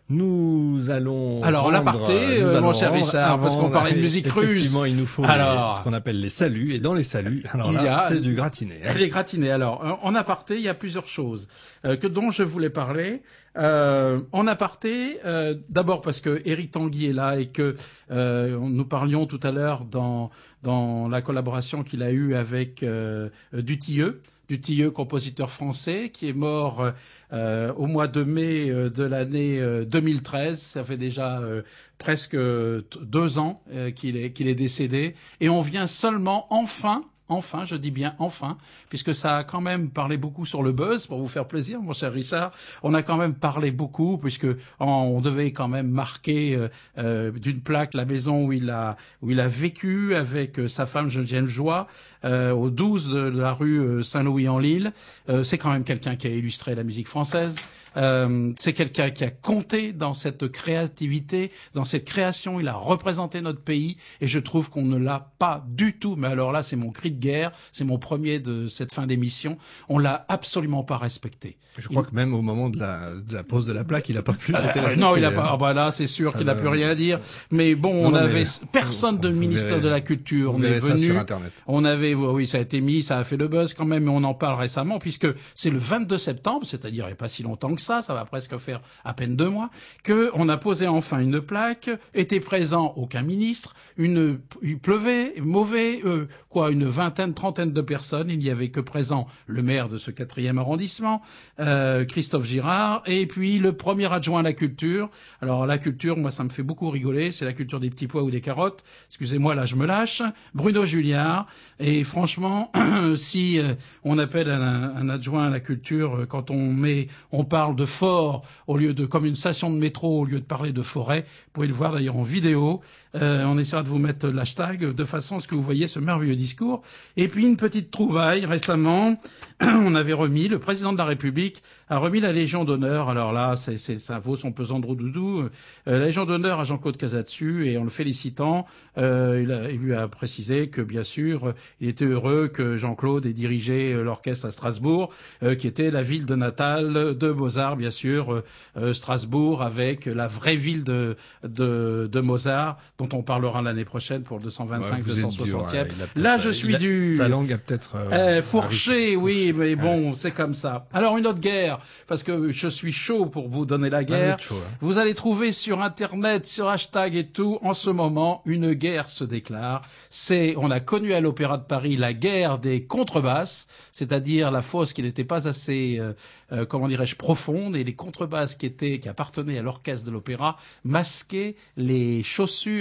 Nous allons Alors, rendre, on a parté, euh, mon cher Richard, parce qu'on parlait de musique russe. Effectivement, il nous faut alors, les, ce qu'on appelle les saluts. Et dans les saluts, alors là, là, c'est du gratiné. Hein. Les gratinés. Alors, en aparté, il y a plusieurs choses euh, que dont je voulais parler. Euh, en aparté, euh, d'abord parce que Éric Tanguy est là et que euh, nous parlions tout à l'heure dans dans la collaboration qu'il a eue avec euh, Dutilleux. Dutilleux, compositeur français, qui est mort euh, au mois de mai euh, de l'année euh, deux mille treize. Ça fait déjà euh, presque euh, deux ans euh, qu'il est, qu'il est décédé. Et on vient seulement, enfin, enfin, je dis bien enfin, puisque ça a quand même parlé beaucoup sur le buzz, pour vous faire plaisir, mon cher Richard. On a quand même parlé beaucoup, puisque on devait quand même marquer euh, euh, d'une plaque la maison où il a où il a vécu avec euh, sa femme Geneviève Joie, euh, au douze de la rue euh, Saint-Louis-en-Lille. Euh, c'est quand même quelqu'un qui a illustré la musique française. Euh, c'est quelqu'un qui a compté dans cette créativité, dans cette création. Il a représenté notre pays et je trouve qu'on ne l'a pas du tout. Mais alors là, c'est mon cri de guerre. C'est mon premier de cette fin d'émission. On l'a absolument pas respecté. Je crois il... que même au moment de la, de la pose de la plaque, il a pas pu. Euh, non, il a pas. Ah bah là, c'est sûr qu'il n'a plus rien à dire. Mais bon, non, on avait mais... personne de ministre verrez, de la Culture. On est venu. Sur Internet. On avait, oui, ça a été mis, ça a fait le buzz quand même, mais on en parle récemment puisque c'est le vingt-deux septembre, c'est-à-dire il n'y a pas si longtemps que ça, ça va presque faire à peine deux mois, que on a posé enfin une plaque, était présent aucun ministre, une, il pleuvait, mauvais, euh, quoi, une vingtaine, trentaine de personnes, il n'y avait que présent le maire de ce quatrième arrondissement, euh, Christophe Girard, et puis le premier adjoint à la culture. Alors la culture, moi ça me fait beaucoup rigoler, c'est la culture des petits pois ou des carottes, excusez-moi, là je me lâche, Bruno Julliard, et franchement, si euh, on appelle un, un adjoint à la culture, quand on met, on parle de fort au lieu de comme une station de métro au lieu de parler de forêt. Vous pouvez le voir d'ailleurs en vidéo. Euh, on essaiera de vous mettre l'hashtag de façon à ce que vous voyez ce merveilleux discours. Et puis une petite trouvaille récemment, on avait remis, le président de la République a remis la Légion d'honneur. Alors là, c'est, c'est, ça vaut son pesant de doudou. Euh, la Légion d'honneur à Jean-Claude Casatsu et en le félicitant, euh, il, a, il lui a précisé que bien sûr, il était heureux que Jean-Claude ait dirigé l'orchestre à Strasbourg, euh, qui était la ville de Natal de Mozart, bien sûr, euh, Strasbourg avec la vraie ville de, de, de Mozart, dont on parlera l'année prochaine pour le deux cent vingt-cinq, deux cent soixantième. Ouais, là, je suis a, du... Sa langue a peut-être... Euh, euh, fourché, oui, mais bon, c'est comme ça. Alors, une autre guerre, parce que je suis chaud pour vous donner la guerre. Chaud, hein. Vous allez trouver sur Internet, sur hashtag et tout, en ce moment, une guerre se déclare. C'est, on a connu à l'Opéra de Paris la guerre des contrebasses, c'est-à-dire la fosse qui n'était pas assez, euh, euh, comment dirais-je, profonde, et les contrebasses qui étaient, qui appartenaient à l'orchestre de l'opéra, masquaient les chaussures,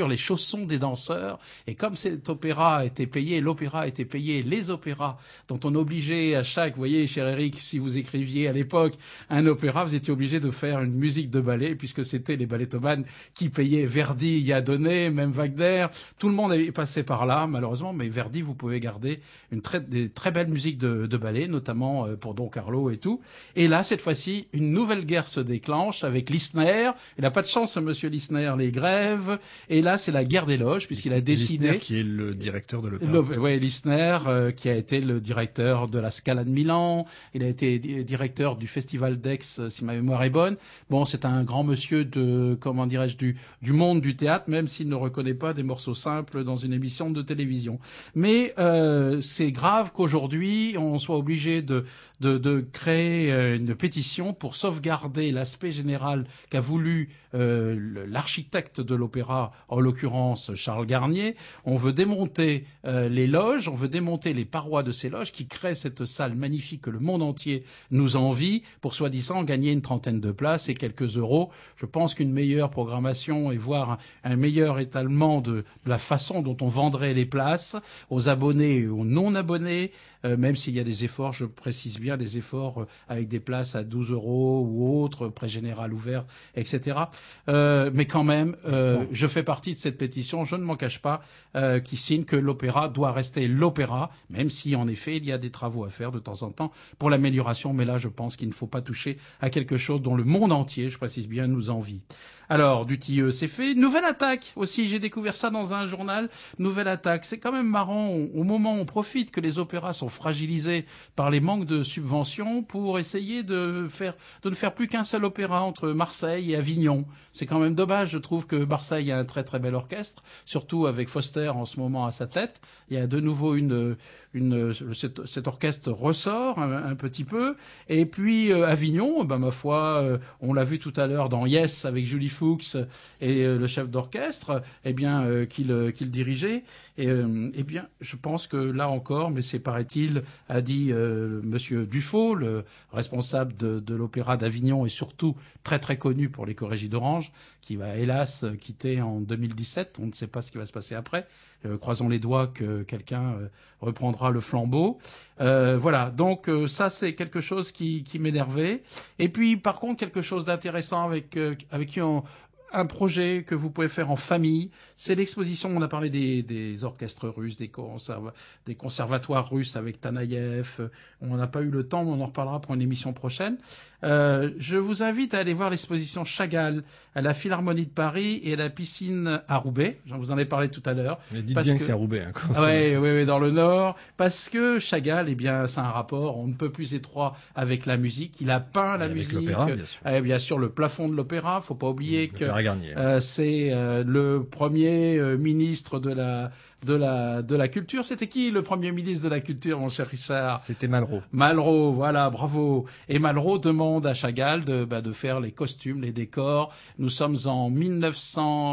les chaussons des danseurs. Et comme cet opéra était payé, l'opéra était payé, les opéras dont on obligeait à chaque, vous voyez, cher Eric, si vous écriviez à l'époque un opéra, vous étiez obligé de faire une musique de ballet, puisque c'était les ballettomanes qui payaient. Verdi y a donné, même Wagner, tout le monde est passé par là, malheureusement, mais Verdi, vous pouvez garder une très, des très belles musiques de, de ballet, notamment pour Don Carlo et tout. Et là, cette fois-ci, une nouvelle guerre se déclenche avec Lisner. Il n'a pas de chance, ce monsieur Lisner, les grèves. Et là, c'est la guerre des loges, puisqu'il a décidé... Lisner, qui est le directeur de l'opéra. Le, ouais, Lisner, euh, qui a été le directeur de la Scala de Milan. Il a été directeur du Festival d'Aix, si ma mémoire est bonne. Bon, c'est un grand monsieur de, comment dirais-je, du, du monde du théâtre, même s'il ne reconnaît pas des morceaux simples dans une émission de télévision. Mais euh, c'est grave qu'aujourd'hui, on soit obligé de, de, de créer une pétition pour sauvegarder l'aspect général qu'a voulu euh, l'architecte de l'opéra, en l'occurrence Charles Garnier. On veut démonter euh, les loges, on veut démonter les parois de ces loges qui créent cette salle magnifique que le monde entier nous envie pour soi-disant gagner une trentaine de places et quelques euros. Je pense qu'une meilleure programmation et voire un, un meilleur étalement de, de la façon dont on vendrait les places aux abonnés et aux non-abonnés, euh, même s'il y a des efforts, je précise bien, des efforts euh, avec des places à douze euros ou autres, pré général ouvert, et cetera. Euh, mais quand même, euh, bon. je fais partie de cette pétition, je ne m'en cache pas, euh, qui signe que l'opéra doit rester l'opéra, même si en effet il y a des travaux à faire de temps en temps pour l'amélioration, mais là je pense qu'il ne faut pas toucher à quelque chose dont le monde entier, je précise bien, nous envie. Alors, du Tilleux, c'est fait. Nouvelle attaque aussi, j'ai découvert ça dans un journal. Nouvelle attaque, c'est quand même marrant. Au moment où on profite que les opéras sont fragilisés par les manques de subventions pour essayer de faire, de ne faire plus qu'un seul opéra entre Marseille et Avignon. C'est quand même dommage, je trouve que Marseille a un très très bel orchestre, surtout avec Foster en ce moment à sa tête. Il y a de nouveau une, une, cet, cet orchestre ressort un, un petit peu. Et puis euh, Avignon, ben ma foi, euh, on l'a vu tout à l'heure dans Yes avec Julie Fuchs et euh, le chef d'orchestre, eh bien euh, qu'il euh, qu'il dirigeait. Et euh, eh bien, je pense que là encore, mais c'est paraît-il, a dit euh, Monsieur Dufaux, le responsable de, de l'opéra d'Avignon et surtout très très connu pour les chorégies d'Orange, qui va hélas quitter en deux mille dix-sept. On ne sait pas ce qui va se passer après. Euh, croisons les doigts que quelqu'un euh, reprendra le flambeau. Euh, voilà, donc euh, ça c'est quelque chose qui, qui m'énervait. Et puis par contre quelque chose d'intéressant avec euh, avec qui on un projet que vous pouvez faire en famille, c'est l'exposition, on a parlé des, des orchestres russes, des, conserva, des conservatoires russes avec Tanaïev, on n'a pas eu le temps, mais on en reparlera pour une émission prochaine. Euh, je vous invite à aller voir l'exposition Chagall à la Philharmonie de Paris et à la piscine à Roubaix, j'en vous en ai parlé tout à l'heure. Mais dites bien que, que c'est à Roubaix. Hein, oui, oui, oui, dans le Nord, parce que Chagall, eh bien, c'est un rapport on ne peut plus étroit avec la musique, il a peint la et musique, avec l'opéra, bien sûr. Euh, bien sûr, le plafond de l'opéra, faut pas oublier que Garnier. Euh, c'est euh, le premier euh, ministre de la de la de la culture. C'était qui le premier ministre de la culture, mon cher Richard? C'était Malraux. Malraux, voilà, bravo. Et Malraux demande à Chagall de bah, de faire les costumes, les décors. Nous sommes en mille neuf cent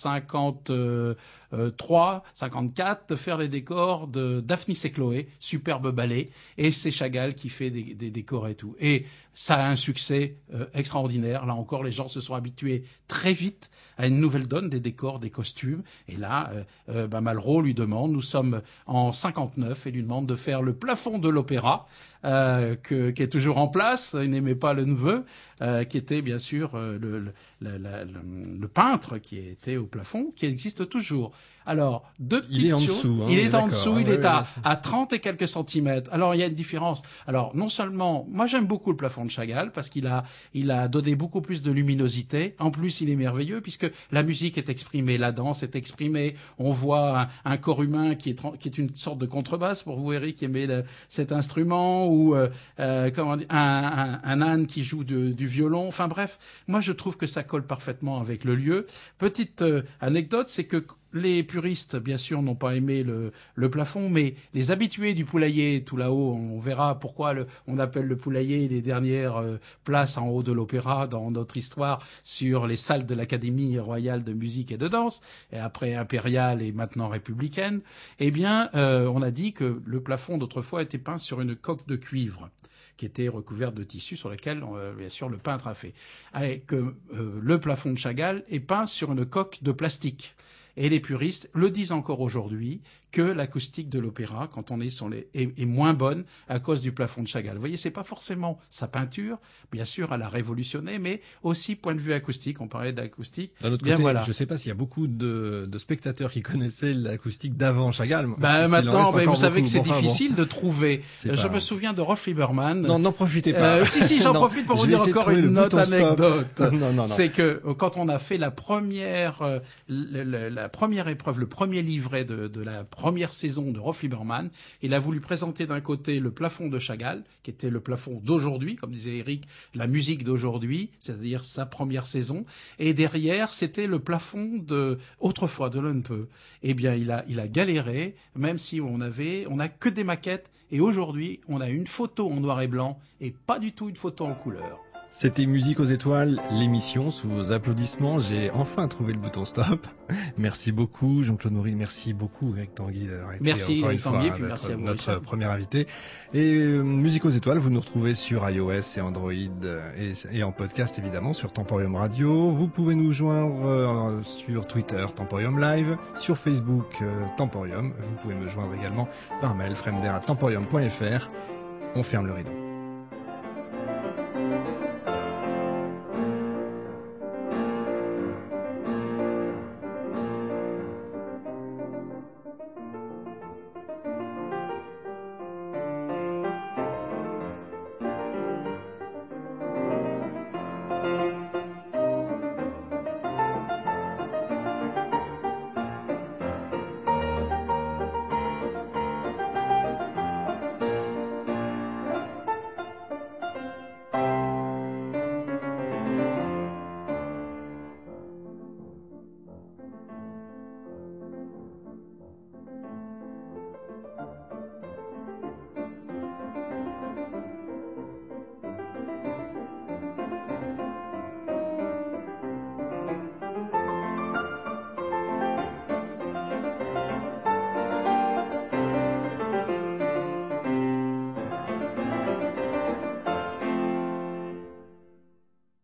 cinquante-trois, cinquante-quatre, de faire les décors de Daphnis et Chloé, superbe ballet. Et c'est Chagall qui fait des, des décors et tout. Et ça a un succès euh, extraordinaire. Là encore, les gens se sont habitués très vite à une nouvelle donne des décors, des costumes. Et là, euh, euh, bah, Malraux lui demande, nous sommes en cinquante-neuf, et lui demande de faire le plafond de l'opéra, euh, que, qui est toujours en place. Il n'aimait pas le neveu, euh, qui était bien sûr euh, le, le, le, le, le peintre qui était au plafond, qui existe toujours. Alors, deux petites il est en choses. dessous. Hein, il est en dessous, hein, il ouais, est ouais, à, ouais, à trente et quelques centimètres. Alors, il y a une différence. Alors, non seulement, moi j'aime beaucoup le plafond de Chagall, parce qu'il a, il a donné beaucoup plus de luminosité. En plus, il est merveilleux, puisque la musique est exprimée, la danse est exprimée. On voit un, un corps humain qui est, qui est une sorte de contrebasse, pour vous, Eric, qui aimait le, cet instrument, ou euh, euh, comment dire, un, un, un âne qui joue de, du violon. Enfin bref, moi je trouve que ça colle parfaitement avec le lieu. Petite euh, anecdote, c'est que les puristes, bien sûr, n'ont pas aimé le, le plafond, mais les habitués du poulailler, tout là-haut, on verra pourquoi le, on appelle le poulailler les dernières euh, places en haut de l'opéra dans notre histoire sur les salles de l'Académie royale de musique et de danse, et après impériale et maintenant républicaine. Eh bien, euh, on a dit que le plafond d'autrefois était peint sur une coque de cuivre qui était recouverte de tissu sur lequel, euh, bien sûr, le peintre a fait. Et que euh, le plafond de Chagall est peint sur une coque de plastique. Et les puristes le disent encore aujourd'hui, que l'acoustique de l'opéra, quand on est sur les, est, est moins bonne à cause du plafond de Chagall. Vous voyez, c'est pas forcément sa peinture, bien sûr, elle a révolutionné, mais aussi point de vue acoustique. On parlait d'acoustique. D'un autre bien côté, voilà. je sais pas s'il y a beaucoup de, de spectateurs qui connaissaient l'acoustique d'avant Chagall. Ben maintenant, ben, vous savez que c'est bon, enfin, difficile bon. de trouver. C'est Je pas... me souviens de Rolf Lieberman. Non, n'en profitez pas. Euh, si, si, j'en non, profite pour vous dire encore une note anecdote. non, non, non. C'est que quand on a fait la première, euh, la, la, la première épreuve, le premier livret de, de la première saison de Rolf Lieberman, il a voulu présenter d'un côté le plafond de Chagall, qui était le plafond d'aujourd'hui, comme disait Eric, la musique d'aujourd'hui, c'est-à-dire sa première saison, et derrière c'était le plafond de autrefois de l'Unpe. Eh bien, il a, il a galéré, même si on avait, on a que des maquettes, et aujourd'hui on a une photo en noir et blanc et pas du tout une photo en couleur. C'était Musique aux étoiles, l'émission sous vos applaudissements. J'ai enfin trouvé le bouton stop. Merci beaucoup Jean-Claude Maury, merci beaucoup Greg Tanguy d'avoir été merci, encore une Tanguy, fois puis notre, merci à vous, notre Richard. premier invité. Et euh, Musique aux étoiles, vous nous retrouvez sur iOS et Android et, et en podcast évidemment sur Temporium Radio. Vous pouvez nous joindre euh, sur Twitter Temporium Live, sur Facebook euh, Temporium. Vous pouvez me joindre également par mail fremder arobase temporium point f r. On ferme le rideau.